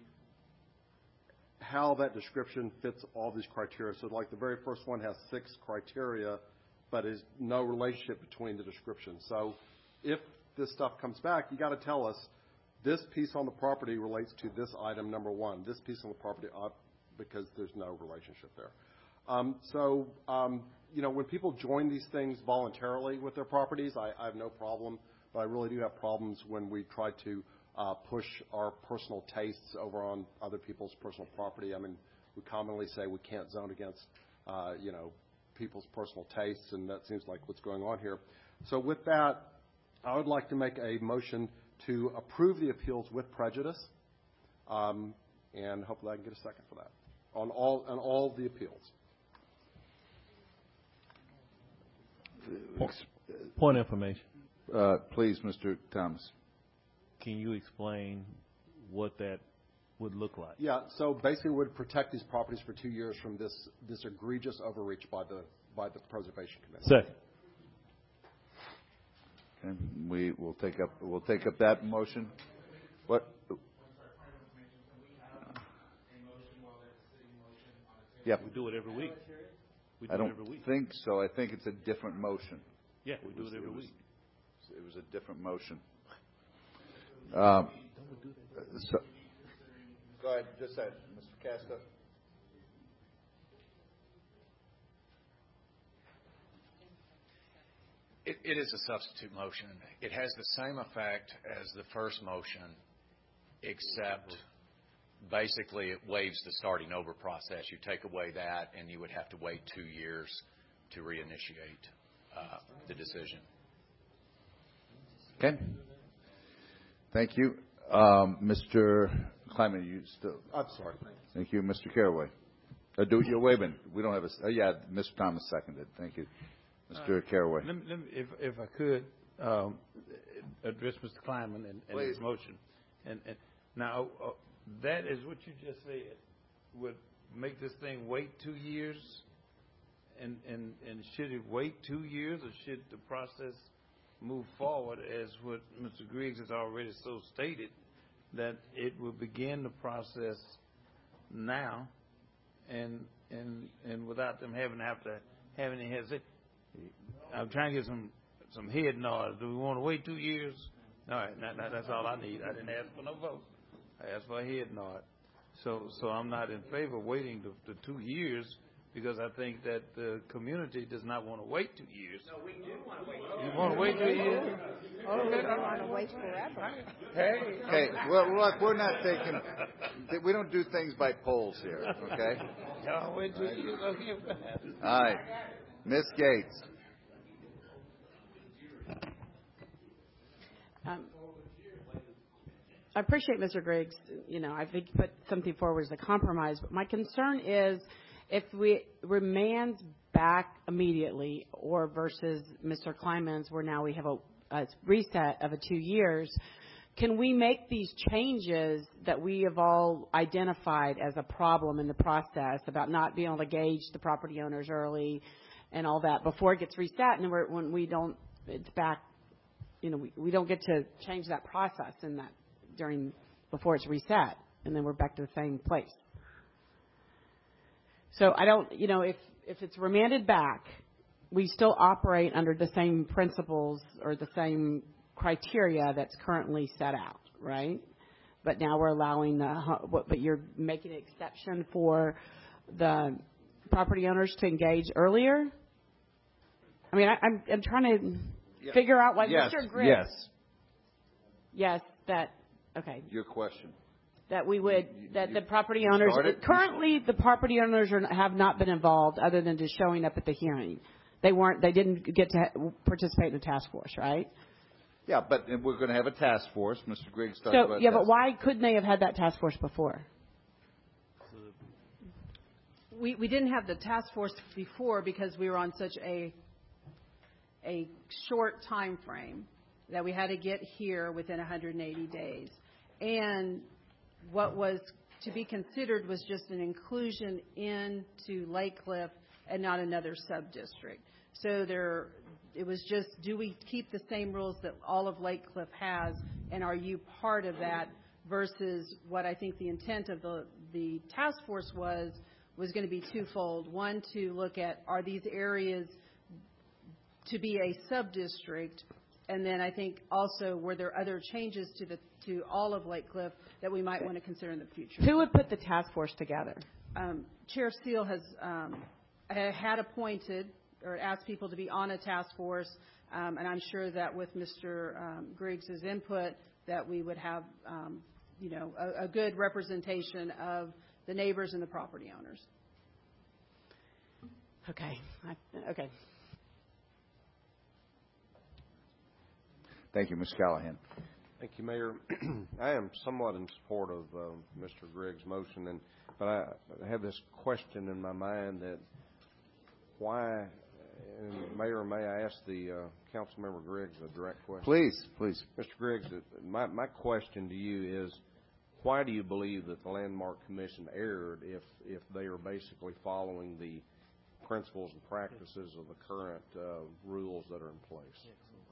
how that description fits all these criteria. So like the very first one has six criteria, but is no relationship between the description. So if this stuff comes back, you got to tell us this piece on the property relates to this item number one, this piece on the property up, because there's no relationship there. Um, so, um, you know, when people join these things voluntarily with their properties, I, I have no problem, but I really do have problems when we try to Uh, push our personal tastes over on other people's personal property. I mean, we commonly say we can't zone against, uh, you know, people's personal tastes, and that seems like what's going on here. So with that, I would like to make a motion to approve the appeals with prejudice, um, and hopefully I can get a second for that on all on all the appeals. Point of information. Uh, please, Mister Thomas. Can you explain what that would look like? Yeah, so basically it would protect these properties for two years from this this egregious overreach by the by the Preservation Commission. Second. Okay, we will take up we'll take up that motion. What? Yeah, we do it every week. We do I don't it every week. think so. I think it's a different motion. Yeah, we do was, it every it was, week. It was a different motion. Um, so, go ahead, just say it, Mister Casta. It, it is a substitute motion. It has the same effect as the first motion, except basically it waives the starting over process. You take away that, and you would have to wait two years to reinitiate uh, the decision. Okay. Thank you. Um, Mister Kleiman, you still? I'm sorry. Thank you, Mister Caraway. Uh, do you waving? We don't have a. Uh, yeah, Mister Thomas seconded. Thank you, Mister Uh, Caraway. Let me, let me, if if I could um, address Mister Kleiman and, and his motion, and, and now uh, that is what you just said would make this thing wait two years? And, and, and should it wait two years, or should the process move forward as what Mister Griggs has already so stated, that it will begin the process now, and and and without them having to have to have any hesitation? I'm trying to get some some head nods. Do we want to wait two years? All right, now, now that's all I need. I didn't ask for no vote. I asked for a head nod. So so I'm not in favor of waiting the, the two years, because I think that the community does not want to wait two years. No, we do want to wait. You want to wait two years? Oh, we don't want to wait forever. Hey. Okay, well, look, we're not taking, we don't do things by polls here, okay? Y'all wait two years. Okay. All right. Miz Gates. Um, I appreciate Mister Griggs. You know, I think he put something forward as a compromise. But my concern is if we remand back immediately, or versus Mister Kleinman's, where now we have a, a reset of a two years, can we make these changes that we have all identified as a problem in the process about not being able to gauge the property owners early and all that before it gets reset, and then we're, when we don't, it's back, you know, we, we don't get to change that process in that during before it's reset, and then we're back to the same place. So I don't, you know, if if it's remanded back, we still operate under the same principles or the same criteria that's currently set out, right? But now we're allowing the, but you're making an exception for the property owners to engage earlier. I mean, I, I'm I'm trying to Yeah. figure out what Yes. Mister Griggs. Yes. Yes, that okay. Your question. That we would, You- that you- the property you owners, started? currently the property owners are, have not been involved other than just showing up at the hearing. They weren't, they didn't get to ha- participate in the task force, right? Yeah, but we're going to have a task force. Mister Griggs talked So, about yeah, task but why couldn't they have had that task force before? We, we didn't have the task force before because we were on such a a short time frame that we had to get here within one hundred eighty days. And what was to be considered was just an inclusion into Lake Cliff and not another sub-district. So there, it was just, do we keep the same rules that all of Lake Cliff has, and are you part of that, versus what I think the intent of the, the task force was, was going to be twofold. One, to look at, are these areas to be a sub-district? And then I think also, were there other changes to the to all of Lake Cliff that we might want to consider in the future? Who would put the task force together? Um, Chair Seal has um, had appointed or asked people to be on a task force, um, and I'm sure that with Mister Um, Griggs' input, that we would have, um, you know, a, a good representation of the neighbors and the property owners. Okay. I, okay. Thank you, Miz Callahan. Thank you, Mayor. I am somewhat in support of uh, Mister Gregg's motion, and but I, I have this question in my mind that why, and Mayor, may I ask the uh, Councilmember Griggs a direct question? Please, please. Mister Griggs, my, my question to you is, why do you believe that the Landmark Commission erred if, if they are basically following the principles and practices of the current uh, rules that are in place?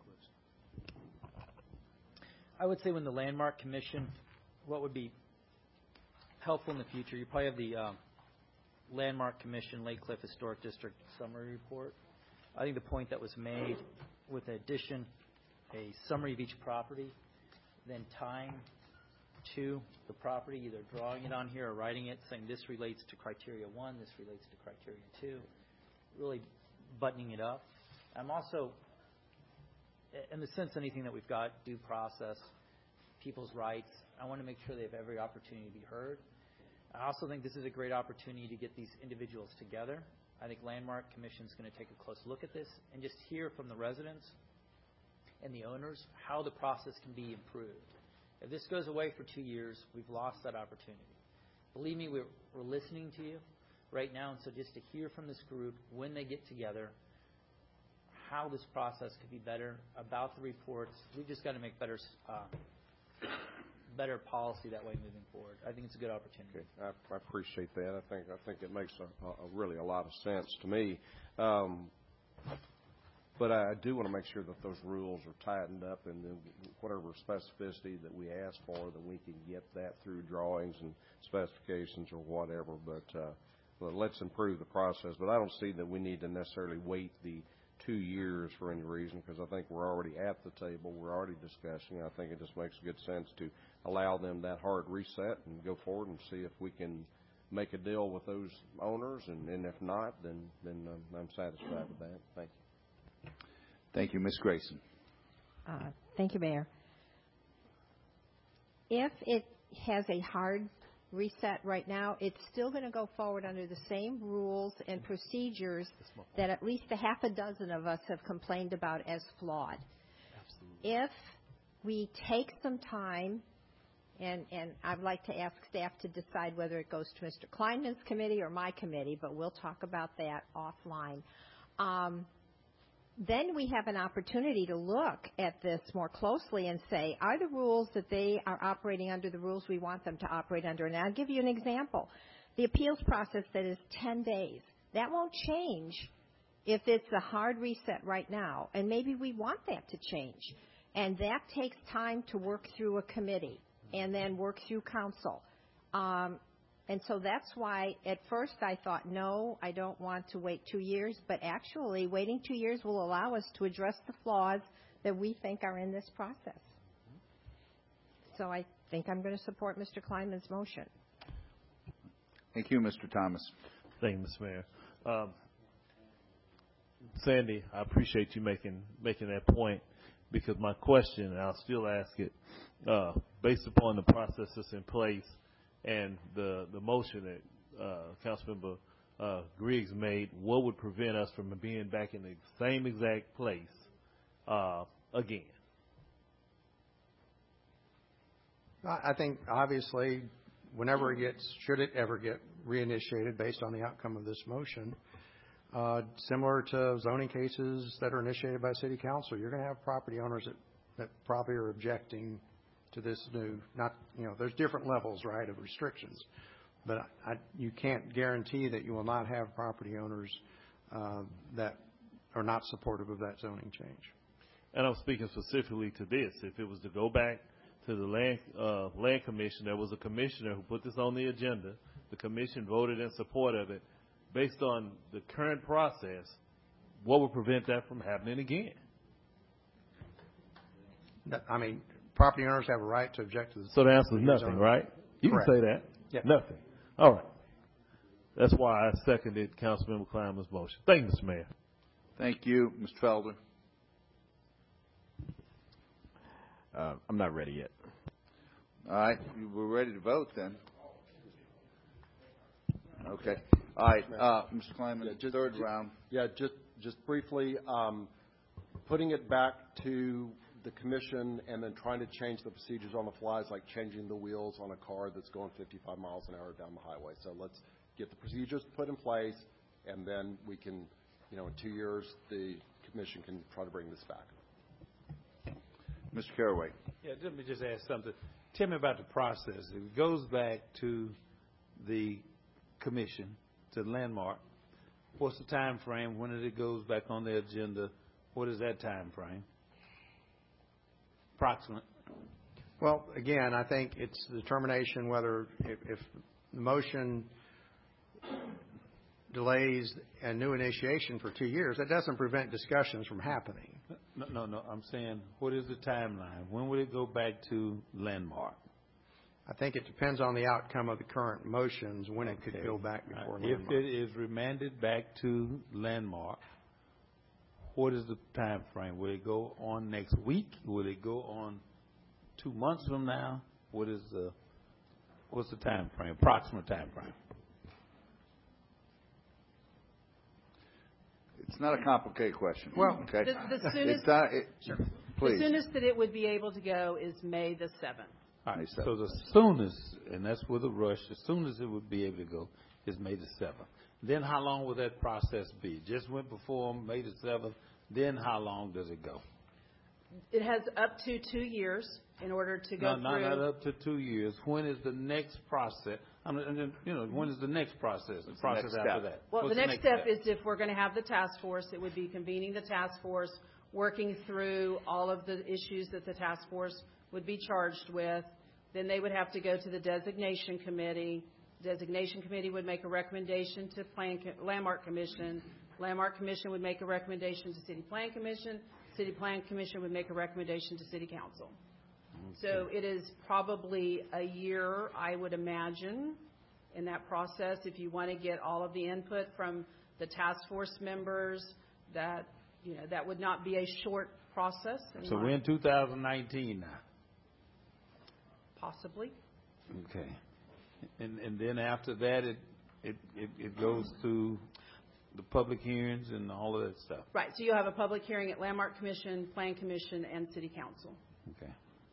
I would say when the Landmark Commission, what would be helpful in the future, you probably have the um, Landmark Commission Lake Cliff Historic District Summary Report. I think the point that was made with addition, a summary of each property, then tying to the property, either drawing it on here or writing it, saying this relates to criteria one, this relates to criteria two, really buttoning it up. I'm also, in the sense anything that we've got, due process, people's rights, I want to make sure they have every opportunity to be heard. I also think this is a great opportunity to get these individuals together. I think Landmark Commission is going to take a close look at this and just hear from the residents and the owners how the process can be improved. If this goes away for two years, we've lost that opportunity. Believe me, we're, we're listening to you right now, and so just to hear from this group when they get together how this process could be better, about the reports. We've just got to make better uh, better policy that way moving forward. I think it's a good opportunity. Okay. I, I appreciate that. I think I think it makes a, a, a really a lot of sense to me. Um, but I do want to make sure that those rules are tightened up, and then whatever specificity that we ask for, that we can get that through drawings and specifications or whatever. But uh, well, let's improve the process. But I don't see that we need to necessarily wait the two years for any reason, because I think we're already at the table. We're already discussing. I think it just makes good sense to allow them that hard reset and go forward and see if we can make a deal with those owners. And, and if not, then, then um, I'm satisfied with that. Thank you. Thank you. Miz Grayson. Uh, thank you, Mayor. If it has a hard reset right now, it's still going to go forward under the same rules and procedures that at least a half a dozen of us have complained about as flawed. Absolutely. If we take some time, and, and I'd like to ask staff to decide whether it goes to Mister Kleinman's committee or my committee, but we'll talk about that offline. Um, then we have an opportunity to look at this more closely and say, are the rules that they are operating under the rules we want them to operate under? And I'll give you an example. The appeals process that is ten days, that won't change if it's a hard reset right now. And maybe we want that to change. And that takes time to work through a committee and then work through council. Um, And so that's why at first I thought, no, I don't want to wait two years. But actually, waiting two years will allow us to address the flaws that we think are in this process. So I think I'm going to support Mister Kleinman's motion. Thank you, Mister Thomas. Thank you, Mister Mayor. Um, Sandy, I appreciate you making making that point, because my question, and I'll still ask it, uh, based upon the process that's in place, and the, the motion that uh, Councilmember uh, Griggs made, what would prevent us from being back in the same exact place uh, again? I think, obviously, whenever it gets, should it ever get reinitiated based on the outcome of this motion, uh, similar to zoning cases that are initiated by City Council, you're going to have property owners that, that probably are objecting to this new, not, you know, there's different levels, right, of restrictions. But I, you can't guarantee that you will not have property owners uh, that are not supportive of that zoning change. And I'm speaking specifically to this. If it was to go back to the land, uh, land commission, there was a commissioner who put this on the agenda. The commission voted in support of it. Based on the current process, what would prevent that from happening again? I mean, property owners have a right to object to the... So the answer is nothing, right? You Correct. can say that. Yeah. Nothing. All right. That's why I seconded Councilmember Kleinman's motion. Thank you, Mister Mayor. Thank you. Mister Felder. Uh, I'm not ready yet. All right. We're ready to vote then. Okay. All right. Uh, Mister Kleinman, yeah, just, third just, round. Yeah, just, just briefly, um, putting it back to the commission and then trying to change the procedures on the fly is like changing the wheels on a car that's going fifty-five miles an hour down the highway. So let's get the procedures put in place, and then we can, you know, in two years, the commission can try to bring this back. Mister Caraway. Yeah, let me just ask something. Tell me about the process. If it goes back to the commission, to Landmark, what's the time frame? When it goes back on the agenda, what is that time frame? Approximate. Well, again, I think it's the determination whether if, if the motion delays a new initiation for two years, that doesn't prevent discussions from happening. No, no, no. I'm saying, what is the timeline? When will it go back to Landmark? I think it depends on the outcome of the current motions when it could go back before If Landmark. it is remanded back to Landmark, what is the time frame? Will it go on next week? Will it go on two months from now? What is the what's the time frame? Approximate time frame? It's not a complicated question. Well, okay. the, the soonest, it's not, it, sure. please. The soonest that it would be able to go is May the seventh. All right. So the soonest, and that's with a rush, the soonest it would be able to go is May the seventh. Then how long will that process be? Just went before May the seventh. Then how long does it go? It has up to two years in order to go no, through. Not, not up to two years. When is the next process? I mean, you know, when is the next process? The What's process the next after step? that. Well, What's the next, next step, is if we're going to have the task force, it would be convening the task force, working through all of the issues that the task force would be charged with. Then they would have to go to the designation committee. Designation committee would make a recommendation to Plan Landmark Commission. Landmark Commission would make a recommendation to City Plan Commission. City Plan Commission would make a recommendation to City Council. So it is probably a year, I would imagine, in that process. If you want to get all of the input from the task force members, that you know that would not be a short process. in So my- we're in two thousand nineteen now. Possibly. Okay. And and then after that, it it it, it goes to the public hearings and all of that stuff. Right. So you'll have a public hearing at Landmark Commission, Plan Commission, and City Council. Okay.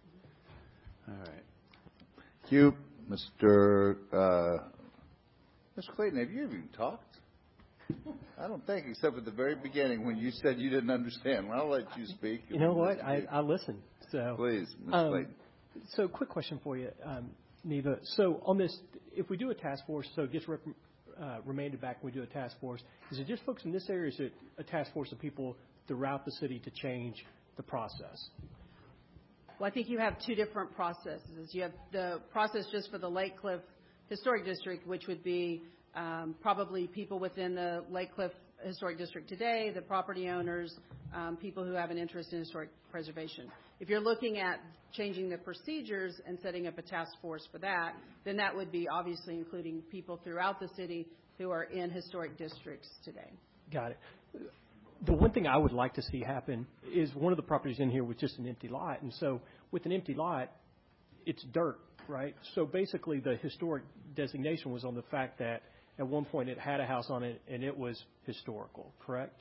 All right. Thank you, Mister Uh, Mister Clayton, have you even talked? I don't think, except at the very beginning when you said you didn't understand. Well, I'll let you speak. You know what? I, I listened. So please, Miz um, Clayton. So, quick question for you, um, Neva. So, on this, if we do a task force, so it gets rep, uh, remanded back, and we do a task force. Is it just folks in this area? Or is it a task force of people throughout the city to change the process? Well, I think you have two different processes. You have the process just for the Lake Cliff Historic District, which would be um, probably people within the Lake Cliff Historic District today, the property owners, um, people who have an interest in historic preservation. If you're looking at changing the procedures and setting up a task force for that, then that would be obviously including people throughout the city who are in historic districts today. Got it. The one thing I would like to see happen is one of the properties in here was just an empty lot. And so with an empty lot, it's dirt, right? So basically the historic designation was on the fact that at one point it had a house on it and it was historical, correct?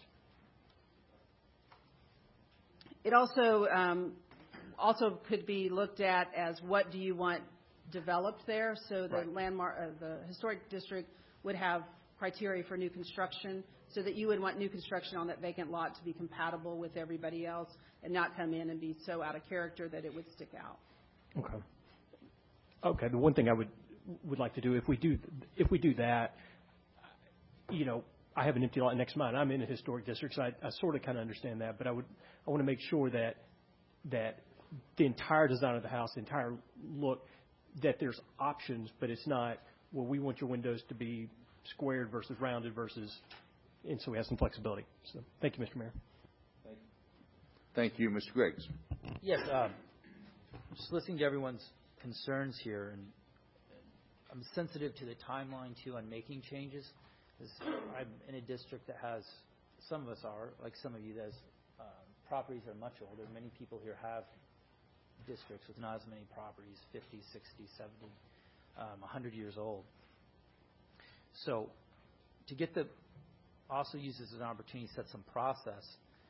It also um, also could be looked at as what do you want developed there. So the Right. landmark, uh, the historic district would have criteria for new construction, so that you would want new construction on that vacant lot to be compatible with everybody else and not come in and be so out of character that it would stick out. Okay. Okay. The one thing I would would like to do if we do if we do that, you know, I have an empty lot next to mine. I'm in a historic district, so I, I sort of kind of understand that. But I would I want to make sure that that the entire design of the house, the entire look, that there's options, but it's not, well, we want your windows to be squared versus rounded versus, and so we have some flexibility. So thank you, Mister Mayor. Thank you, Mister Griggs. Yes, um, just listening to everyone's concerns here, and I'm sensitive to the timeline too on making changes. I'm in a district that has, some of us are, like some of you, that has uh, properties that are much older. Many people here have districts with not as many properties, fifty, sixty, seventy, um, one hundred years old. So to get the, also use this as an opportunity to set some process,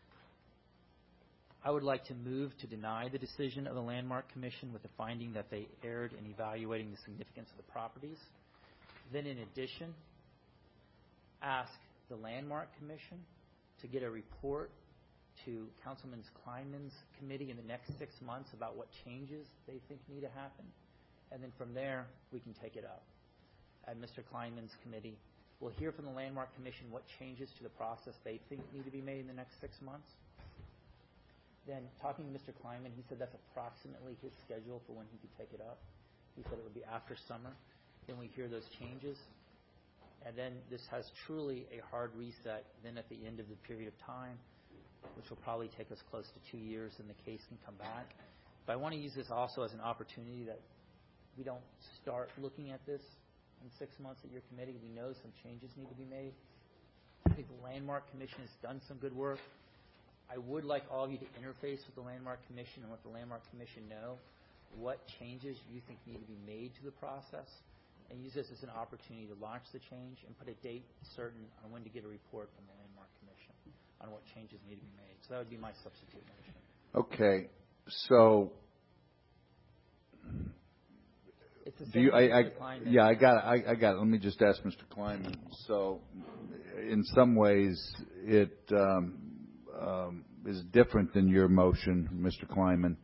I would like to move to deny the decision of the Landmark Commission with the finding that they erred in evaluating the significance of the properties. Then in addition, ask the Landmark Commission to get a report to Councilman Kleinman's committee in the next six months about what changes they think need to happen. And then from there, we can take it up at Mister Kleinman's committee. We'll hear from the Landmark Commission what changes to the process they think need to be made in the next six months. Then talking to Mister Kleinman, he said that's approximately his schedule for when he could take it up. He said it would be after summer. Then we hear those changes. And then this has truly a hard reset. Then at the end of the period of time, which will probably take us close to two years, and the case can come back. But I want to use this also as an opportunity that we don't start looking at this in six months at your committee. We know some changes need to be made. I think the Landmark Commission has done some good work. I would like all of you to interface with the Landmark Commission and let the Landmark Commission know what changes you think need to be made to the process, and use this as an opportunity to launch the change and put a date certain on when to get a report from the Landmark Commission on what changes need to be made. So that would be my substitute motion. Okay, so it's the do same you? I, I Kleinman. yeah, I got it. I, I got it. Let me just ask Mister Kleinman. So, in some ways, it um, um, is different than your motion, Mister Kleinman.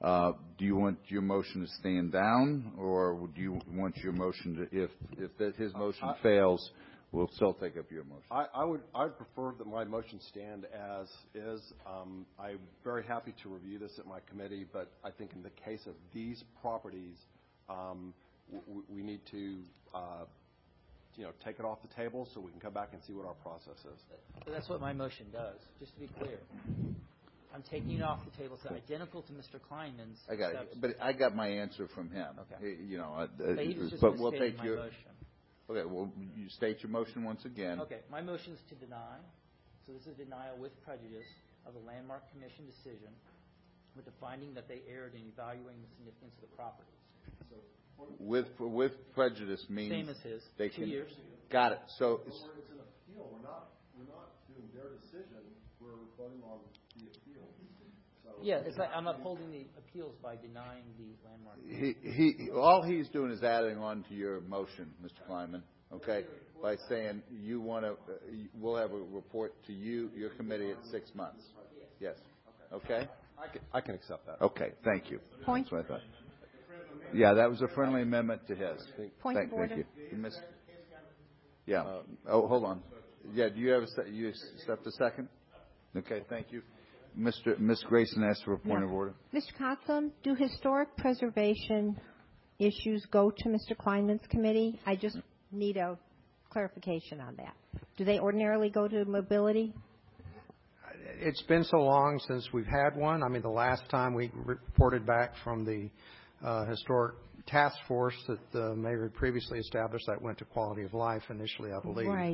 Uh, do you want your motion to stand down, or do you want your motion to, if if that his motion I, fails, we'll still take up your motion? I, I would I would prefer that my motion stand as is. Um, I'm very happy to review this at my committee, but I think in the case of these properties, um, w- we need to uh, you know take it off the table so we can come back and see what our process is. So that's what my motion does. Just to be clear, I'm taking it off the table. It's identical to Mister Kleinman's. I got it, but I got my answer from him. Okay. He, you know, uh, So he was just but we'll misstating take my your. motion. Okay, well, you state your motion once again. Okay, my motion is to deny. So this is denial with prejudice of the Landmark Commission decision, with the finding that they erred in evaluating the significance of the properties. So With with prejudice means same as his. They Two can, years. Got it. So. It's an appeal. We're not we're not doing their decision. We're voting on the appeal. So Yeah, it's like I'm upholding the appeals by denying the landmark. He, he, all he's doing is adding on to your motion, Mister Kleinman, okay, by saying you want to, uh, we'll have a report to you, your committee at six months. Yes. Okay? I can, I can accept that. Okay, thank you. Point. That's what I thought. Yeah, that was a friendly amendment to his. Point thank, of order. Thank you. You missed, yeah. Oh, hold on. Yeah, do you have a, se- you accept a second? Okay, thank you. Mister Miss Grayson asked for a point Yeah. of order. Mister Cotzum, do historic preservation issues go to Mister Kleinman's committee? I just need a clarification on that. Do they ordinarily go to mobility? It's been so long since we've had one. I mean, the last time we reported back from the uh, historic task force that the mayor had previously established, that went to quality of life initially, I believe. Right.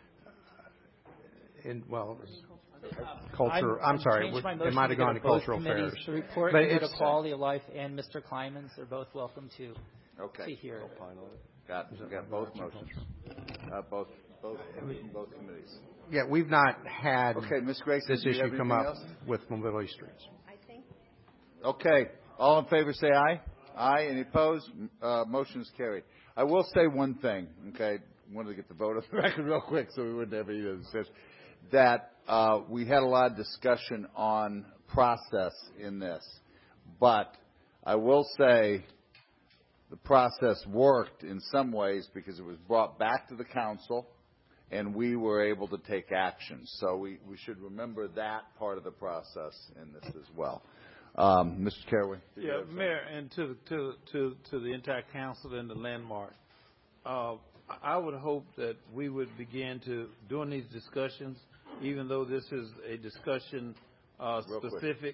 In, well, it was culture. I'm, I'm sorry. Changed my It motion might have to gone go to to both cultural committees. affairs. The report But can go to it's- Quality of Life and Mister Kleinman's. They're both welcome to Okay. see here. Got, got both motions. Uh, both, both, both committees. Yeah, we've not had Okay, Miz Grayson, this do you have issue come anything up else? with mobility streets. Okay. All in favor say aye. Aye. Any opposed? Uh, motion is carried. I will say one thing, okay? Wanted to get the vote on the record real quick so we wouldn't have any other discussion. That uh, we had a lot of discussion on process in this. But I will say the process worked in some ways because it was brought back to the council and we were able to take action. So we, we should remember that part of the process in this as well. Um, Mister Caraway. Yeah, Mayor, and to the, to to to the entire council and the landmark, uh, I would hope that we would begin to during these discussions, even though this is a discussion uh, specific,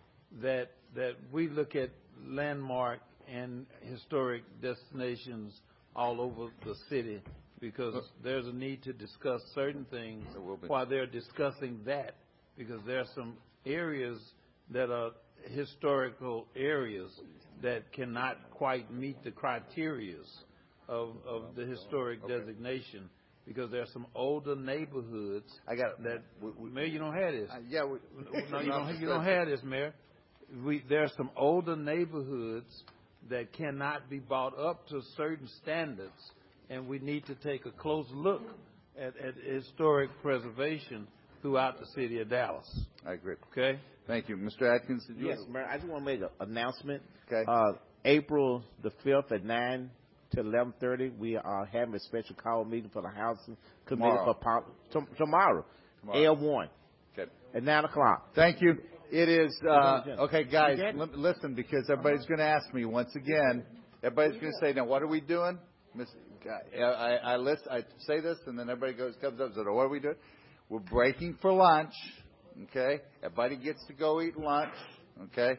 that that we look at landmark and historic destinations all over the city, because there's a need to discuss certain things while they're discussing that, because there are some areas that are historical areas that cannot quite meet the criterias of, of the historic okay. designation, because there are some older neighborhoods I got that we, we, Mayor, you don't have this. Uh, yeah, we, no, you don't. You don't have this, Mayor. We there are some older neighborhoods that cannot be brought up to certain standards, and we need to take a close look at, at historic preservation throughout the city of Dallas. I agree. Okay. Thank you, Mister Atkins. Did you yes, Mayor. I just want to make an announcement. Okay. Uh, April the fifth at nine to eleven thirty, we are having a special call meeting for the Housing Committee Tomorrow. for pol- t- tomorrow, Tomorrow. L one, okay. at nine o'clock. Thank you. It is uh, okay, guys. Li- listen, because everybody's going to ask me once again. Everybody's going to say, "Now, what are we doing?" Miss, I, I, I list. I say this, and then everybody goes comes up and says, "What are we doing?" We're breaking for lunch. Okay, everybody gets to go eat lunch. Okay,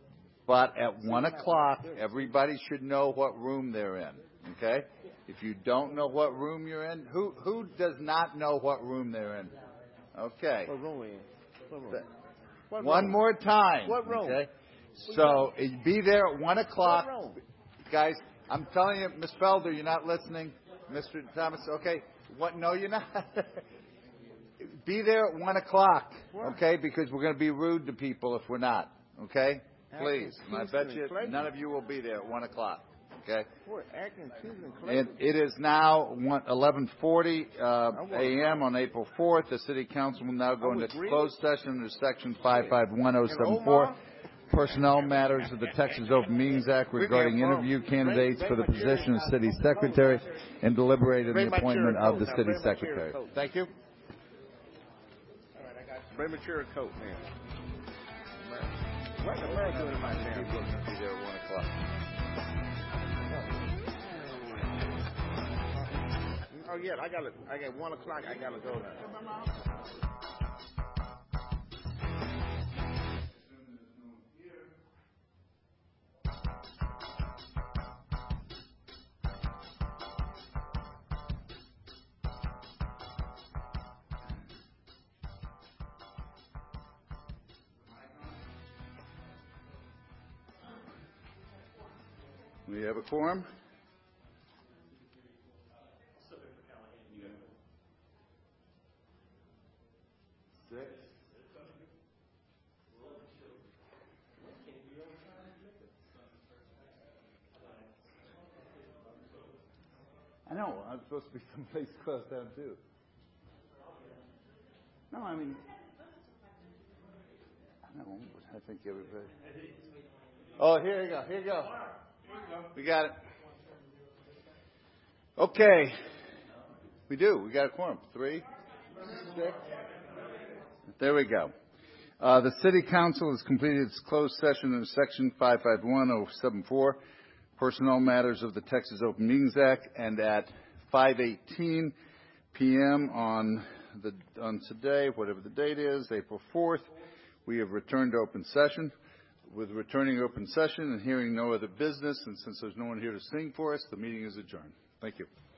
but at one o'clock, everybody should know what room they're in. Okay, if you don't know what room you're in, who who does not know what room they're in? Okay. What room we in? What room? What One room? more time. What room? Okay. So be there at one o'clock, What room? guys. I'm telling you, Miz Felder, you're not listening, Mister Thomas. Okay. What? No, you're not. Be there at one o'clock. Okay, because we're going to be rude to people if we're not. Okay. Please. And I bet you none of you will be there at one o'clock. Okay. And it is now eleven forty uh, a m on April fourth. The City Council will now go into closed session under Section five five one oh seven four. personnel matters of the Texas Open Meetings Act regarding interview candidates for the position of city secretary and deliberate on the appointment of the city secretary. Thank you. All right, I got bring my chair and coat, man. What's the mayor doing in my town? People will be there at one o'clock. Oh yeah, I got I got one o'clock. I gotta go now. We have a quorum. Six. I know. I'm supposed to be someplace close down too. No, I mean, I know. I think everybody. Oh, here you go. Here you go. We got it. Okay. We do. We got a quorum. Three, six. There we go. Uh, the City Council has completed its closed session under Section five five one oh seven four, Personnel Matters of the Texas Open Meetings Act, and at five eighteen p.m. on the on today, whatever the date is, April fourth, we have returned to open session. With returning open session and hearing no other business, and since there's no one here to sing for us, the meeting is adjourned. Thank you.